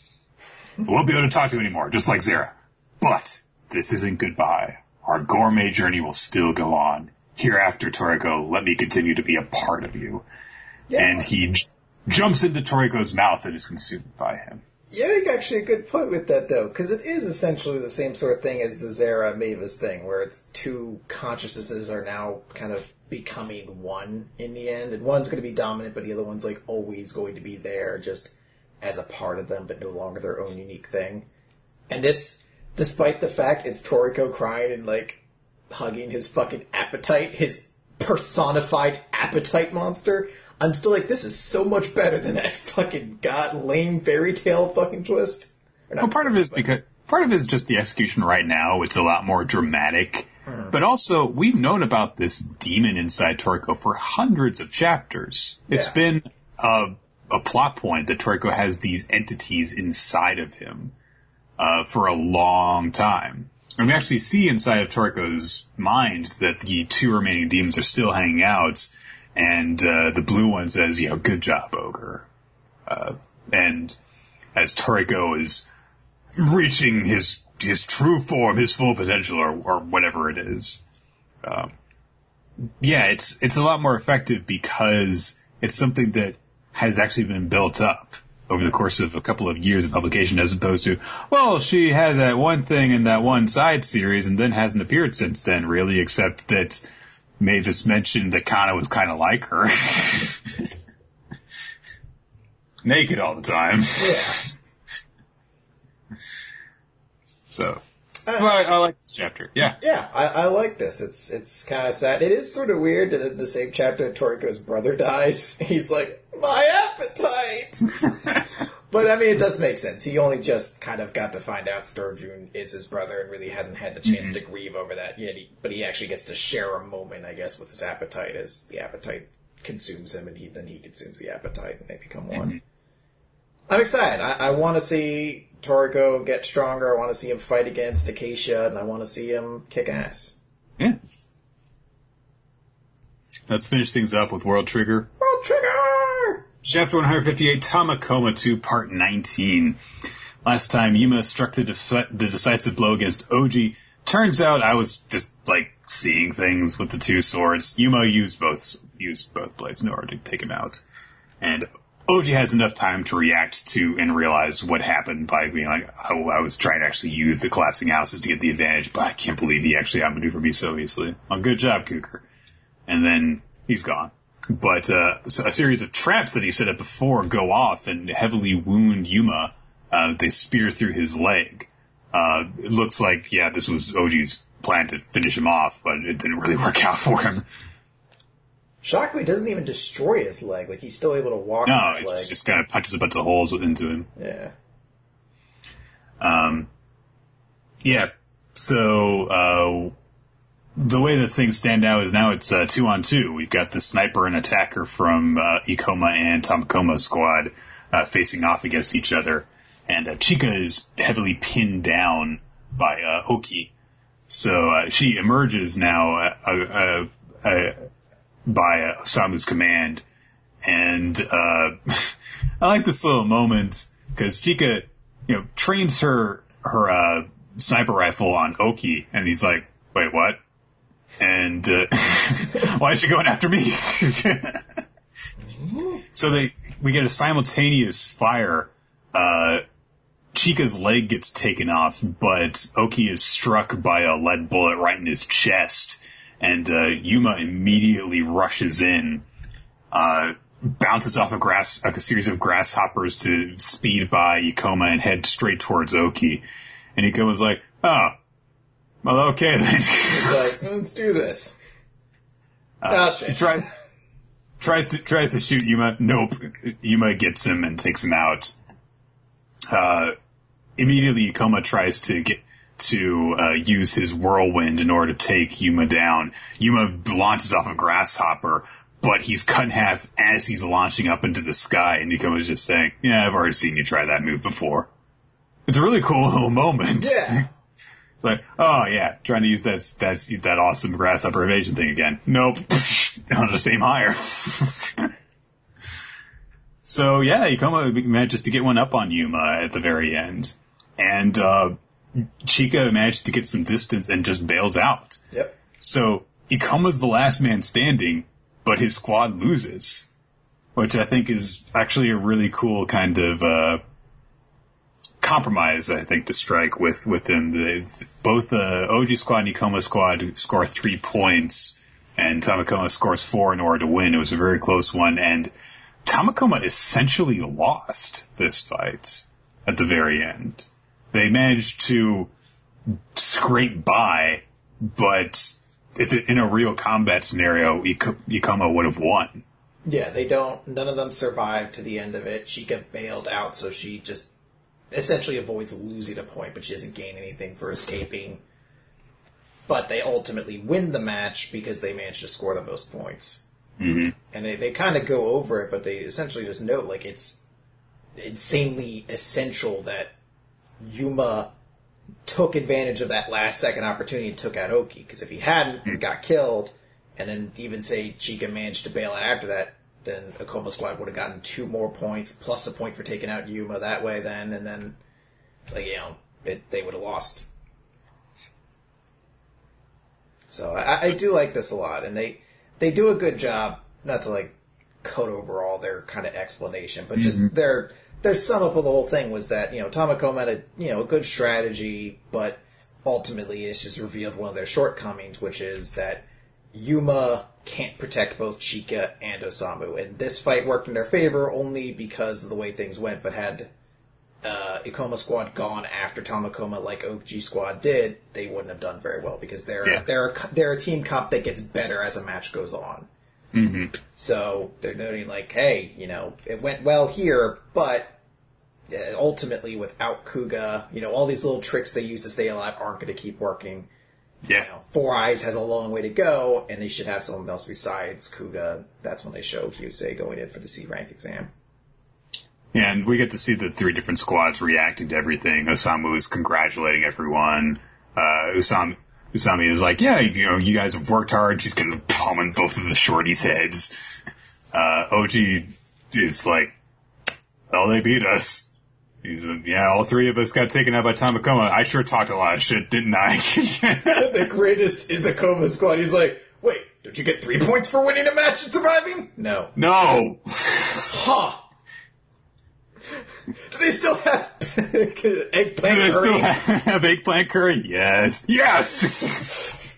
I won't be able to talk to you anymore, just like Zera. But this isn't goodbye. Our gourmet journey will still go on. Hereafter, Toriko, let me continue to be a part of you. Yeah. And he j- jumps into Toriko's mouth and is consumed by him. You make actually a good point with that, though, because it is essentially the same sort of thing as the Zera Mavis thing, where it's two consciousnesses are now kind of becoming one in the end, and one's going to be dominant, but the other one's like always going to be there, just as a part of them, but no longer their own unique thing. And this, despite the fact it's Toriko crying and like hugging his fucking appetite, his personified appetite monster, I'm still like, this is so much better than that fucking god lame fairy tale fucking twist. Or not Well, part of it is twist, because part of it is just the execution right now. It's a lot more dramatic. But also, we've known about this demon inside Toriko for hundreds of chapters. It's Yeah. been a, a plot point that Toriko has these entities inside of him uh, for a long time. And we actually see inside of Toriko's mind that the two remaining demons are still hanging out, and uh, the blue one says, you know, good job, Ogre. Uh, and as Toriko is reaching his his true form, his full potential, or, or whatever it is. Um, yeah, it's it's a lot more effective because it's something that has actually been built up over the course of a couple of years of publication, as opposed to, well, she had that one thing in that one side series and then hasn't appeared since then, really, except that Mavis mentioned that Kana was kind of like her. Naked all the time. Yeah. So, well, I, I like this chapter. Yeah. Yeah, I, I like this. It's it's kind of sad. It is sort of weird that in the same chapter Toriko's brother dies. He's like, my appetite! But, I mean, it does make sense. He only just kind of got to find out Sturgeon is his brother and really hasn't had the chance mm-hmm. to grieve over that yet. He, but he actually gets to share a moment, I guess, with his appetite as the appetite consumes him and he then he consumes the appetite and they become one. Mm-hmm. I'm excited. I, I want to see Toriko get stronger. I want to see him fight against Acacia, and I want to see him kick ass. Yeah. Let's finish things up with World Trigger. World Trigger! Chapter one fifty-eight, Tamakoma two, Part nineteen. Last time Yuma struck the, deci- the decisive blow against Oji. Turns out I was just, like, seeing things with the two swords. Yuma used both used both blades in order to take him out. And Oji has enough time to react to and realize what happened by being like, oh, I was trying to actually use the collapsing houses to get the advantage, but I can't believe he actually outmaneuvered me so easily. Well, good job, Cougar. And then he's gone. But uh, so a series of traps that he set up before go off and heavily wound Yuma. Uh, they spear through his leg. Uh, it looks like, yeah, this was Oji's plan to finish him off, but it didn't really work out for him. Shockingly, doesn't even destroy his leg. Like, he's still able to walk no, on that it leg. just kind of punches a bunch of holes into him. Yeah. Um, yeah, so, uh, the way that things stand now is now it's, uh, two on two. We've got the sniper and attacker from, uh, Ikoma and Tamakoma squad, uh, facing off against each other. And, uh, Chika is heavily pinned down by, uh, Oki. So, uh, she emerges now, uh, uh, uh, by uh, Osamu's command, And uh, I like this little moment because Chika, you know, trains her her uh, sniper rifle on Oki, and he's like, "Wait, what?" And uh, why is she going after me? So they we get a simultaneous fire. Uh, Chika's leg gets taken off, but Oki is struck by a lead bullet right in his chest, and uh, Yuma immediately rushes in, uh, bounces off a grass, like a series of grasshoppers to speed by Ikoma and head straight towards Oki. And Ikoma's like, "Oh, well, okay then." He's like, "Let's do this." Uh, oh, shit. Tries, tries to tries to shoot Yuma. Nope. Yuma gets him and takes him out. Uh, immediately Ikoma tries to get to uh, use his whirlwind in order to take Yuma down. Yuma launches off a grasshopper, but he's cut in half as he's launching up into the sky, and Ikoma's just saying, "Yeah, I've already seen you try that move before." It's a really cool little moment. Yeah. It's like, oh yeah, trying to use that, that, that awesome grasshopper evasion thing again. Nope. I'll just aim higher. So yeah, Ikoma manages to get one up on Yuma at the very end. And, uh, Chika manages to get some distance and just bails out. Yep. So Ikoma's the last man standing, but his squad loses. Which I think is actually a really cool kind of, uh, compromise, I think, to strike with, within the, both the O G squad and Ikoma squad score three points, and Tamakoma scores four in order to win. It was a very close one, and Tamakoma essentially lost this fight at the very end. They managed to scrape by, but if it, in a real combat scenario, Ikoma would have won. Yeah, they don't, none of them survived to the end of it. Chika bailed out, so she just essentially avoids losing a point, but she doesn't gain anything for escaping. But they ultimately win the match because they managed to score the most points. Mm-hmm. And they, they kind of go over it, but they essentially just note, like, it's insanely essential that Yuma took advantage of that last second opportunity and took out Oki. Because if he hadn't and got killed, and then even say Chika managed to bail out after that, then Ikoma squad would have gotten two more points, plus a point for taking out Yuma that way then, and then, like, you know, it, they would have lost. So I, I do like this a lot, and they they do a good job, not to, like, coat over all their kind of explanation, but just mm-hmm. their their sum up of the whole thing was that, you know, Tamakoma had a, you know, a good strategy, but ultimately it's just revealed one of their shortcomings, which is that Yuma can't protect both Chika and Osamu. And this fight worked in their favor only because of the way things went, but had uh, Ikoma squad gone after Tamakoma like O G squad did, they wouldn't have done very well, because they're, yeah. they're, they're a team comp that gets better as a match goes on. Mm-hmm. So they're noting, like, hey, you know, it went well here, but uh, ultimately without Kuga, you know, all these little tricks they use to stay alive aren't going to keep working. Yeah. You know, Four Eyes has a long way to go, and they should have someone else besides Kuga. That's when they show Hyusei going in for the C rank exam. Yeah, and we get to see the three different squads reacting to everything. Osamu is congratulating everyone. Uh, Usami, Usami is like, yeah, you know, you guys have worked hard. She's gonna palm both of the shorties' heads. Uh, O G is like, well, they beat us. He's a, yeah, all three of us got taken out by Tamakoma. I sure talked a lot of shit, didn't I? The greatest is Ikoma squad. He's like, wait, don't you get three points for winning a match and surviving? No. No! Huh. Do they still have eggplant Do they curry? still have eggplant curry? Yes. Yes!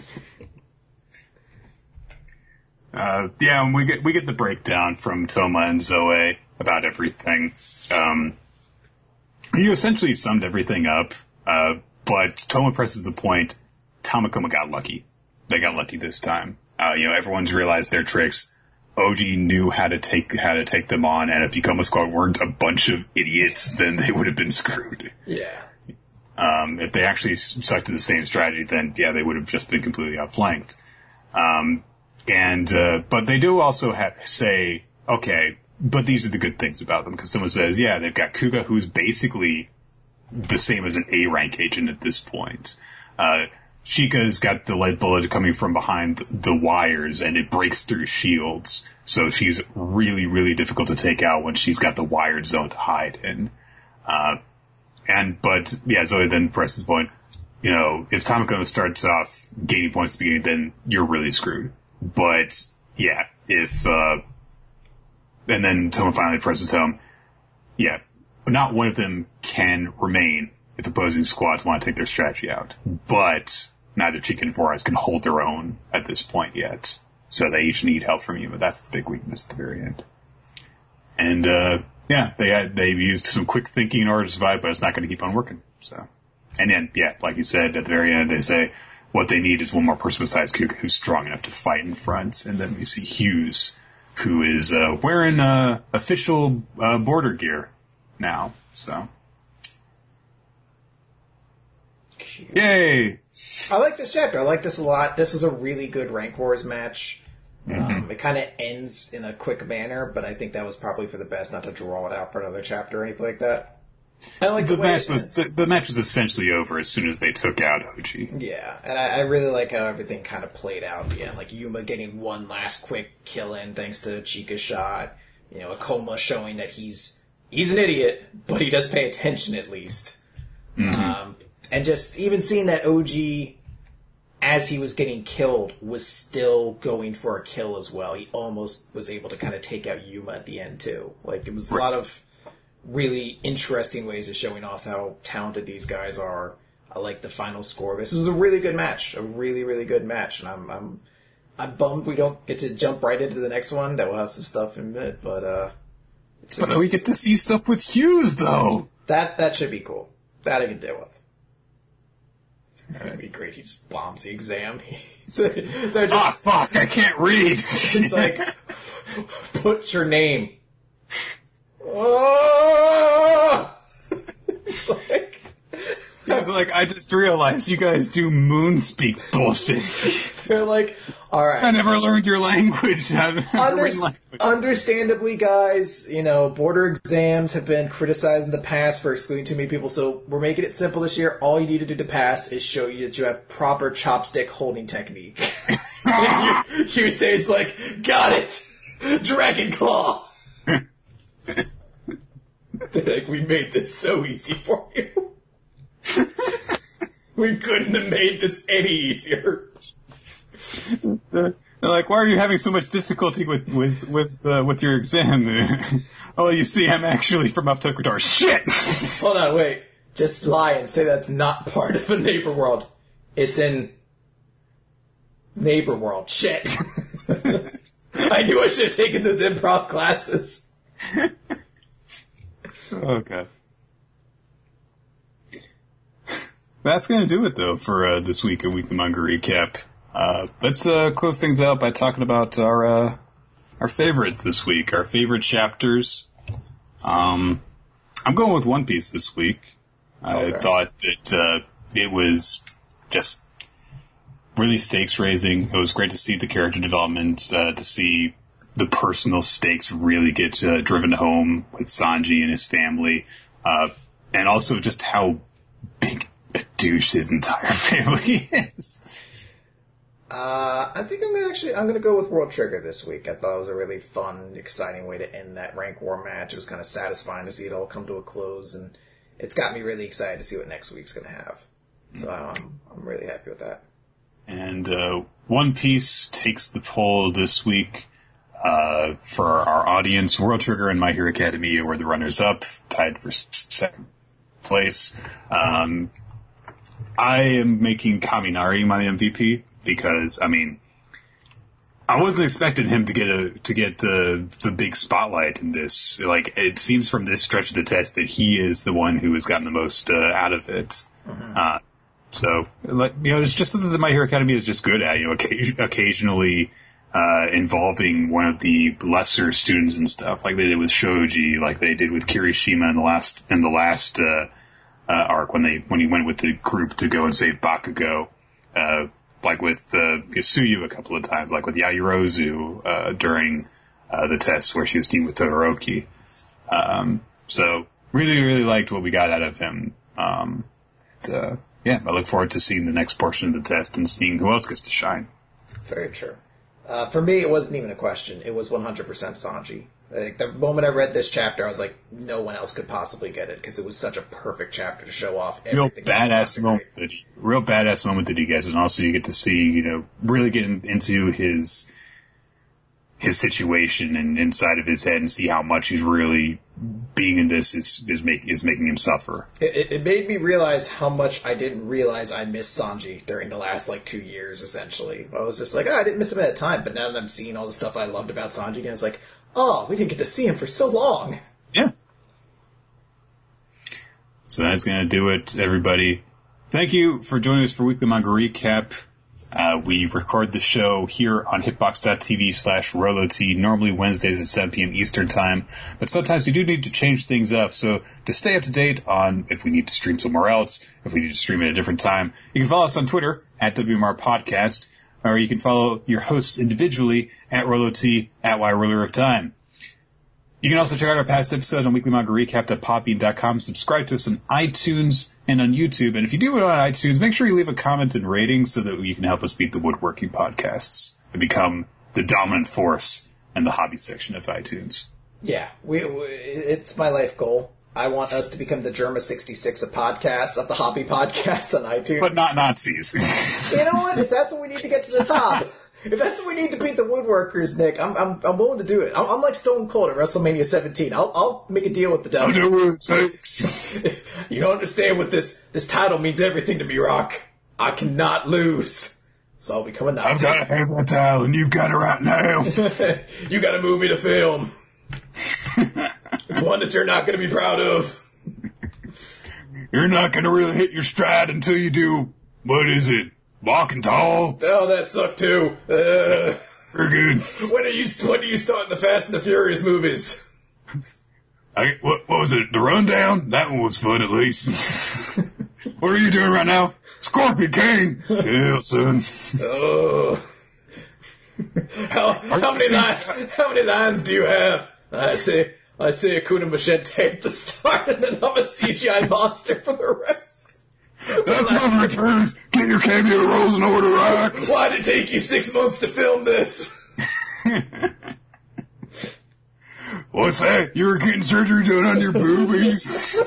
uh, yeah, and we get, we get the breakdown from Toma and Zoe about everything. Um, You essentially summed everything up, uh, but Toma presses the point, Tamakoma got lucky. They got lucky this time. Uh, you know, everyone's realized their tricks. O G knew how to take, how to take them on, and if Ikoma squad weren't a bunch of idiots, then they would have been screwed. Yeah. Um, if they actually stuck to the same strategy, then yeah, they would have just been completely outflanked. Um, and, uh, but they do also ha- say, okay, but these are the good things about them, because someone says, yeah, they've got Kuga, who's basically the same as an A-rank agent at this point. Uh, Sheikah's got the lead bullet coming from behind the wires, and it breaks through shields. So she's really, really difficult to take out when she's got the wired zone to hide in. Uh, and, but, yeah, Zoe then presses the point, you know, if Tamako starts off gaining points at the beginning, then you're really screwed. But, yeah, if, uh, and then Toma finally presses home, yeah, not one of them can remain if opposing squads want to take their strategy out. But neither Chika and Four Eyes can hold their own at this point yet. So they each need help from you, but that's the big weakness at the very end. And, uh, yeah, they had, they used some quick thinking in order to survive, but it's not going to keep on working. So, and then, yeah, like you said, at the very end, they say what they need is one more person besides Kuka who's strong enough to fight in front. And then we see Hughes, who is, uh, wearing, uh, official, uh, border gear now. So. Yay! I like this chapter. I like this a lot. This was a really good Rank Wars match. Mm-hmm. Um, it kind of ends in a quick manner, but I think that was probably for the best not to draw it out for another chapter or anything like that. I like the, the match was the, the match was essentially over as soon as they took out O G. Yeah, and I, I really like how everything kind of played out at the end. Like Yuma getting one last quick kill in thanks to Chika's shot. You know, Akoma showing that he's he's an idiot, but he does pay attention at least. Mm-hmm. Um, and just even seeing that O G, as he was getting killed, was still going for a kill as well. He almost was able to kind of take out Yuma at the end too. Like it was a lot of really interesting ways of showing off how talented these guys are. I like the final score. This was a really good match, a really really good match, and I'm I'm I'm bummed we don't get to jump right into the next one. That will have some stuff in it, but uh, but a, we get to see stuff with Hughes though. That that should be cool. That I can deal with. That'd be great. He just bombs the exam. They're just, ah, fuck! I can't read. It's like, put your name. Oh! It's like, he's like, I just realized you guys do moonspeak bullshit. They're like, all right. I never learned your language. Under- language. Understandably, guys, you know, border exams have been criticized in the past for excluding too many people, so we're making it simple this year. All you need to do to pass is show you that you have proper chopstick holding technique. And you, you say it's like, got it! Dragon Claw! They're like, we made this so easy for you. We couldn't have made this any easier. They're like, why are you having so much difficulty with with with uh, with your exam? Oh, you see, I'm actually from Uptokutar. Shit! Hold on, wait. Just lie and say that's not part of a neighbor world. It's in neighbor world. Shit. I knew I should have taken those improv classes. Oh, God. That's going to do it, though, for uh, this week of Weekly Manga Recap. Uh, let's uh, close things out by talking about our uh, our favorites this week, our favorite chapters. Um, I'm going with One Piece this week. I okay. thought that uh, it was just really stakes-raising. It was great to see the character development, uh, to see the personal stakes really get uh, driven home with Sanji and his family, uh, and also just how big a douche his entire family is. Uh, I think I'm gonna actually, I'm gonna go with World Trigger this week. I thought it was a really fun, exciting way to end that rank war match. It was kind of satisfying to see it all come to a close, and it's got me really excited to see what next week's gonna have. So I'm, I'm really happy with that. And, uh, One Piece takes the poll this week. Uh, for our audience, World Trigger and My Hero Academia were the runners-up, tied for second place. Um, I am making Kaminari my M V P because, I mean, I wasn't expecting him to get a to get the the big spotlight in this. Like, it seems from this stretch of the test that he is the one who has gotten the most uh, out of it. Mm-hmm. Uh, so, like, you know, it's just something that My Hero Academia is just good at. You know, occasion- occasionally. Uh, involving one of the lesser students and stuff, like they did with Shoji, like they did with Kirishima in the last in the last uh, uh, arc when they when he went with the group to go and save Bakugo, uh, like with uh, Yasuyu a couple of times, like with Yaoyorozu uh, during uh, the test where she was teamed with Todoroki. Um, so really, really liked what we got out of him. Um, and, uh, yeah, I look forward to seeing the next portion of the test and seeing who else gets to shine. Very true. Uh, for me, it wasn't even a question. It was one hundred percent Sanji. Like, the moment I read this chapter, I was like, no one else could possibly get it, because it was such a perfect chapter to show off everything. Real badass moment that he, real badass moment that he gets, and also you get to see, you know, really get into his his situation and inside of his head and see how much he's really being in this is is make is making him suffer. It, it made me realize how much I didn't realize I missed Sanji during the last like two years. Essentially, I was just like, oh, I didn't miss him at the time, but now that I'm seeing all the stuff I loved about Sanji, and it's like, oh, we didn't get to see him for so long. Yeah. So that's going to do it, everybody. Thank you for joining us for Weekly Manga Recap. Uh, we record the show here on hitbox.tv slash RoloT, normally Wednesdays at seven p.m. Eastern Time, but sometimes we do need to change things up, so to stay up to date on if we need to stream somewhere else, if we need to stream at a different time, you can follow us on Twitter, at W M R Podcast, or you can follow your hosts individually, at RoloT, at YRuler of Time. You can also check out our past episodes on weekly manga recap dot podbean dot com. Subscribe to us on iTunes and on YouTube. And if you do it on iTunes, make sure you leave a comment and rating so that you can help us beat the woodworking podcasts and become the dominant force in the hobby section of iTunes. Yeah, we, we it's my life goal. I want us to become the Germa sixty-six of podcasts, of the hobby podcasts on iTunes. But not Nazis. You know what? If that's what we need to get to the top... If that's what we need to beat the woodworkers, Nick, I'm I'm I'm willing to do it. I'm, I'm like Stone Cold at WrestleMania seventeen. I'll I'll make a deal with the devil. I'll do what it takes. You don't understand what this this title means everything to me, Rock. I cannot lose, so I'll become a Nazi. I've got to have that title, and you've got it right now. You got to move me to film. It's one that you're not going to be proud of. You're not going to really hit your stride until you do. What is it? Walking tall. Oh, that sucked too. Uh, Very good. When are you? When do you start the Fast and the Furious movies? I, what, what was it? The Rundown? That one was fun, at least. What are you doing right now? Scorpion King. Chill, son. Oh. How, how many lines? How many lines do you have? I say, I say Akuna Machete at the start, and then I'm a C G I monster for the rest. That's my returns. Get your cameo rolls in order, Rock. Why did it take you six months to film this? What's that? You were getting surgery done on your boobies?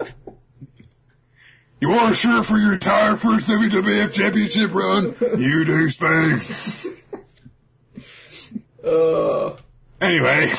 You want a shirt for your entire first W W F Championship run? You do, Spade. Uh. Anyway.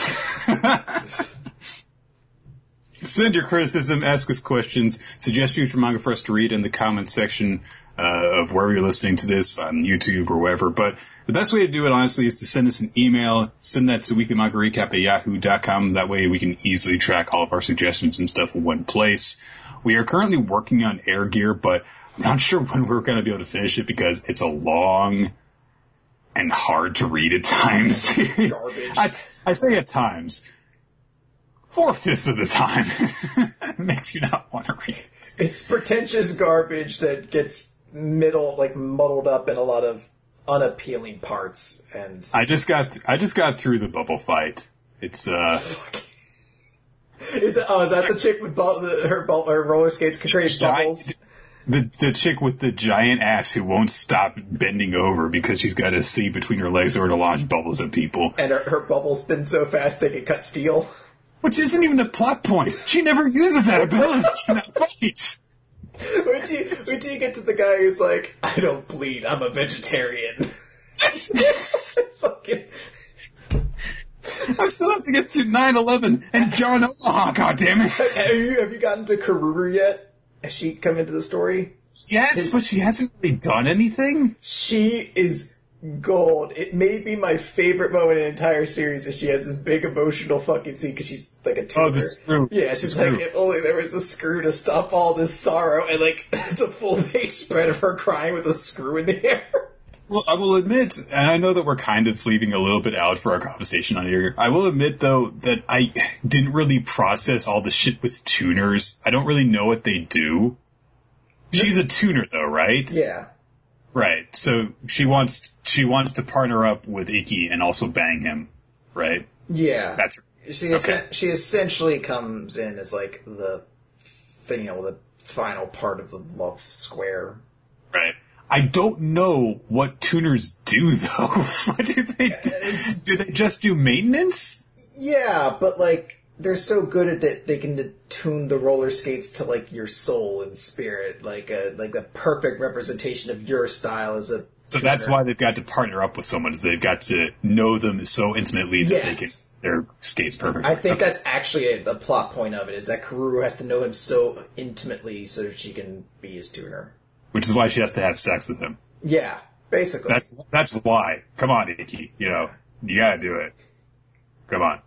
Send your criticism, ask us questions, suggestions for manga for us to read in the comment section uh, of wherever you're listening to this, on YouTube or wherever. But the best way to do it, honestly, is to send us an email. Send that to weekly manga recap at yahoo dot com. That way we can easily track all of our suggestions and stuff in one place. We are currently working on Air Gear, but I'm not sure when we're going to be able to finish it because it's a long and hard to read at times. Garbage. I, I say at times. Four-fifths of the time. It makes you not want to read it. It's pretentious garbage that gets middle, like, muddled up in a lot of unappealing parts. And I just got, th- I just got through the bubble fight. It's, uh... Is it, oh, is that the chick with bu- the, her, bu- her roller skates can create bubbles? The, the chick with the giant ass who won't stop bending over because she's got a C between her legs or to launch bubbles at people. And her, her bubbles spin so fast they can cut steel. Which isn't even a plot point. She never uses that ability in that fight. Wait till, you, wait till you get to the guy who's like, I don't bleed, I'm a vegetarian. Fucking... I still have to get through nine eleven and John Omaha, goddammit. Have you, have you gotten to Karuru yet? Has she come into the story? Yes, His, but she hasn't really done anything. She is gold. It may be my favorite moment in the entire series is she has this big emotional fucking scene because she's like a tuner. Oh, the screw. Yeah, she's the like, screw. if only there was a screw to stop all this sorrow, and like, it's a full page spread of her crying with a screw in the hair. Well, I will admit, and I know that we're kind of leaving a little bit out for our conversation on here. I will admit, though, that I didn't really process all the shit with tuners. I don't really know what they do. She's a tuner, though, right? Yeah. Right. So she wants she wants to partner up with Ikki and also bang him, right? Yeah. That's she. okay. She essentially comes in as like the, the you know, the final part of the love square. Right. I don't know what tuners do, though. What do they do? Do they just do maintenance? Yeah, but, like, they're so good at it, they can tune the roller skates to, like, your soul and spirit. Like a, like a perfect representation of your style as a So that's why they've got to partner up with someone, is they've got to know them so intimately that Yes. they can their skates perfect. I think Okay. that's actually a, the plot point of it, is that Karuru has to know him so intimately so that she can be his tuner. Which is why she has to have sex with him. Yeah, basically. That's that's why. Come on, Ikki. You know, you gotta do it. Come on.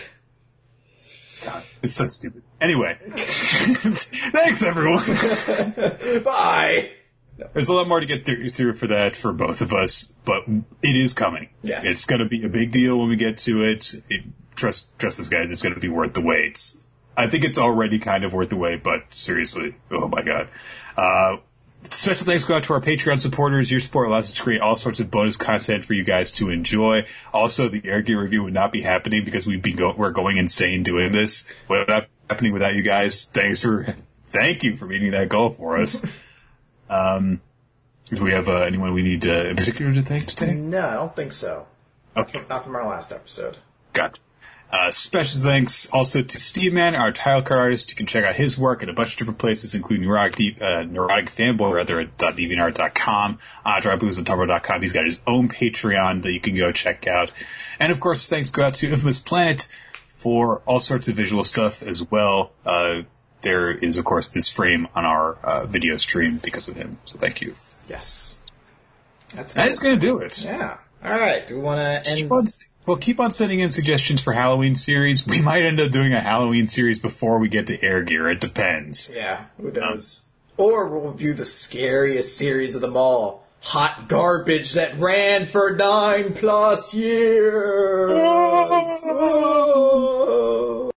God, it's so stupid. Anyway. Thanks, everyone. Bye! There's a lot more to get through, through for that for both of us, but it is coming. Yes. It's going to be a big deal when we get to it. it trust, trust us, guys. It's going to be worth the wait. It's, I think it's already kind of worth the wait, but seriously, oh my god. Uh, special thanks go out to our Patreon supporters. Your support allows us to create all sorts of bonus content for you guys to enjoy. Also, the Air Gear review would not be happening because we'd be go- we're going insane doing this. Would not be happening without you guys. Thanks for, thank you for meeting that goal for us. Um, do we have uh, anyone we need uh, in particular to thank today? No, I don't think so. Okay, Not from our last episode. got it. Uh, special thanks also to Steve Man, our title card artist. You can check out his work at a bunch of different places, including Neurotic, Deep, uh, Neurotic Fanboy, rather, at deviantart dot com, uh, dryblues on tumblr dot com. He's got his own Patreon that you can go check out. And, of course, thanks go out to Infamous Planet for all sorts of visual stuff as well. Uh, there is, of course, this frame on our uh, video stream because of him. So thank you. Yes. That's That is going to do it. Yeah. Alright, do we want to end... Keep on, well, keep on sending in suggestions for Halloween series. We might end up doing a Halloween series before we get to Air Gear. It depends. Yeah, who knows? Um, or we'll review the scariest series of them all. Hot garbage that ran for nine plus years.